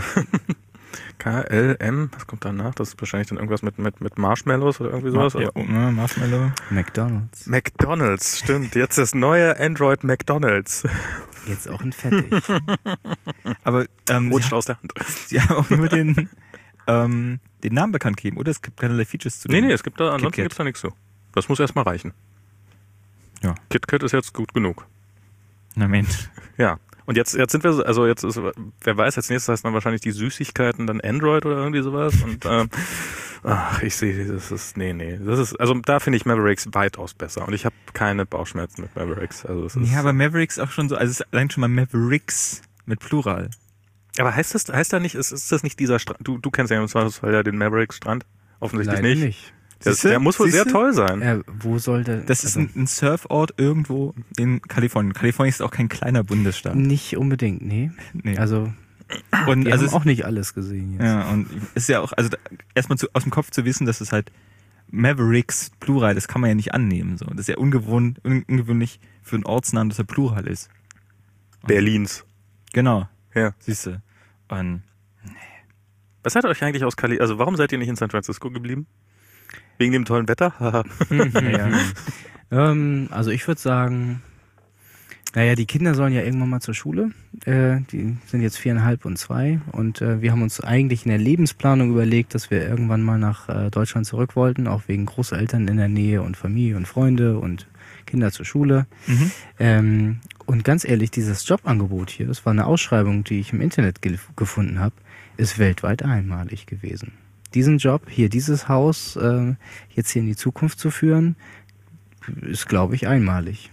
A: K L M, was kommt danach? Das ist wahrscheinlich dann irgendwas mit, mit, mit Marshmallows oder irgendwie sowas.
B: Ja, ne, Marshmallow.
C: McDonald's.
A: McDonald's, stimmt. Jetzt das neue Android McDonald's.
C: Jetzt auch ein Fettig.
B: Aber ähm,
A: Rutscht
B: sie,
A: aus der Hand.
B: sie haben auch nur den, ähm, den Namen bekannt gegeben. Oder es gibt keinerlei Features zu
A: Nee,
B: dem.
A: nee, es gibt da, ansonsten
B: KitKat.
A: gibt's da nichts zu. Das muss erstmal reichen.
B: Ja.
A: KitKat ist jetzt gut genug.
B: Na Mensch.
A: Ja. Und jetzt, jetzt sind wir, so- also jetzt ist, wer weiß, als nächstes heißt dann wahrscheinlich die Süßigkeiten dann Android oder irgendwie sowas. Und ähm, ach, ich sehe, das ist, nee, nee. Das ist, also da finde ich Mavericks weitaus besser. Und ich habe keine Bauchschmerzen mit Mavericks. Also es ist,
B: Ja, aber Mavericks auch schon so, also es ist allein schon mal Mavericks mit Plural.
A: aber heißt das, heißt da nicht, ist, ist das nicht dieser Strand? Du, du kennst ja im Zweifelsfall ja den Mavericks-Strand. Offensichtlich
C: Leider
A: nicht.
C: nicht.
A: Der,
B: Siehste?
A: der muss wohl
B: Siehste?
A: sehr toll sein.
C: Äh, wo sollte...
B: Das ist ein, ein Surfort irgendwo in Kalifornien. Kalifornien ist auch kein kleiner Bundesstaat.
C: Nicht unbedingt, nee.
B: Nee.
C: Also,
B: und
C: wir
B: also
C: haben
B: es,
C: auch nicht alles gesehen jetzt.
B: ja, und es ist ja auch, also da- erstmal zu, aus dem Kopf zu wissen, dass es halt Mavericks Plural, das kann man ja nicht annehmen. So. Das ist ja ungewohnt, un, ungewöhnlich für einen Ortsnamen, dass er Plural ist.
A: Berlins.
B: Genau,
A: Ja.
B: siehst du. Und
A: Was hat euch eigentlich aus Kali, also warum seid ihr nicht in San Francisco geblieben? Wegen dem tollen Wetter? Haha.
B: naja,
C: Ähm, also ich würde sagen, naja, die Kinder sollen ja irgendwann mal zur Schule. Äh, die sind jetzt viereinhalb und zwei. Und äh, wir haben uns eigentlich in der Lebensplanung überlegt, dass wir irgendwann mal nach äh, Deutschland zurück wollten, auch wegen Großeltern in der Nähe und Familie und Freunde und Kinder zur Schule.
B: mhm.
C: Ähm, und ganz ehrlich, dieses Jobangebot hier, das war eine Ausschreibung, die ich im Internet ge gefunden habe, ist weltweit einmalig gewesen. Diesen Job, hier dieses Haus, äh, jetzt hier in die Zukunft zu führen, ist, glaube ich, einmalig.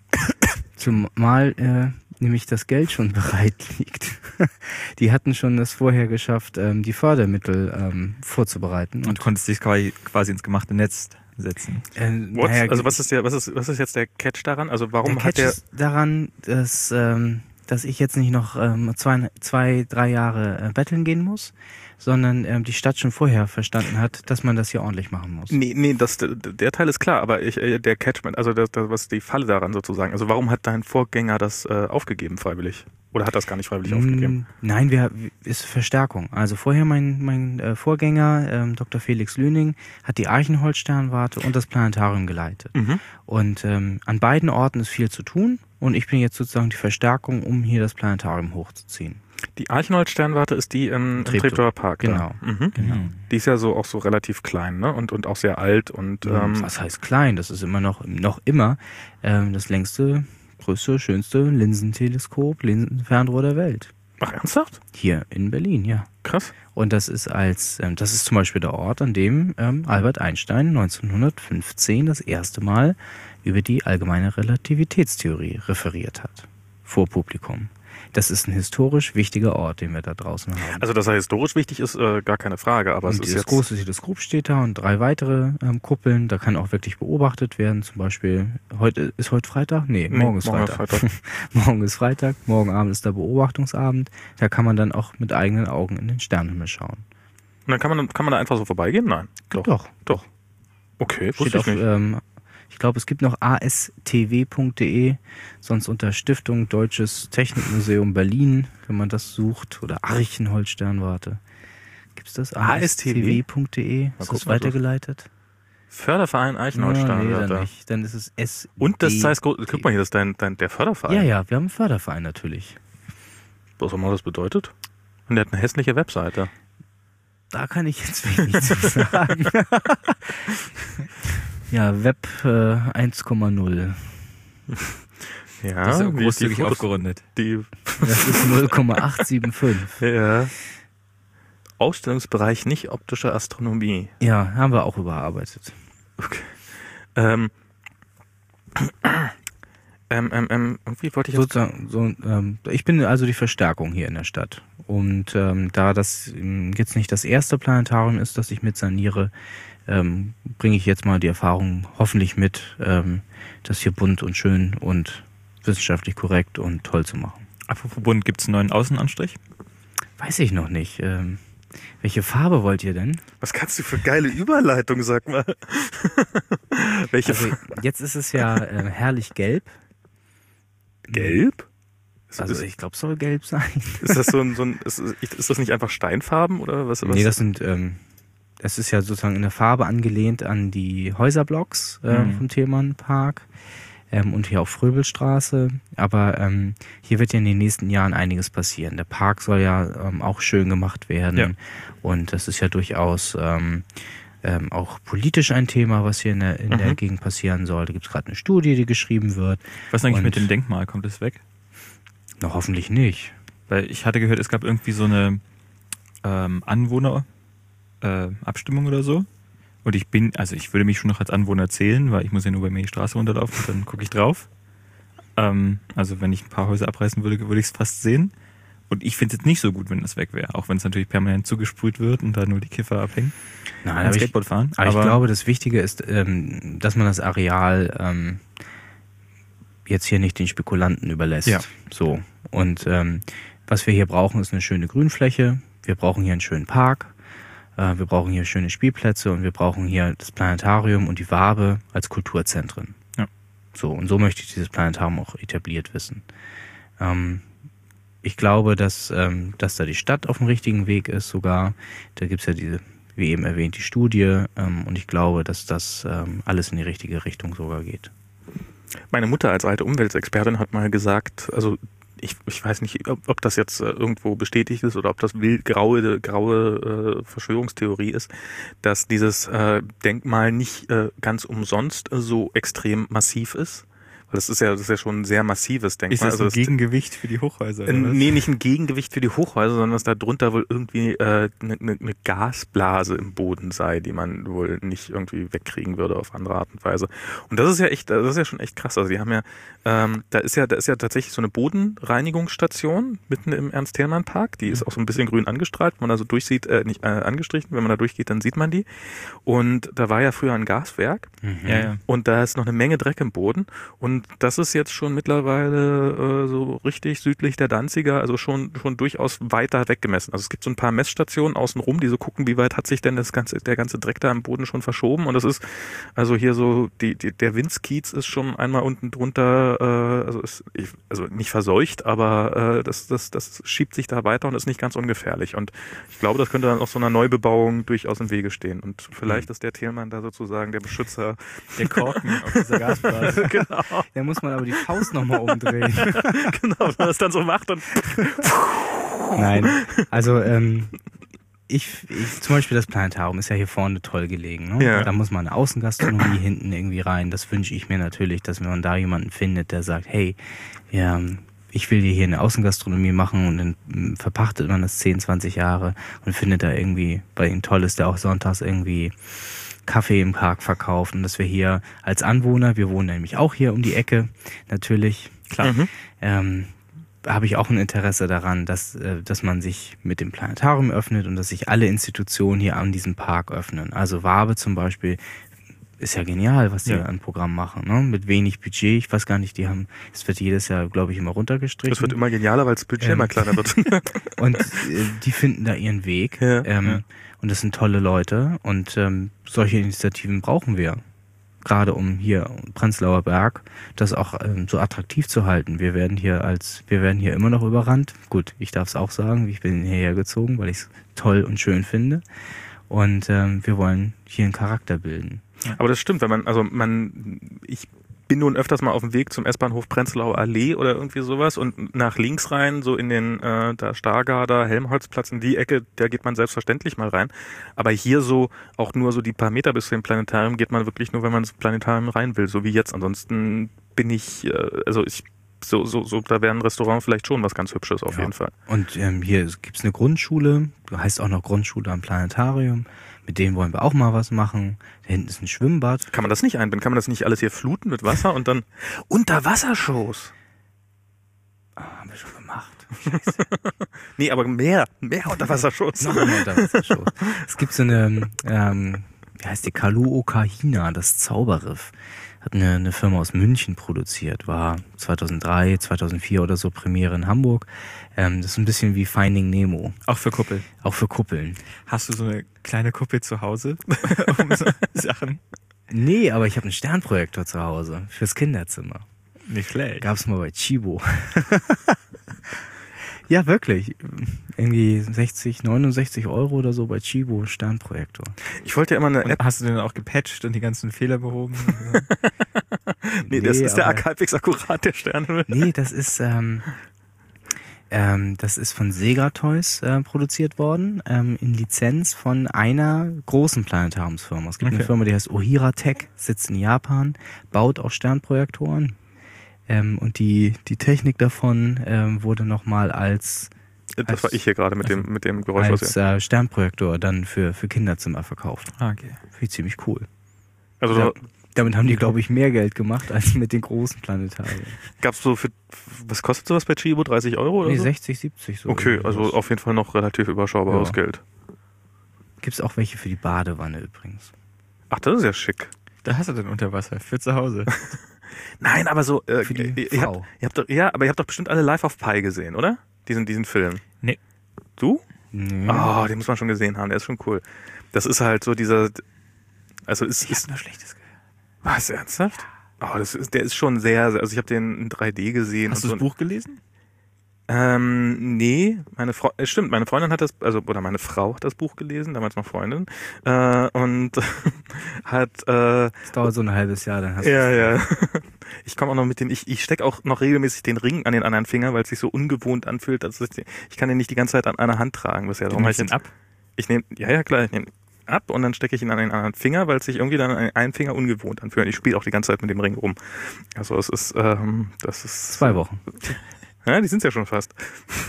C: Zumal äh, nämlich das Geld schon bereit liegt. Die hatten schon das vorher geschafft, ähm, die Fördermittel ähm, vorzubereiten.
B: Und du konntest dich quasi, quasi ins gemachte Netz setzen.
C: äh,
A: What?
C: naja,
A: Also was ist der, was ist, was ist jetzt der Catch daran? Also warum
C: der
A: hat
C: Catch
A: der,
C: ist daran, dass ähm, dass ich jetzt nicht noch ähm, zwei, zwei, drei Jahre äh, betteln gehen muss, sondern ähm, die Stadt schon vorher verstanden hat, dass man das hier ordentlich machen muss.
A: Nee, nee, das, der, der Teil ist klar, aber ich, äh, der Catchment, also das, das, was die Falle daran sozusagen, also warum hat dein Vorgänger das äh, aufgegeben freiwillig? Oder hat das gar nicht freiwillig aufgegeben?
C: Nein, wir ist Verstärkung. Also vorher mein mein äh, Vorgänger, ähm, Doktor Felix Lüning, hat die Archenholz-Sternwarte und das Planetarium geleitet.
A: Mhm.
C: Und ähm, an beiden Orten ist viel zu tun und ich bin jetzt sozusagen die Verstärkung, um hier das Planetarium hochzuziehen.
A: Die Archenholz-Sternwarte ist die im
C: Treptow.
A: Treptower Park.
C: Genau.
A: Da. Mhm.
C: Genau.
A: Die ist ja so auch so relativ klein, ne? Und, und auch sehr alt und ähm,
C: Was heißt klein? Das ist immer noch noch immer ähm, das längste, größte, schönste Linsenteleskop, Linsenfernrohr der Welt.
A: ach, ernsthaft?
C: Hier in Berlin, ja.
A: Krass.
C: Und das ist als, ähm, das ist zum Beispiel der Ort, an dem ähm, Albert Einstein neunzehnhundertfünfzehn das erste Mal über die allgemeine Relativitätstheorie referiert hat. Vor Publikum. Das ist ein historisch wichtiger Ort, den wir da draußen haben.
A: Also, dass er historisch wichtig ist, äh, gar keine Frage, aber es
C: und
A: ist
C: dieses
A: jetzt...
C: große Teleskop steht da und drei weitere ähm, Kuppeln. Da kann auch wirklich beobachtet werden. Zum Beispiel, heute ist heute Freitag? Nee,
A: Nee,
C: morgen ist
A: morgen
C: Freitag.
A: ist Freitag.
C: Morgen ist Freitag, morgen Abend ist der Beobachtungsabend. Da kann man dann auch mit eigenen Augen in den Sternenhimmel schauen.
A: Und dann kann man, kann man da einfach so vorbeigehen? Nein. Doch.
C: Doch.
A: Doch. Okay,
C: Steht
A: wusste
C: auf,
A: ich nicht.
C: ähm, ich glaube, es gibt noch a s t w punkt d e, sonst unter Stiftung Deutsches Technikmuseum Berlin, wenn man das sucht, oder Archenholz-Sternwarte. Gibt's das? a s t w punkt d e. Ist
A: guck
C: das
A: mal,
C: weitergeleitet?
A: Förderverein
C: Ah, nee,
A: Eichenholz-Sternwarte.
C: dann nicht. Dann ist es S.
A: Und das
C: D-
A: heißt, guck mal hier, das ist dein, dein, der Förderverein.
C: Ja, ja, wir haben einen Förderverein natürlich.
A: Was auch immer das bedeutet. Und der hat eine hässliche Webseite.
C: Da kann ich jetzt wenig zu sagen. Ja, Web äh, eins Komma null.
A: Ja,
B: Das ist ja
A: wie
B: großzügig
A: die Fotos-
B: aufgerundet.
A: Die,
C: Das ist null Komma acht sieben fünf.
A: ja. Ausstellungsbereich nicht optische Astronomie.
C: Ja, haben wir auch überarbeitet.
A: Okay. Ähm, ähm, ähm, ähm, irgendwie wollte ich jetzt...
C: Sozusagen, so, ähm, ich bin also die Verstärkung hier in der Stadt. Und ähm, da das ähm, jetzt nicht das erste Planetarium ist, das ich mit saniere, ähm, bringe ich jetzt mal die Erfahrung hoffentlich mit, ähm, das hier bunt und schön und wissenschaftlich korrekt und toll zu machen.
B: Apropos bunt, gibt es einen neuen Außenanstrich?
C: Weiß ich noch nicht. Ähm, welche Farbe wollt ihr denn?
A: Was kannst du für geile Überleitung, sag mal? Welche
C: Also jetzt ist es ja äh, herrlich gelb.
A: Gelb? Ist,
C: Also
A: ist,
C: ich glaube, es soll gelb sein.
A: ist das so ein, so ein ist, ist das nicht einfach Steinfarben oder was? was?
C: Nee, das sind, ähm, das ist ja sozusagen in der Farbe angelehnt an die Häuserblocks äh,
B: Mhm.
C: vom Thälmannpark ähm, und hier auf Fröbelstraße. Aber ähm, hier wird ja in den nächsten Jahren einiges passieren. Der Park soll ja ähm, auch schön gemacht werden.
B: Ja.
C: Und das ist ja durchaus ähm, ähm, auch politisch ein Thema, was hier in der, in der
A: Mhm.
C: Gegend passieren soll. Da gibt es gerade eine Studie, die geschrieben wird.
B: Was ist eigentlich
C: Und-
B: mit dem Denkmal? Kommt es weg?
C: Na, hoffentlich nicht.
B: Weil ich hatte gehört, es gab irgendwie so eine ähm, Anwohner äh, Abstimmung oder so. Und ich bin, also ich würde mich schon noch als Anwohner zählen, weil ich muss ja nur bei mir die Straße runterlaufen und dann gucke ich drauf. Ähm, also wenn ich ein paar Häuser abreißen würde, würde ich es fast sehen. Und ich finde es jetzt nicht so gut, wenn das weg wäre. Auch wenn es natürlich permanent zugesprüht wird und da nur die Kiffer abhängen.
C: Nein,
B: und
C: aber ich,
B: Skateboard fahren.
C: aber ich glaube, das Wichtige ist, ähm, dass man das Areal ähm, jetzt hier nicht den Spekulanten überlässt.
B: Ja.
C: So. Und ähm, was wir hier brauchen, ist eine schöne Grünfläche. Wir brauchen hier einen schönen Park. Äh, wir brauchen hier schöne Spielplätze und wir brauchen hier das Planetarium und die Wabe als Kulturzentren.
B: Ja.
C: So, und so möchte ich dieses Planetarium auch etabliert wissen. Ähm, ich glaube, dass, ähm, dass da die Stadt auf dem richtigen Weg ist sogar. Da gibt's ja diese, wie eben erwähnt, die Studie. Ähm, und ich glaube, dass das ähm, alles in die richtige Richtung sogar geht.
A: Meine Mutter als alte Umweltexpertin hat mal gesagt, also ich, ich weiß nicht, ob, ob das jetzt äh, irgendwo bestätigt ist oder ob das wild graue, graue äh, Verschwörungstheorie ist, dass dieses äh, Denkmal nicht äh, ganz umsonst äh, so extrem massiv ist. Weil das ist ja, das ist ja schon ein sehr massives Denkmal.
B: ist das
A: also
B: ein
A: das,
B: Gegengewicht für die Hochhäuser?
A: Äh,
B: oder was?
A: Nee, nicht ein Gegengewicht für die Hochhäuser, sondern dass da drunter wohl irgendwie eine äh, ne, ne Gasblase im Boden sei, die man wohl nicht irgendwie wegkriegen würde auf andere Art und Weise. Und das ist ja echt, das ist ja schon echt krass. Also die haben ja, ähm, da ist ja, da ist ja tatsächlich so eine Bodenreinigungsstation mitten im Ernst-Thälmann-Park. Die ist auch so ein bisschen grün angestrahlt. Wenn man da so durchsieht, äh, nicht äh, angestrichen, wenn man da durchgeht, dann sieht man die. Und da war ja früher ein Gaswerk.
B: Ja, ja.
A: Und da ist noch eine Menge Dreck im Boden. Und das ist jetzt schon mittlerweile äh, so richtig südlich der Danziger, also schon schon durchaus weiter weggemessen. Also es gibt so ein paar Messstationen außenrum, die so gucken, wie weit hat sich denn das ganze der ganze Dreck da am Boden schon verschoben. Und das ist also hier so die, die der Winzkiez ist schon einmal unten drunter, äh, also ist ich, also nicht verseucht, aber äh, das das das schiebt sich da weiter und ist nicht ganz ungefährlich. Und ich glaube, das könnte dann auch so einer Neubebauung durchaus im Wege stehen. Und vielleicht mhm. ist der Thielmann da sozusagen der Beschützer,
B: der Korken auf dieser Gasblase.
A: Genau.
C: Da muss man aber die Faust nochmal umdrehen.
A: Genau, wenn man das dann so macht und
C: Nein, also ähm, ich, ich zum Beispiel das Planetarium ist ja hier vorne toll gelegen. Ne?
A: Ja.
C: Da muss man eine Außengastronomie hinten irgendwie rein. Das wünsche ich mir natürlich, dass man da jemanden findet, der sagt, hey, ja, ich will dir hier eine Außengastronomie machen, und dann verpachtet man das zehn, zwanzig Jahre und findet da irgendwie, bei ihm toll ist, der auch sonntags irgendwie Kaffee im Park verkauft, und dass wir hier als Anwohner, wir wohnen nämlich auch hier um die Ecke, natürlich, klar, mhm. ähm, habe ich auch ein Interesse daran, dass, äh, dass man sich mit dem Planetarium öffnet und dass sich alle Institutionen hier an diesem Park öffnen. Also Wabe zum Beispiel ist ja genial, was die
A: ja.
C: an Programm machen, ne? Mit wenig Budget. Ich weiß gar nicht, die haben, es wird jedes Jahr, glaube ich, immer runtergestrichen.
A: Es wird immer genialer, weil das Budget ähm, immer kleiner wird.
C: Und äh, die finden da ihren Weg.
A: Ja,
C: ähm,
A: ja.
C: Und das sind tolle Leute, und ähm, solche Initiativen brauchen wir. Gerade um hier Prenzlauer Berg das auch ähm, so attraktiv zu halten. Wir werden hier als, wir werden hier immer noch überrannt. Gut, ich darf es auch sagen, ich bin hierher gezogen, weil ich es toll und schön finde. Und ähm, wir wollen hier einen Charakter bilden.
A: Aber das stimmt, wenn man, also man, ich bin nun öfters mal auf dem Weg zum S-Bahnhof Prenzlauer Allee oder irgendwie sowas, und nach links rein, so in den, äh, da Stargarder, Helmholtzplatz, in die Ecke, da geht man selbstverständlich mal rein. Aber hier so, auch nur so die paar Meter bis zum Planetarium geht man wirklich nur, wenn man ins Planetarium rein will, so wie jetzt. Ansonsten bin ich, äh, also ich, so, so, so, da wäre ein Restaurant vielleicht schon was ganz Hübsches auf
C: ja.
A: jeden Fall.
C: Und ähm, hier gibt's eine Grundschule, heißt auch noch Grundschule am Planetarium. Mit denen wollen wir auch mal was machen. Da hinten ist ein Schwimmbad.
A: Kann man das nicht einbinden? Kann man das nicht alles hier fluten mit Wasser und dann Unterwassershows?
C: Ah, haben wir schon gemacht. Scheiße.
A: Nee, aber mehr, mehr Unterwassershows.
C: Noch mehr Unterwassershows. Es gibt so eine, ähm, wie heißt die, Kalu Okahina, das Zauberriff. Hat eine, eine Firma aus München produziert, war zweitausenddrei, zweitausendvier oder so Premiere in Hamburg. Ähm, das ist ein bisschen wie Finding Nemo.
B: Auch für Kuppel.
C: Auch für Kuppeln.
B: Hast du so eine kleine Kuppel zu Hause? um so Sachen?
C: Nee, aber ich habe einen Sternprojektor zu Hause fürs Kinderzimmer.
B: Nicht schlecht.
C: Gab's mal bei Chibo. Ja, wirklich. Irgendwie sechzig, neunundsechzig Euro oder so bei Chibo, Sternprojektor.
A: Ich wollte ja immer eine
B: und
A: App.
B: Hast du den auch gepatcht und die ganzen Fehler behoben?
A: nee, das nee, ist der Arc halbwegs akkurat, der Sternhimmel.
C: Nee, das ist, ähm, ähm, das ist von Sega Toys äh, produziert worden, ähm, in Lizenz von einer großen Planetariumsfirma. Es gibt okay. eine Firma, die heißt Ohira Tech, sitzt in Japan, baut auch Sternprojektoren. Ähm, und die die Technik davon ähm, wurde nochmal als, als
A: das war ich hier gerade mit
C: also
A: dem mit dem Geräusch
C: als äh, Sternprojektor dann für für Kinderzimmer verkauft.
B: Ah, okay.
C: Finde ich ziemlich cool.
A: Also
C: da, damit haben die, glaube ich, mehr Geld gemacht als mit den großen Planetarien.
A: Gab's so für, was kostet sowas bei Chibo? dreißig Euro oder
C: nee,
A: so?
C: sechzig, siebzig so.
A: Okay, also auf jeden Fall noch relativ überschaubares ja. Geld.
C: Gibt's auch welche für die Badewanne übrigens.
A: Ach, das ist ja schick.
B: Da hast du den Unterwasser für zu Hause.
A: Nein, aber so, äh,
C: für die
A: ihr,
C: Frau.
A: habt, ihr habt doch, ja, aber ihr habt doch bestimmt alle Life of Pi gesehen, oder? Diesen, diesen Film.
B: Nee.
A: Du?
C: Nee.
A: Oh, den muss man schon gesehen haben, der ist schon cool. Das ist halt so dieser, also ist,
C: ich
A: ist
C: hab nur Schlechtes gehört.
A: Was, ernsthaft? Oh, das ist, der ist schon sehr, also ich habe den in drei D gesehen.
B: Hast
A: und
B: du das
A: so.
B: Buch gelesen?
A: Ähm, nee, meine Frau, äh, stimmt, meine Freundin hat das, also, oder meine Frau hat das Buch gelesen, damals noch Freundin, äh, und hat, äh,
C: das dauert so ein halbes Jahr, dann hast
A: ja, ja. Ich komme auch noch mit den, ich, ich stecke auch noch regelmäßig den Ring an den anderen Finger, weil es sich so ungewohnt anfühlt, dass ich, ich kann den nicht die ganze Zeit an einer Hand tragen bisher.
B: Du nimmst ihn ab?
A: Ich nehme, ja, ja, klar, ich nehme ab und dann stecke ich ihn an den anderen Finger, weil es sich irgendwie dann an einen Finger ungewohnt anfühlt. Ich spiele auch die ganze Zeit mit dem Ring rum. Also es ist, ähm, das ist...
C: Zwei Wochen.
A: Ja, die sind's ja schon fast.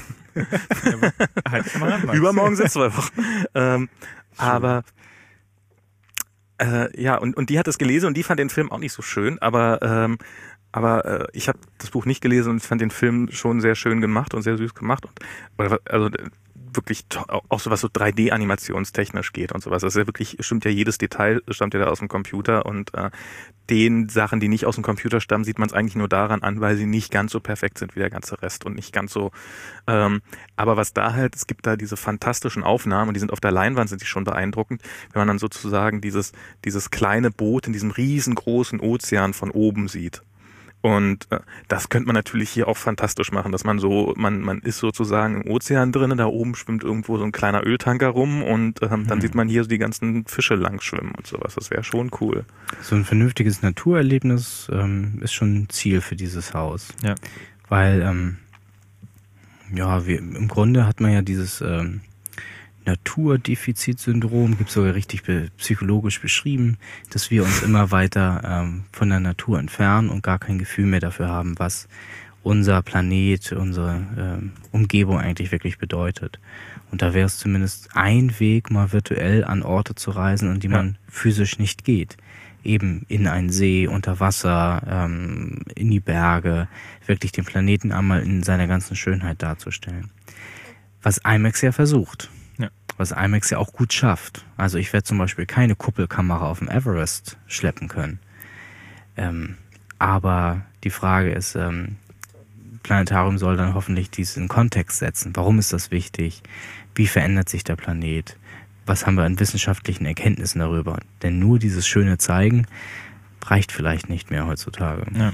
B: halt mal ran,
A: Übermorgen sind zwei Wochen. Ähm, aber äh, ja, und, und die hat es gelesen und die fand den Film auch nicht so schön, aber ähm, aber äh, ich habe das Buch nicht gelesen und fand den Film schon sehr schön gemacht und sehr süß gemacht. Und, also wirklich to- auch so was so drei D-animationstechnisch geht und sowas. Das ist ja wirklich, stimmt ja jedes Detail, stammt ja da aus dem Computer und äh, den Sachen, die nicht aus dem Computer stammen, sieht man es eigentlich nur daran an, weil sie nicht ganz so perfekt sind wie der ganze Rest und nicht ganz so. Ähm, aber was da halt, es gibt da diese fantastischen Aufnahmen und die sind auf der Leinwand, sind die schon beeindruckend, wenn man dann sozusagen dieses dieses kleine Boot in diesem riesengroßen Ozean von oben sieht. Und äh, das könnte man natürlich hier auch fantastisch machen, dass man so, man man ist sozusagen im Ozean drin, da oben schwimmt irgendwo so ein kleiner Öltanker rum und ähm, dann
C: Mhm.
A: sieht man hier so die ganzen Fische lang schwimmen und sowas. Das wäre schon cool.
C: So ein vernünftiges Naturerlebnis ähm, ist schon ein Ziel für dieses Haus.
B: Ja.
C: Weil, ähm, ja, wir, im Grunde hat man ja dieses ähm, Naturdefizitsyndrom, gibt es sogar richtig be- psychologisch beschrieben, dass wir uns immer weiter ähm, von der Natur entfernen und gar kein Gefühl mehr dafür haben, was unser Planet, unsere ähm, Umgebung eigentlich wirklich bedeutet. Und da wäre es zumindest ein Weg, mal virtuell an Orte zu reisen, an die
A: Ja.
C: man physisch nicht geht. Eben in einen See, unter Wasser, ähm, in die Berge, wirklich den Planeten einmal in seiner ganzen Schönheit darzustellen. Was IMAX ja versucht.
B: Ja.
C: Was IMAX ja auch gut schafft. Also ich werde zum Beispiel keine Kuppelkamera auf dem Everest schleppen können. Ähm, aber die Frage ist, ähm, Planetarium soll dann hoffentlich dies in Kontext setzen. Warum ist das wichtig? Wie verändert sich der Planet? Was haben wir an wissenschaftlichen Erkenntnissen darüber? Denn nur dieses schöne Zeigen reicht vielleicht nicht mehr heutzutage.
B: Ja.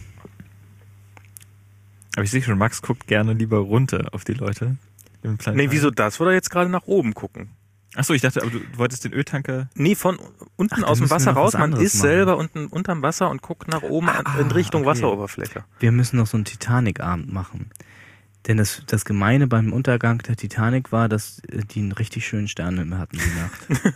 B: Aber ich sehe schon, Max guckt gerne lieber runter auf die Leute. Im
A: Nee, wieso das? Oder jetzt gerade nach oben gucken?
B: Achso, ich dachte, aber du wolltest den Öltanker...
A: Nee, von unten
C: Ach, da
A: aus dem
C: müssen wir
A: Wasser
C: noch
A: raus.
C: was
A: Man
C: anderes
A: ist
C: machen.
A: selber unten unterm Wasser und guckt nach oben
C: Ah,
A: an- in Richtung
C: okay.
A: Wasseroberfläche.
C: Wir müssen noch so einen Titanic-Abend machen. Denn das, das Gemeine beim Untergang der Titanic war, dass äh, die einen richtig schönen Sternenhimmel hatten die Nacht.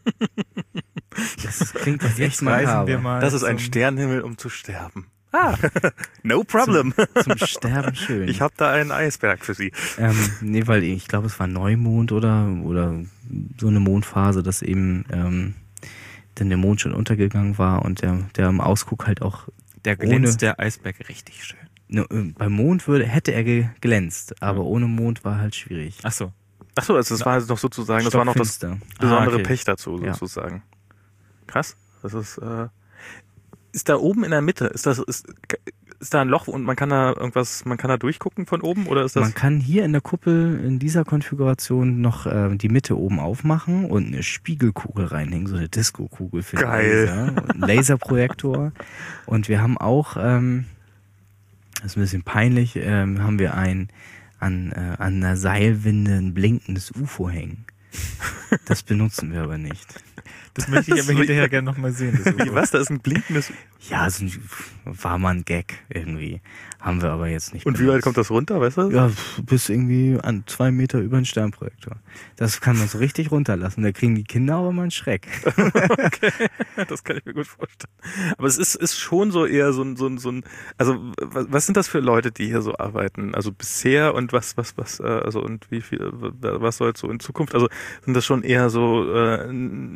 C: Das klingt echt
B: Jetzt
C: mal
B: reisen wir mal
A: Das ist ein
B: zum-
A: Sternenhimmel, um zu sterben. Ah, no problem.
C: Zum Sterben schön.
A: Ich habe da einen Eisberg für Sie.
C: Ähm, nee, weil ich glaube, es war Neumond oder, oder so eine Mondphase, dass eben ähm, dann der Mond schon untergegangen war und der, der im Ausguck halt auch
B: Der glänzt der Eisberg richtig schön.
C: ne, äh, beim Mond würde, hätte er geglänzt, aber ohne Mond war halt schwierig.
B: Achso.
A: Ach so, also das war noch sozusagen, das war noch das
C: Stockfinster.
A: besondere
B: Ah, okay.
A: Pech dazu
C: Ja.
A: sozusagen. Krass. Das ist äh, ist da oben in der Mitte, ist das ist ist da ein Loch und man kann da irgendwas, man kann da durchgucken von oben oder ist das
C: Man kann hier in der Kuppel in dieser Konfiguration noch äh, die Mitte oben aufmachen und eine Spiegelkugel reinhängen, so eine Disco-Kugel für den
A: Geil.
C: Laser, und einen Laserprojektor. Und wir haben auch, ähm, das ist ein bisschen peinlich, ähm, haben wir ein an, äh, an einer Seilwinde ein blinkendes U F O hängen. Das benutzen wir aber nicht.
B: Das möchte ich aber hinterher gerne nochmal sehen. Das
A: Wie, was? Da ist ein blinkendes.
C: Ja, so ein, war mal ein Gag irgendwie. Haben wir aber jetzt nicht
A: Und wie weit kommt das runter, weißt du?
C: Ja, bis irgendwie an zwei Meter über den Sternprojektor. Das kann man so richtig runterlassen. Da kriegen die Kinder aber mal einen Schreck.
A: Okay, das kann ich mir gut vorstellen. Aber es ist, ist schon so eher so ein, so ein, so ein, also was, was sind das für Leute, die hier so arbeiten? Also bisher und was, was, was, äh, also und wie viel, was soll so in Zukunft? Also sind das schon eher so, äh,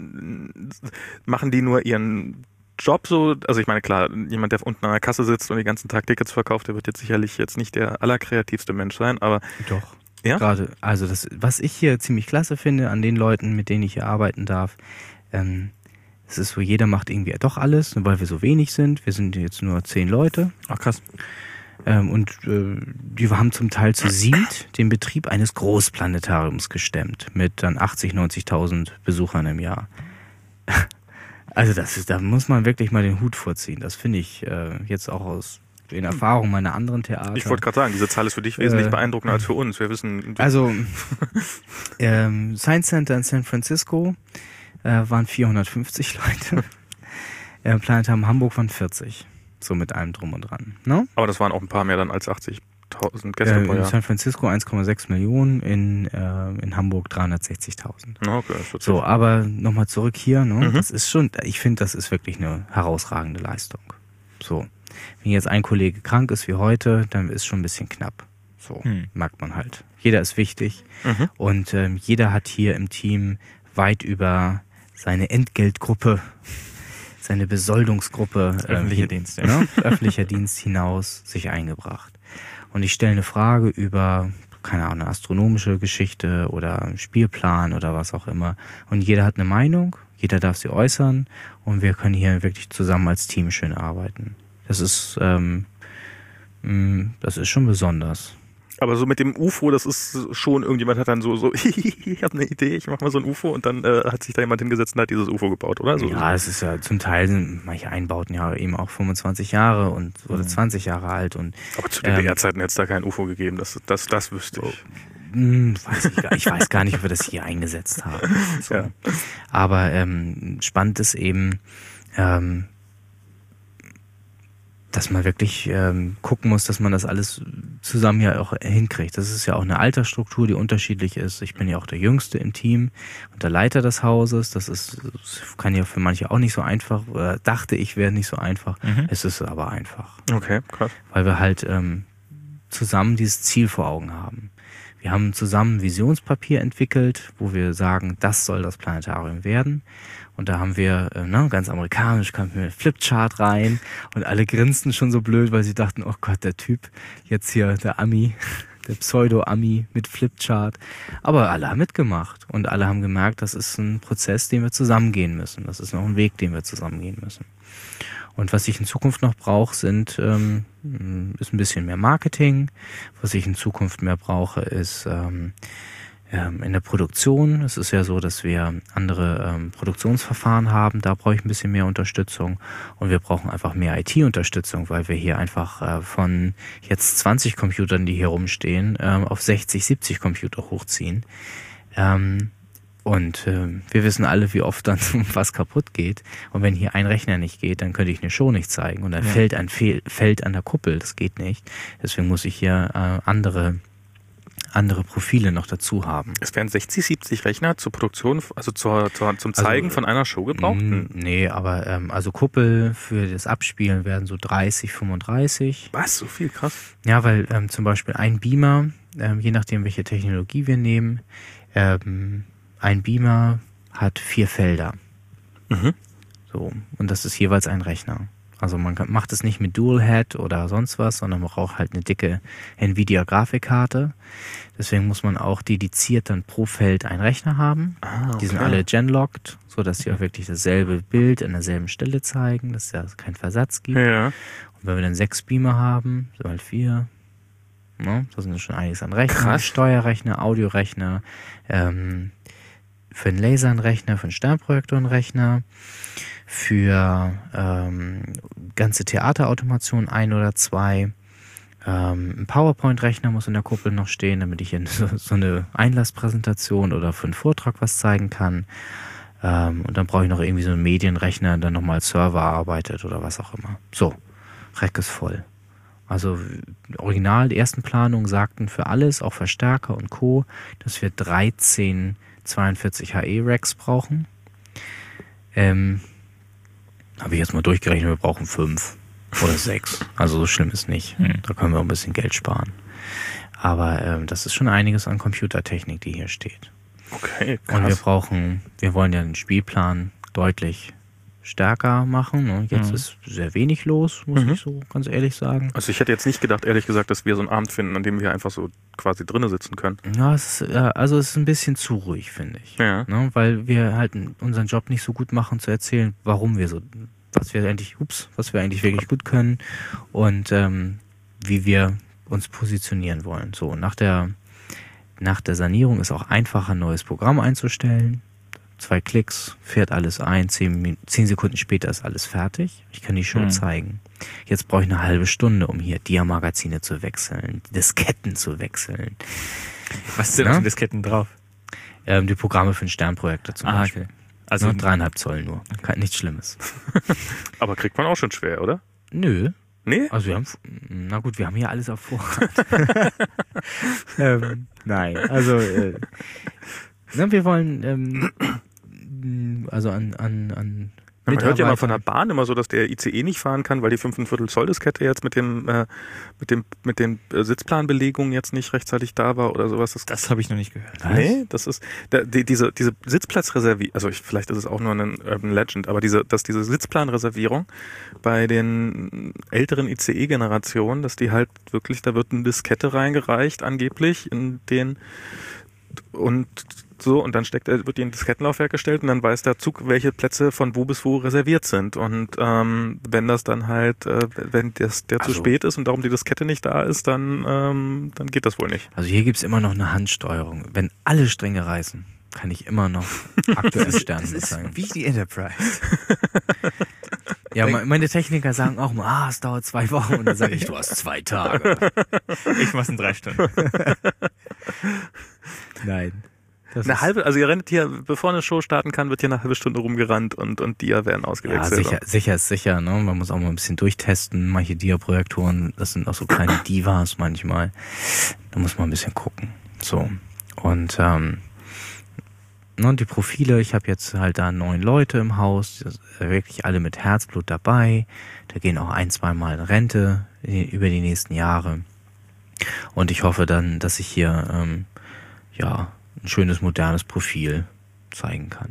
A: machen die nur ihren Job so, also ich meine, klar, jemand, der unten an der Kasse sitzt und den ganzen Tag Tickets verkauft, der wird jetzt sicherlich jetzt nicht der allerkreativste Mensch sein, aber
C: Doch.
A: Ja?
C: Gerade, also das, was ich hier ziemlich klasse finde an den Leuten, mit denen ich hier arbeiten darf, ähm, es ist so, jeder macht irgendwie doch alles, weil wir so wenig sind. Wir sind jetzt nur zehn Leute.
B: Ach krass.
C: Ähm, und äh, die haben zum Teil zu siebt den Betrieb eines Großplanetariums gestemmt mit dann achtzig, neunzigtausend Besuchern im Jahr. Also das ist, da muss man wirklich mal den Hut vorziehen. Das finde ich äh, jetzt auch aus den Erfahrungen meiner anderen Theater.
A: ich wollte gerade sagen, diese Zahl ist für dich wesentlich
C: Äh,
A: beeindruckender als für uns. Wir wissen,
C: Also ähm, Science Center in San Francisco äh, waren vierhundertfünfzig Leute. äh, Planetarium Hamburg waren vierzig. So mit allem drum und dran. Ne?
A: aber das waren auch ein paar mehr dann als achtzigtausend
C: Äh,
A: Gäste pro
C: in
A: Jahr.
C: San Francisco eins Komma sechs Millionen, in, äh, in Hamburg dreihundertsechzigtausend.
A: Na, okay, das wird
C: So, aber nochmal zurück hier. Ne?
A: Mhm.
C: Das ist schon, ich finde, das ist wirklich eine herausragende Leistung. So, wenn jetzt ein Kollege krank ist wie heute, dann ist schon ein bisschen knapp. So,
B: Hm.
C: merkt man halt. Jeder ist wichtig
A: Mhm.
C: und ähm, jeder hat hier im Team weit über seine Entgeltgruppe, seine Besoldungsgruppe, ähm,
B: Öffentlicher
C: hin-
B: Dienst, ja.
C: ne? öffentlicher Dienst hinaus sich eingebracht. Und ich stelle eine Frage über, keine Ahnung, eine astronomische Geschichte oder ein Spielplan oder was auch immer. Und jeder hat eine Meinung, jeder darf sie äußern und wir können hier wirklich zusammen als Team schön arbeiten. Das ist, ähm, mh, das ist schon besonders.
A: Aber so mit dem U F O, das ist schon, irgendjemand hat dann so, so ich habe eine Idee, ich mache mal so ein U F O und dann äh, hat sich da jemand hingesetzt und hat dieses U F O gebaut, oder? So,
C: ja, es ist ja, zum Teil sind manche Einbauten ja eben auch fünfundzwanzig Jahre und oder mhm. zwanzig Jahre alt. Und
A: aber zu den D D-R-Zeiten hätte es da kein U F O gegeben, das, das, das wüsste ich.
C: Hm, weiß ich, gar, ich weiß gar nicht, ob wir das hier eingesetzt haben. So. Ja. Aber ähm, spannend ist eben, ähm, dass man wirklich ähm, gucken muss, dass man das alles zusammen ja auch hinkriegt. Das ist ja auch eine Altersstruktur, die unterschiedlich ist. Ich bin ja auch der Jüngste im Team und der Leiter des Hauses. Das ist, das kann ja für manche auch nicht so einfach, oder dachte ich, wäre nicht so einfach. Mhm. Es ist aber einfach.
A: Okay, krass.
C: Weil wir halt ähm, zusammen dieses Ziel vor Augen haben. Wir haben zusammen ein Visionspapier entwickelt, wo wir sagen, das soll das Planetarium werden. Und da haben wir, äh, ne, ganz amerikanisch, kam mir ein Flipchart rein und alle grinsten schon so blöd, weil sie dachten, oh Gott, der Typ, jetzt hier der Ami, der Pseudo-Ami mit Flipchart. Aber alle haben mitgemacht und alle haben gemerkt, das ist ein Prozess, den wir zusammengehen müssen. Das ist noch ein Weg, den wir zusammengehen müssen. Und was ich in Zukunft noch brauche, sind ähm, ist ein bisschen mehr Marketing. Was ich in Zukunft mehr brauche, ist ähm, ähm, in der Produktion. Es ist ja so, dass wir andere ähm, Produktionsverfahren haben. Da brauche ich ein bisschen mehr Unterstützung. Und wir brauchen einfach mehr I T-Unterstützung, weil wir hier einfach äh, von jetzt zwanzig Computern, die hier rumstehen, ähm, auf sechzig, siebzig Computer hochziehen. Ähm, Und äh, wir wissen alle, wie oft dann was kaputt geht. Und wenn hier ein Rechner nicht geht, dann könnte ich eine Show nicht zeigen. Und dann ja. fällt ein Fehl, fällt an der Kuppel. Das geht nicht. Deswegen muss ich hier äh, andere andere Profile noch dazu haben.
A: Es werden sechzig, siebzig Rechner zur Produktion, also zur, zur, zum Zeigen also, von einer Show gebraucht?
C: Mh, nee, aber ähm, also Kuppel für das Abspielen werden so dreißig, fünfunddreißig.
A: Was? So viel? Krass.
C: Ja, weil ähm, zum Beispiel ein Beamer, ähm, je nachdem welche Technologie wir nehmen, ähm, ein Beamer hat vier Felder. Mhm. So, und das ist jeweils ein Rechner. Also man kann, macht es nicht mit Dual-Head oder sonst was, sondern man braucht halt eine dicke Nvidia-Grafikkarte. Deswegen muss man auch dediziert dann pro Feld einen Rechner haben. Ah, okay. Die sind alle genlocked, sodass sie auch wirklich dasselbe Bild an derselben Stelle zeigen, dass es ja keinen Versatz gibt.
A: Ja.
C: Und wenn wir dann sechs Beamer haben, so halt vier, ne, das sind schon einiges an Rechnern.
A: Krass.
C: Steuerrechner, Audiorechner, ähm, für einen Laser einen Rechner, für einen Sternprojektor einen Rechner, für ähm, ganze Theaterautomation ein oder zwei. Ähm, ein PowerPoint-Rechner muss in der Kuppel noch stehen, damit ich in so, so eine Einlasspräsentation oder für einen Vortrag was zeigen kann. Ähm, und dann brauche ich noch irgendwie so einen Medienrechner, der dann nochmal Server arbeitet oder was auch immer. So, Rack ist voll. Also original, die ersten Planungen sagten für alles, auch Verstärker und Co., dass wir dreizehn zweiundvierzig H E-Racks brauchen. Ähm, habe ich jetzt mal durchgerechnet, wir brauchen fünf oder sechs. Also so schlimm ist nicht. Hm. Da können wir auch ein bisschen Geld sparen. Aber ähm, das ist schon einiges an Computertechnik, die hier steht.
A: Okay, krass.
C: Und wir brauchen, wir wollen ja den Spielplan deutlich stärker machen. Ne? Jetzt mhm. ist sehr wenig los, muss mhm. ich so ganz ehrlich sagen.
A: Also ich hätte jetzt nicht gedacht, ehrlich gesagt, dass wir so einen Abend finden, an dem wir einfach so quasi drinnen sitzen können.
C: Ja, es ist, also es ist ein bisschen zu ruhig, finde ich.
A: Ja.
C: Ne? Weil wir halt unseren Job nicht so gut machen, zu erzählen, warum wir so, was wir eigentlich, ups, was wir eigentlich wirklich gut können und ähm, wie wir uns positionieren wollen. So, nach der, nach der Sanierung ist auch einfacher, ein neues Programm einzustellen. Zwei Klicks, fährt alles ein, zehn, zehn Sekunden später ist alles fertig. Ich kann die Show mhm. zeigen. Jetzt brauche ich eine halbe Stunde, um hier Dia-Magazine zu wechseln, Disketten zu wechseln.
B: Was sind auf den Disketten drauf?
C: Ähm, die Programme für den Sternprojektor zum
B: ah,
C: Beispiel.
B: Okay. Also
C: nur dreieinhalb Zoll nur. Kein, nichts Schlimmes.
A: Aber kriegt man auch schon schwer, oder?
C: Nö.
A: Nee?
C: Also wir haben, na gut, wir haben hier alles auf Vorrat. ähm, nein, also äh, na, wir wollen ähm, also an, an, an
A: Man hört ja mal von der Bahn immer so, dass der I C E nicht fahren kann, weil die fünfeinviertel Zoll Diskette jetzt mit dem äh, mit dem mit den äh, Sitzplanbelegungen jetzt nicht rechtzeitig da war oder sowas. Das,
B: das habe ich noch nicht gehört.
A: Nee, das ist da, die, diese diese Sitzplatzreservierung, also ich, vielleicht ist es auch nur ein Urban Legend, aber diese dass diese Sitzplanreservierung bei den älteren I C E-Generationen, dass die halt wirklich, da wird eine Diskette reingereicht angeblich in den und so, und dann steckt, wird die in das Kettenlaufwerk gestellt und dann weiß der Zug, welche Plätze von wo bis wo reserviert sind. Und ähm, wenn das dann halt, äh, wenn das, der also, zu spät ist und darum die Diskette nicht da ist, dann, ähm, dann geht das wohl nicht.
C: Also hier gibt's immer noch eine Handsteuerung. Wenn alle Stränge reißen, kann ich immer noch aktuell Sterne zeigen.
B: Wie die Enterprise.
C: Ja, meine Techniker sagen auch mal, ah, es dauert zwei Wochen. Und dann sage ich, du hast zwei Tage.
B: Ich mach's in drei Stunden.
C: Nein.
A: Das eine halbe, also ihr rennt hier, bevor eine Show starten kann, wird hier eine halbe Stunde rumgerannt und, und Dia werden ausgewechselt.
C: Ja, sicher, sicher ist sicher, ne? Man muss auch mal ein bisschen durchtesten. Manche Dia-Projektoren, das sind auch so kleine Divas manchmal. Da muss man ein bisschen gucken. So. Und, ähm, ne, die Profile, ich habe jetzt halt da neun Leute im Haus, wirklich alle mit Herzblut dabei. Da gehen auch ein, zwei Mal in Rente über die nächsten Jahre. Und ich hoffe dann, dass ich hier, ähm, ja, ein schönes, modernes Profil zeigen kann.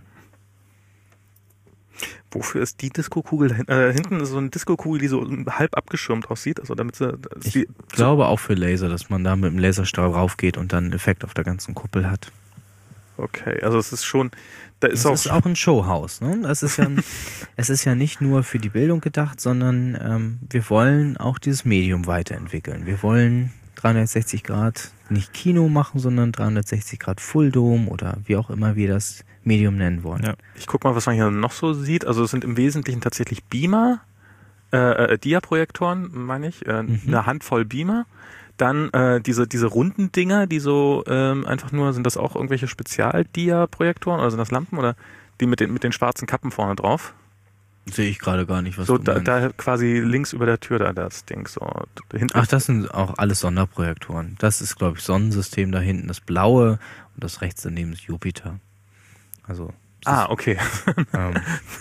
A: Wofür ist die Disco-Kugel? Äh, hinten ist so eine Disco-Kugel, die so halb abgeschirmt aussieht. Also damit sie,
C: ich
A: die,
C: glaube auch für Laser, dass man da mit dem Laserstrahl raufgeht und dann einen Effekt auf der ganzen Kuppel hat.
A: Okay, also es ist schon, da ist
C: das
A: auch...
C: ist auch ein Showhaus. Ne? Das ist ja, es ist ja nicht nur für die Bildung gedacht, sondern ähm, wir wollen auch dieses Medium weiterentwickeln. Wir wollen dreihundertsechzig Grad nicht Kino machen, sondern dreihundertsechzig Grad Full Dome oder wie auch immer wir das Medium nennen wollen.
A: Ja. Ich guck mal, was man hier noch so sieht. Also es sind im Wesentlichen tatsächlich Beamer, äh, äh, Dia-Projektoren, meine ich, äh, mhm. eine Handvoll Beamer. Dann äh, diese diese runden Dinger, die so ähm, einfach nur, sind das auch irgendwelche Spezial-Dia-Projektoren oder sind das Lampen oder die mit den mit den schwarzen Kappen vorne drauf?
C: Sehe ich gerade gar nicht, was
A: so,
C: du
A: da,
C: meinst.
A: da quasi links über der Tür da das Ding so. Hinten.
C: Ach, das sind auch alles Sonderprojektoren. Das ist, glaube ich, Sonnensystem da hinten, das blaue und das rechts daneben ist Jupiter. Also.
A: Ah, okay.
B: Ähm,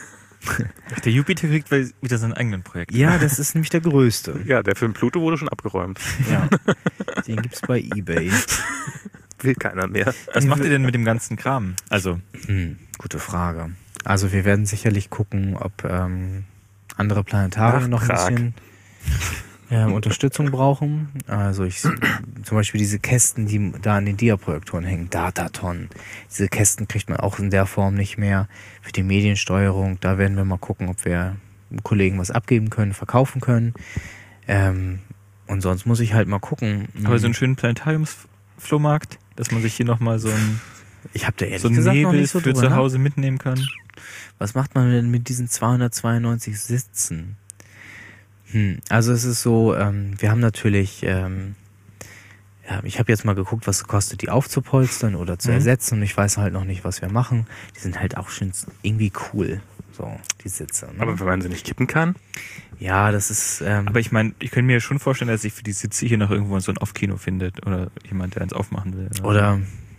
B: der Jupiter kriegt wieder seinen eigenen Projekt.
C: Ja, das ist nämlich der größte.
A: Ja, der Film Pluto wurde schon abgeräumt.
C: Ja. Den gibt's bei eBay.
A: Will keiner mehr.
B: Was macht ihr denn mit dem ganzen Kram? Also.
C: Hm, gute Frage. Also wir werden sicherlich gucken, ob ähm, andere Planetarien noch ein bisschen äh, Unterstützung brauchen. Also ich zum Beispiel diese Kästen, die da an den Dia-Projektoren hängen, Dataton. Diese Kästen kriegt man auch in der Form nicht mehr. Für die Mediensteuerung, da werden wir mal gucken, ob wir Kollegen was abgeben können, verkaufen können. Ähm, und sonst muss ich halt mal gucken.
B: Aber so einen schönen Planetariumsflohmarkt, dass man sich hier nochmal so ein
C: Ich habe da ehrlich
B: so einen
C: gesagt
B: Nebel
C: noch nicht so
B: für
C: drüber
B: zu Hause mitnehmen kann.
C: Was macht man denn mit diesen zweihundertzweiundneunzig Sitzen? Hm, also es ist so, ähm, wir haben natürlich, ähm, ja, ich habe jetzt mal geguckt, was es kostet, die aufzupolstern oder zu
B: mhm.
C: ersetzen und ich weiß halt noch nicht, was wir machen. Die sind halt auch schon irgendwie cool, so die Sitze. Ne?
A: Aber wenn man sie nicht kippen kann?
C: Ja, das ist... Ähm,
B: Aber ich meine, ich könnte mir schon vorstellen, dass sich für die Sitze hier noch irgendwo so ein Off-Kino findet oder jemand, der eins aufmachen will.
C: Oder... Oder,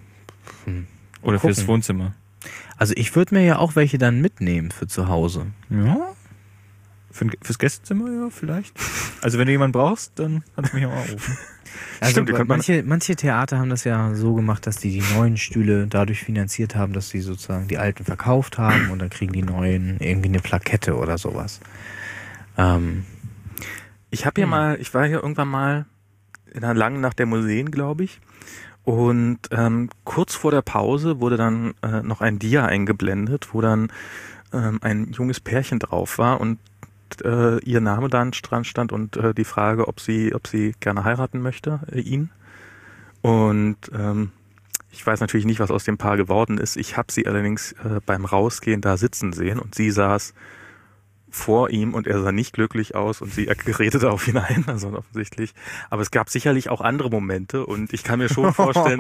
B: hm, oder fürs Wohnzimmer.
C: Also ich würde mir ja auch welche dann mitnehmen für zu Hause.
B: Ja. Für, fürs Gästezimmer, ja, vielleicht. Also wenn du jemanden brauchst, dann kannst du mich auch anrufen.
C: Also
A: Stimmt,
C: manche, manche Theater haben das ja so gemacht, dass die die neuen Stühle dadurch finanziert haben, dass sie sozusagen die alten verkauft haben und dann kriegen die neuen irgendwie eine Plakette oder sowas. Ähm,
A: ich habe hier hm. mal, ich war hier irgendwann mal in einer langen Nacht der Museen, glaube ich. Und ähm, kurz vor der Pause wurde dann äh, noch ein Dia eingeblendet, wo dann ähm, ein junges Pärchen drauf war und äh, ihr Name dann dran stand und äh, die Frage, ob sie, ob sie gerne heiraten möchte, äh, ihn. Und ähm, ich weiß natürlich nicht, was aus dem Paar geworden ist. Ich habe sie allerdings äh, beim Rausgehen da sitzen sehen und sie saß vor ihm und er sah nicht glücklich aus und sie redete auf ihn ein, also offensichtlich. Aber es gab sicherlich auch andere Momente und ich kann mir schon vorstellen,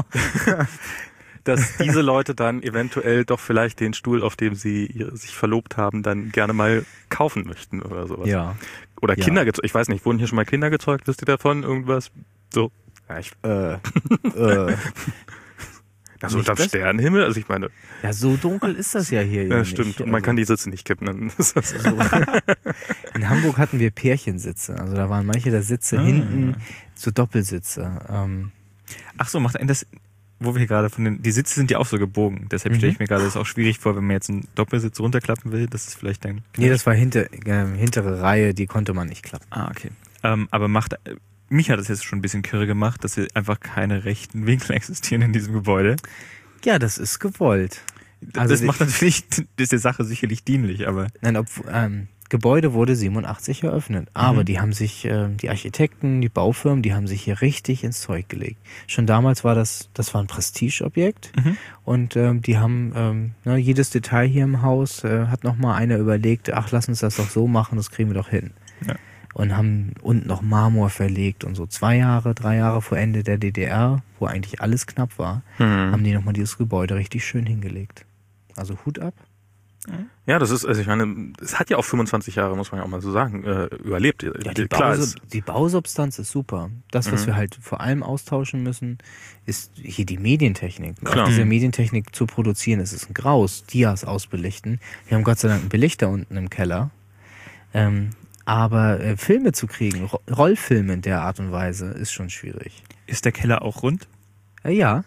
A: dass diese Leute dann eventuell doch vielleicht den Stuhl, auf dem sie sich verlobt haben, dann gerne mal kaufen möchten oder sowas.
C: Ja.
A: Oder
C: ja.
A: Kinder gezeugt. Ich weiß nicht, wurden hier schon mal Kinder gezeugt? Wisst ihr davon? Irgendwas? So. Ja, ich,
C: äh, äh.
A: Also
C: Nicht
A: unter
C: das?
A: Sternenhimmel, also ich meine,
C: Ja, so dunkel ist das ja hier.
A: ja,
C: nicht.
A: stimmt. Und man
C: Also,
A: kann die Sitze nicht kippen. Dann ist das
C: so. In Hamburg hatten wir Pärchensitze. Also da waren manche der Sitze
B: Ah.
C: hinten so Doppelsitze. Ähm,
B: Ach so, macht einen das, wo wir hier gerade von den, die Sitze sind ja auch so gebogen. Deshalb stelle ich
C: Mhm.
B: mir gerade das auch schwierig vor, wenn man jetzt einen Doppelsitz runterklappen will, dass es vielleicht dann.
C: nee, das war hinter, äh, hintere Reihe, die konnte man nicht klappen.
B: Ah, okay. Ähm, aber macht, äh, mich hat das jetzt schon ein bisschen kirre gemacht, dass hier einfach keine rechten Winkel existieren in diesem Gebäude.
C: Ja, das ist gewollt. Also
B: das
C: die-
B: macht natürlich, das ist der Sache sicherlich dienlich, aber.
C: Nein, ob, ähm, Gebäude wurde siebenundachtzig eröffnet, aber
B: Mhm.
C: die haben sich, ähm, die Architekten, die Baufirmen, die haben sich hier richtig ins Zeug gelegt. Schon damals war das, das war ein Prestigeobjekt
B: Mhm.
C: und ähm, die haben ähm, ne, jedes Detail hier im Haus, äh, hat nochmal einer überlegt, ach, lass uns das doch so machen, das kriegen wir doch hin.
B: Ja.
C: Und haben unten noch Marmor verlegt und so zwei Jahre, drei Jahre vor Ende der D D R, wo eigentlich alles knapp war, haben
A: hm.
C: die nochmal dieses Gebäude richtig schön hingelegt. Also Hut ab.
A: Ja, das ist, also ich meine, es hat ja auch fünfundzwanzig Jahre, muss man ja auch mal so sagen, äh, überlebt.
C: Ja, die,
A: Klar,
C: Bausub
A: ist,
C: die Bausubstanz ist super. Das, was
A: Mhm.
C: wir halt vor allem austauschen müssen, ist hier die Medientechnik.
A: Klar.
C: Auch diese
B: Mhm.
C: Medientechnik zu produzieren, es ist ein Graus, Dias ausbelichten. Wir haben Gott sei Dank einen Belichter unten im Keller. Ähm, aber äh, Filme zu kriegen, Ro Rollfilme in der Art und Weise, ist schon schwierig.
B: Ist der Keller auch rund?
C: Äh, ja.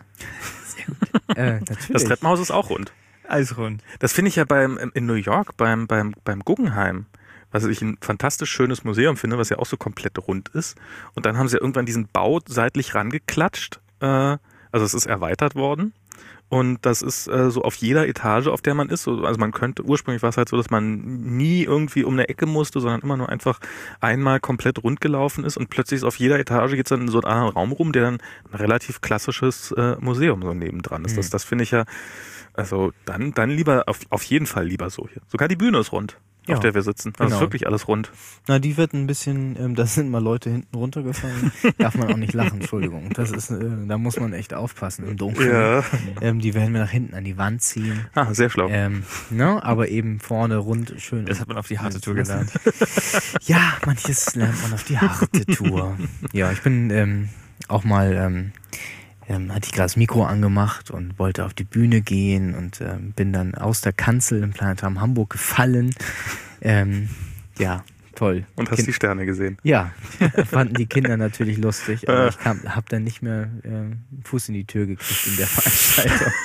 C: äh, natürlich.
A: das Treppenhaus ist auch rund.
B: Alles rund.
A: Das finde ich ja beim in New York beim beim beim Guggenheim, was ich ein fantastisch schönes Museum finde, was ja auch so komplett rund ist. Und dann haben sie ja irgendwann diesen Bau seitlich rangeklatscht. Äh, also es ist erweitert worden. Und das ist äh, so auf jeder Etage, auf der man ist. So, also man könnte, ursprünglich war es halt so, dass man nie irgendwie um eine Ecke musste, sondern immer nur einfach einmal komplett rund gelaufen ist. Und plötzlich ist auf jeder Etage geht es dann in so einen anderen Raum rum, der dann ein relativ klassisches äh, Museum so nebendran ist.
C: Mhm.
A: Das, das finde ich ja, also dann, dann lieber, auf, auf jeden Fall lieber so hier. Sogar die Bühne ist rund,
C: Ja,
A: auf der wir sitzen. Also
C: genau.
A: ist wirklich alles rund.
C: Na, die wird ein bisschen, ähm, da sind mal Leute hinten runtergefallen. Darf man auch nicht lachen, Entschuldigung. Das ist, äh, da muss man echt aufpassen im Dunkeln. Ähm, die werden wir nach hinten an die Wand ziehen.
A: Ah, sehr schlau.
C: Ähm, ne, aber eben vorne rund schön.
B: Das hat man auf die harte Tour gelernt.
C: Ja, manches lernt man auf die harte Tour. Ja, ich bin ähm, auch mal, ähm, ähm, hatte ich gerade das Mikro angemacht und wollte auf die Bühne gehen und ähm, bin dann aus der Kanzel im Planetarium Hamburg gefallen. Ähm, ja, toll.
A: Und hast
C: Kind-
A: die Sterne gesehen.
C: Ja, fanden die Kinder natürlich lustig, aber ich kam, hab dann nicht mehr äh, einen Fuß in die Tür gekriegt in der Veranstaltung.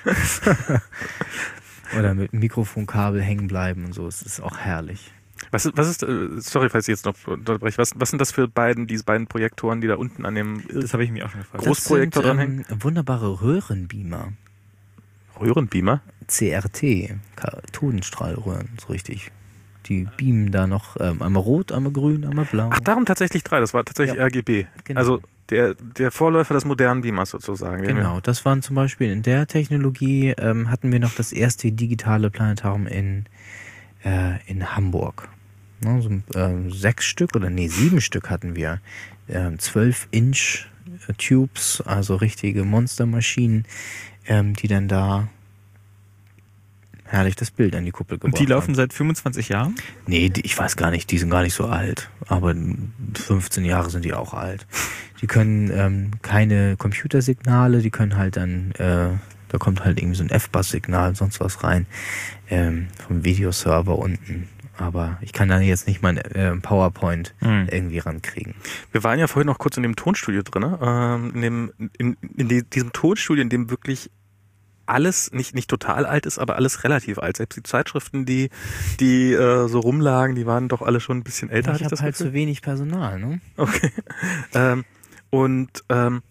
C: Oder mit dem Mikrofonkabel hängen bleiben und so, es ist auch herrlich.
A: Was ist, was ist, äh, sorry, falls ich jetzt noch unterbreche, was, was sind das für beiden, diese beiden Projektoren, die da unten an dem
B: Das habe ich mir auch schon gefragt.
A: Groß- Großprojektor
C: das sind,
A: dranhängen?
C: ähm, wunderbare Röhrenbeamer.
A: Röhrenbeamer?
C: C R T, Kathodenstrahlröhren, so richtig. Die beamen da noch ähm, einmal rot, einmal grün, einmal blau.
A: Ach, darum tatsächlich drei, das war tatsächlich
C: Ja.
A: R G B.
C: Genau.
A: Also der, der Vorläufer des modernen Beamers sozusagen. Wir haben
C: Genau, das waren zum Beispiel in der Technologie, ähm, hatten wir noch das erste digitale Planetarium in, äh, in Hamburg. Ne, so, ähm, sechs Stück oder nee, sieben Stück hatten wir. Ähm, zwölf Inch äh, Tubes, also richtige Monstermaschinen, ähm, die dann da herrlich das Bild an die Kuppel gebracht
B: Und die laufen
C: haben.
B: seit fünfundzwanzig Jahren?
C: Nee, die, ich weiß gar nicht, die sind gar nicht so alt. Aber fünfzehn Jahre sind die auch alt. Die können ähm, keine Computersignale, die können halt dann, äh, da kommt halt irgendwie so ein F-Bass-Signal und sonst was rein, ähm, vom Videoserver unten. Aber ich kann da jetzt nicht mein äh, PowerPoint
B: Hm.
C: irgendwie rankriegen.
A: Wir waren ja vorhin noch kurz in dem Tonstudio drin, ähm, in, dem, in, in die, diesem Tonstudio, in dem wirklich alles, nicht, nicht total alt ist, aber alles relativ alt. Selbst die Zeitschriften, die, die äh, so rumlagen, die waren doch alle schon ein bisschen älter,
C: ich
A: hatte ich
C: habe
A: das
C: halt
A: Gefühl.
C: zu wenig Personal, ne?
A: Okay. ähm, und ähm,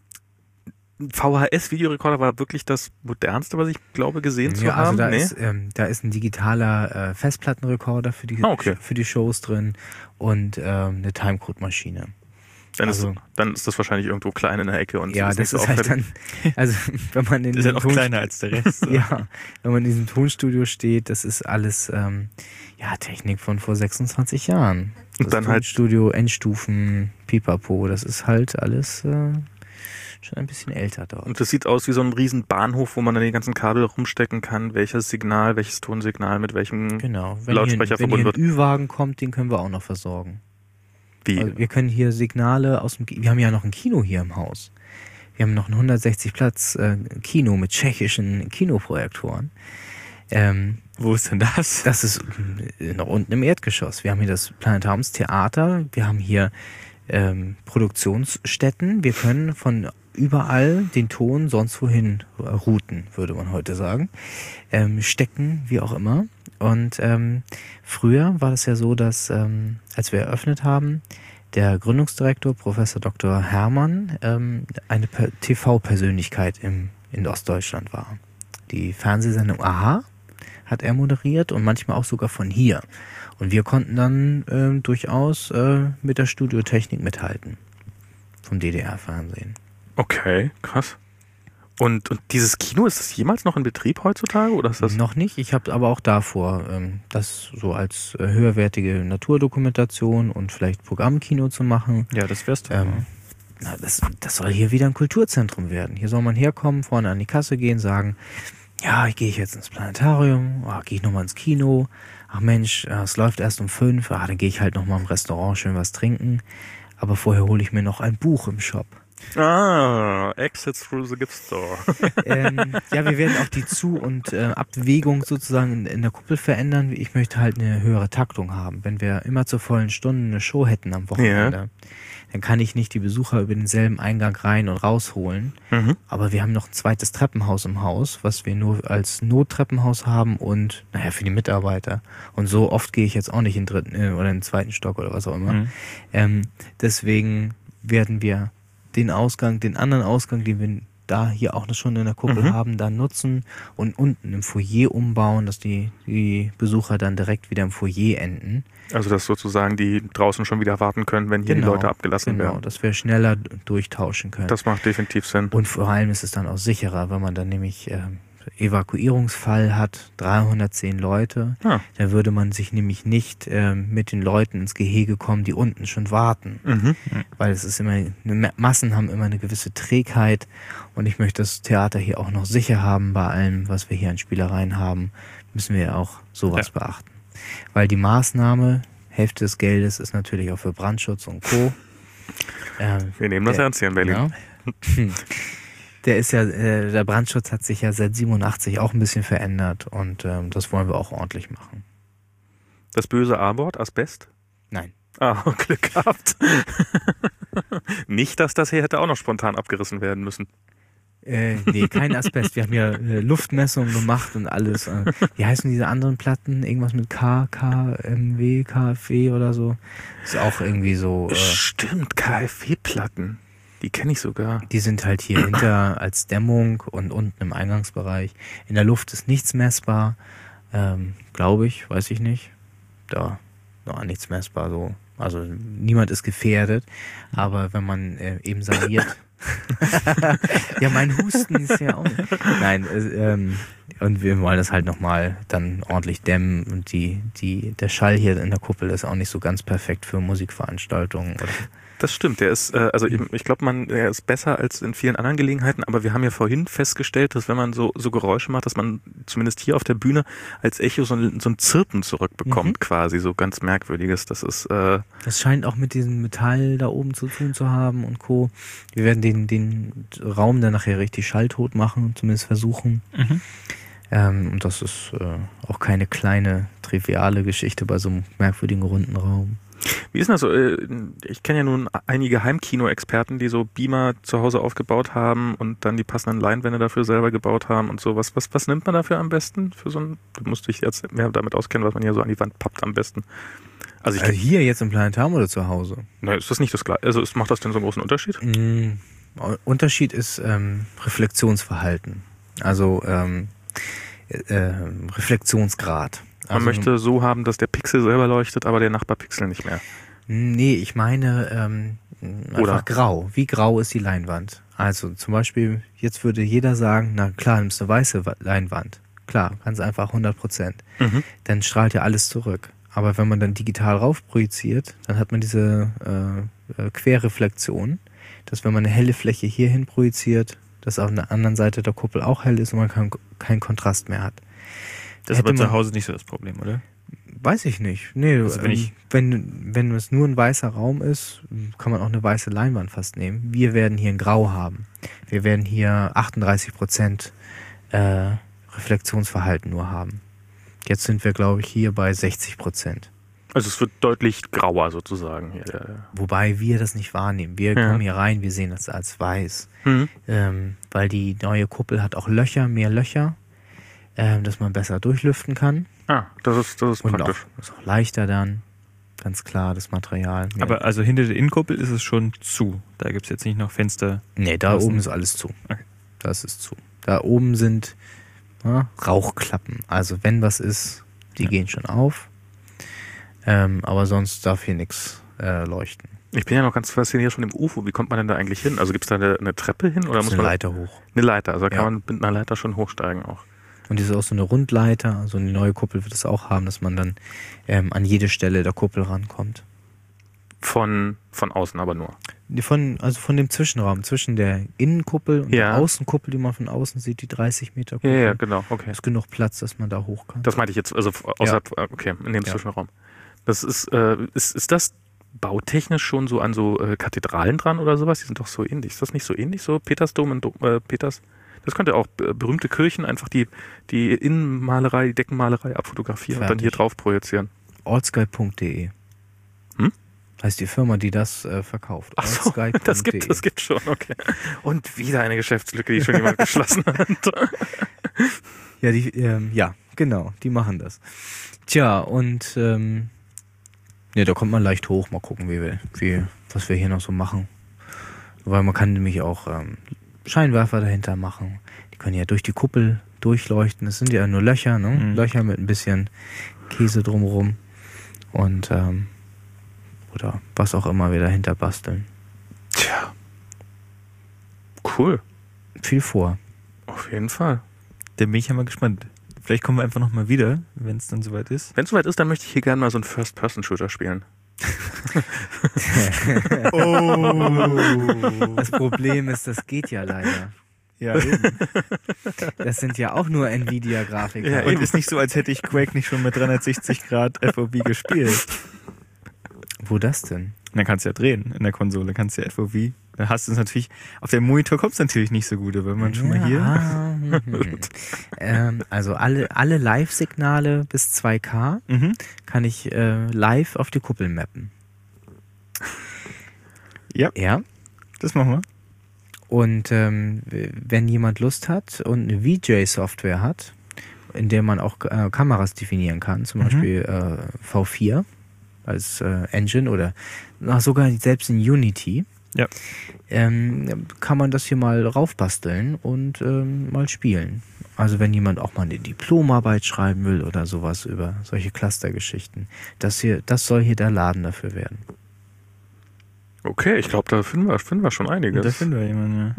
A: V H S-Videorekorder war wirklich das modernste, was ich glaube gesehen zu
C: Ja, also
A: haben.
C: da,
A: Nee?
C: ist, ähm, da ist ein digitaler äh, Festplattenrekorder für die,
A: Ah, okay.
C: für die Shows drin und ähm, eine Timecode-Maschine.
A: Dann,
C: also-
A: ist, dann ist das wahrscheinlich irgendwo klein in der Ecke und
C: Ja,
A: ist nicht
C: das
A: so
C: ist halt
A: auffällig.
C: dann, also wenn man in
B: Das ist ja
C: diesem
B: noch
C: Ton-
B: kleiner als der Rest.
C: ja, wenn man in diesem Tonstudio steht, das ist alles ähm, ja Technik von vor sechsundzwanzig Jahren. Das
A: Und dann halt-
C: Tonstudio, Endstufen, Pipapo, das ist halt alles äh, schon ein bisschen älter dort.
A: Und das sieht aus wie so ein riesen Bahnhof, wo man dann die ganzen Kabel rumstecken kann, welches Signal, welches Tonsignal mit welchem
C: Genau, wenn
A: Lautsprecher
C: hier, wenn hier
A: verbunden
C: ein Ü-Wagen kommt, den können wir auch noch versorgen.
A: wie.
C: Also wir können hier Signale aus dem, Ki- wir haben ja noch ein Kino hier im Haus. Wir haben noch ein hundertsechzig Platz äh, Kino mit tschechischen Kinoprojektoren. Ähm,
B: Wo ist denn das?
C: Das ist äh, noch unten im Erdgeschoss. Wir haben hier das Planetariumstheater, wir haben hier ähm, Produktionsstätten. Wir können von überall den Ton sonst wohin routen, würde man heute sagen. Ähm, stecken, wie auch immer. Und ähm, früher war es ja so, dass ähm, als wir eröffnet haben, der Gründungsdirektor, Professor Doktor Hermann, ähm, eine T V-Persönlichkeit im, in Ostdeutschland war. Die Fernsehsendung Aha hat er moderiert und manchmal auch sogar von hier. Und wir konnten dann äh, durchaus äh, mit der Studiotechnik mithalten. Vom D D R-Fernsehen.
A: Okay, krass. Und, und dieses Kino, ist das jemals noch in Betrieb heutzutage? Oder ist das
C: noch nicht. Ich habe aber auch davor, ähm, das so als äh, höherwertige Naturdokumentation und vielleicht Programmkino zu machen.
B: Ja, das wär's doch.
C: Ähm, na, das, das soll hier wieder ein Kulturzentrum werden. Hier soll man herkommen, vorne an die Kasse gehen, sagen, ja, ich gehe jetzt ins Planetarium, oh, gehe ich nochmal ins Kino. Ach Mensch, äh, es läuft erst um fünf, ah, dann gehe ich halt nochmal im Restaurant schön was trinken. Aber vorher hole ich mir noch ein Buch im Shop.
A: Ah, Exit through the Gift Store.
C: ähm, ja, wir werden auch die Zu- und äh, Abbewegung sozusagen in, in der Kuppel verändern. Ich möchte halt eine höhere Taktung haben. Wenn wir immer zur vollen Stunde eine Show hätten am Wochenende, ja. dann kann ich nicht die Besucher über denselben Eingang rein und rausholen. Mhm. Aber wir haben noch ein zweites Treppenhaus im Haus, was wir nur als Nottreppenhaus haben und, naja, für die Mitarbeiter. Und so oft gehe ich jetzt auch nicht in den dritten äh, oder in den zweiten Stock oder was auch immer. Mhm. Ähm, deswegen werden wir den Ausgang, den anderen Ausgang, den wir da hier auch schon in der Kuppel mhm. haben, dann nutzen und unten im Foyer umbauen, dass die, die Besucher dann direkt wieder im Foyer enden.
A: Also dass sozusagen die draußen schon wieder warten können, wenn hier
C: genau,
A: die Leute abgelassen
C: genau,
A: werden.
C: Genau, dass wir schneller durchtauschen können.
A: Das macht definitiv Sinn.
C: Und vor allem ist es dann auch sicherer, wenn man dann nämlich äh, Evakuierungsfall hat, dreihundertzehn Leute, ah. da würde man sich nämlich nicht äh, mit den Leuten ins Gehege kommen, die unten schon warten. Mhm. Weil es ist immer, eine, Massen haben immer eine gewisse Trägheit und ich möchte das Theater hier auch noch sicher haben bei allem, was wir hier an Spielereien haben, müssen wir auch sowas ja. beachten. Weil die Maßnahme, Hälfte des Geldes ist natürlich auch für Brandschutz und Co.
A: Ähm, wir nehmen das der, ernst hier in Berlin.
C: Ja. Der ist ja, äh, der Brandschutz hat sich ja seit siebenundachtzig auch ein bisschen verändert und ähm, das wollen wir auch ordentlich machen.
A: Das böse A-Wort, Asbest?
C: Nein.
A: Ah, Glück gehabt. Nicht, dass das hier hätte auch noch spontan abgerissen werden müssen.
C: Äh, nee, kein Asbest. Wir haben ja äh, Luftmessungen gemacht und alles. Äh, wie heißen diese anderen Platten? Irgendwas mit K, K, M W, K F W oder so. Ist auch irgendwie so. Äh,
A: Stimmt, K F W-Platten. Die kenne ich sogar.
C: Die sind halt hier hinter als Dämmung und unten im Eingangsbereich. In der Luft ist nichts messbar, ähm, glaube ich, weiß ich nicht. Da noch nichts messbar so. Also niemand ist gefährdet, aber wenn man äh, eben saniert. Ja, mein Husten ist ja auch. Nein, äh, ähm, und wir wollen das halt nochmal dann ordentlich dämmen und die, die, der Schall hier in der Kuppel ist auch nicht so ganz perfekt für Musikveranstaltungen. Oder
A: das stimmt, der ist, äh, also eben, ich glaube, man, der ist besser als in vielen anderen Gelegenheiten, aber wir haben ja vorhin festgestellt, dass wenn man so, so Geräusche macht, dass man zumindest hier auf der Bühne als Echo so ein, so ein Zirpen zurückbekommt, mhm. quasi, so ganz merkwürdiges, das ist, äh,
C: das scheint auch mit diesem Metall da oben zu tun zu haben und Co. Wir werden den, den Raum dann nachher richtig schalltot machen, zumindest versuchen. Mhm. Ähm, und das ist äh, auch keine kleine, triviale Geschichte bei so einem merkwürdigen runden Raum.
A: Wie ist das so? Ich kenne ja nun einige Heimkino-Experten, die so Beamer zu Hause aufgebaut haben und dann die passenden Leinwände dafür selber gebaut haben und so. Was, was, was nimmt man dafür am besten? Für so ein, du musst dich jetzt mehr damit auskennen, was man hier so an die Wand pappt am besten.
C: Also, ich also hier jetzt im Planetarium oder zu Hause?
A: Na, ist das nicht das gleiche? Also macht das denn so einen großen Unterschied?
C: Mm, Unterschied ist ähm, Reflexionsverhalten. Also ähm, äh, Reflexionsgrad.
A: Man also, möchte so haben, dass der Pixel selber leuchtet, aber der Nachbarpixel nicht mehr.
C: Nee, ich meine ähm, einfach Oder? grau. Wie grau ist die Leinwand? Also zum Beispiel, jetzt würde jeder sagen, na klar, nimmst du eine weiße Leinwand. Klar, ganz einfach hundert Prozent. Mhm. Dann strahlt ja alles zurück. Aber wenn man dann digital rauf projiziert, dann hat man diese äh, Querreflexion, dass wenn man eine helle Fläche hierhin projiziert, dass auf der anderen Seite der Kuppel auch hell ist und man keinen kein Kontrast mehr hat.
B: Das ist aber zu Hause nicht so das Problem, oder?
C: Weiß ich nicht. Nee,
B: Also wenn
C: ähm,
B: ich-
C: wenn, wenn es nur ein weißer Raum ist, kann man auch eine weiße Leinwand fast nehmen. Wir werden hier ein Grau haben. Wir werden hier achtunddreißig Prozent äh, Reflexionsverhalten nur haben. Jetzt sind wir, glaube ich, hier bei sechzig Prozent.
A: Also es wird deutlich grauer sozusagen hier. Der,
C: Wobei wir das nicht wahrnehmen. Wir
A: Ja.
C: kommen hier rein, wir sehen das als weiß.
A: hm.
C: Ähm, weil die neue Kuppel hat auch Löcher, mehr Löcher, ähm, dass man besser durchlüften kann.
A: Ah, das ist, das ist
C: Und auch,
A: praktisch.
C: ist auch leichter dann. Ganz klar, das Material. Mehr-
B: Aber also hinter der Innenkuppel ist es schon zu. Da gibt es jetzt nicht noch Fenster.
C: Nee, da
B: Außen.
C: oben ist alles zu.
B: Okay.
C: Das ist zu. Da oben sind ja, Rauchklappen. Also wenn was ist, die
B: Ja.
C: gehen schon auf. Ähm, aber sonst darf hier nichts äh, leuchten.
A: Ich bin ja noch ganz fasziniert von dem U F O. Wie kommt man denn da eigentlich hin? Also gibt es da eine, eine Treppe hin oder
C: Das
A: muss
C: ist eine
A: man
C: Leiter hoch.
A: eine Leiter? Also da kann
C: Ja.
A: man mit einer Leiter schon hochsteigen auch.
C: Und die ist auch so eine Rundleiter. Also eine neue Kuppel wird es auch haben, dass man dann ähm, an jede Stelle der Kuppel rankommt.
A: Von, von außen aber nur.
C: Die Von, also von dem Zwischenraum, zwischen der Innenkuppel und
A: Ja.
C: der Außenkuppel, die man von außen sieht, die dreißig Meter
A: Ja,
C: Kuppel.
A: ja, genau, okay.
C: Ist genug Platz, dass man da hoch kann.
A: Das meinte ich jetzt, also außerhalb, okay, in dem
C: Ja.
A: Zwischenraum. Das ist, äh, ist, ist das bautechnisch schon so an so äh, Kathedralen dran oder sowas? Die sind doch so ähnlich. Ist das nicht so ähnlich, so Petersdom und Dom, äh, Peters? Das könnte auch äh, berühmte Kirchen einfach die, die Innenmalerei, die Deckenmalerei abfotografieren und dann hier
C: Fertig.
A: drauf projizieren.
C: Allsky punkt de.
A: Hm?
C: Heißt die Firma, die das äh, verkauft.
A: Ach so,
C: allsky punkt
A: das gibt,
C: de.
A: das gibt schon, okay. Und wieder eine Geschäftslücke, die schon jemand geschlossen hat.
C: Ja, die, ähm, ja, genau, die machen das. Tja, und ähm, ja, da kommt man leicht hoch, mal gucken, wie wir, wie, was wir hier noch so machen. Weil man kann nämlich auch ähm, Scheinwerfer dahinter machen. Die können ja durch die Kuppel durchleuchten. Das sind ja nur Löcher, ne?
B: Mhm.
C: Löcher mit ein bisschen Käse drumherum. Und ähm, oder was auch immer wir dahinter basteln.
A: Tja. Cool.
C: Viel vor.
A: Auf jeden Fall.
B: Da bin ich ja mal gespannt. Vielleicht kommen wir einfach nochmal wieder, wenn es dann soweit ist.
A: Wenn es soweit ist, dann möchte ich hier gerne mal so einen First-Person-Shooter spielen.
C: Oh. Das Problem ist, das geht ja leider.
B: Ja, eben.
C: Das sind ja auch nur Nvidia-Grafiker.
A: Ja,
B: Und ist nicht so, als hätte ich Quake nicht schon mit dreihundertsechzig Grad F O V gespielt.
C: Wo das denn?
B: Dann kannst du ja drehen in der Konsole, kannst du ja F O V. Dann hast du es natürlich, auf dem Monitor kommt es natürlich nicht so gut, aber wenn man schon mal hier.
C: Ah, mhm. ähm, also alle, alle Live-Signale bis zwei K
B: Mhm.
C: kann ich äh, live auf die Kuppel mappen.
B: Ja.
C: Ja.
B: Das machen wir.
C: Und ähm, wenn jemand Lust hat und eine V J-Software hat, in der man auch äh, Kameras definieren kann, zum
B: Mhm.
C: Beispiel äh, V vier als äh, Engine oder na, sogar selbst in Unity,
B: Ja.
C: ähm, kann man das hier mal raufbasteln und ähm, mal spielen. Also wenn jemand auch mal eine Diplomarbeit schreiben will oder sowas über solche Clustergeschichten, das hier, das soll hier der Laden dafür werden.
A: Okay, ich glaube, da finden wir, finden wir schon einiges.
B: Da finden wir jemanden,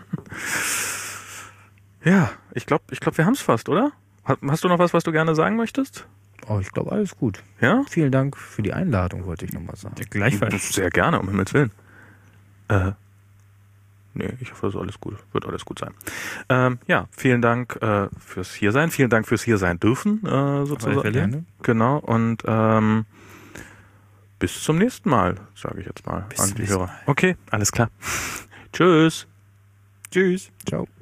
B: ja.
A: Ja, ich glaube, ich glaub, wir haben es fast, oder? Hast, hast du noch was, was du gerne sagen möchtest?
C: Oh, ich glaube, alles gut.
A: Ja?
C: Vielen Dank für die Einladung, wollte ich nochmal sagen.
B: Ja, gleichfalls.
A: Sehr gerne, um Himmels Willen. Äh, nee, ich hoffe, das ist alles gut. Wird alles gut sein. Ähm, ja, vielen Dank äh, fürs Hiersein. Vielen Dank fürs Hiersein dürfen, äh, sozusagen.
B: Fälle.
C: Gerne.
A: Genau, und ähm, bis zum nächsten Mal, sage ich jetzt mal
C: Bis
A: an
C: zum
A: die
C: nächsten
A: Hörer.
C: Mal.
A: Okay, alles klar. Tschüss.
B: Tschüss.
C: Ciao.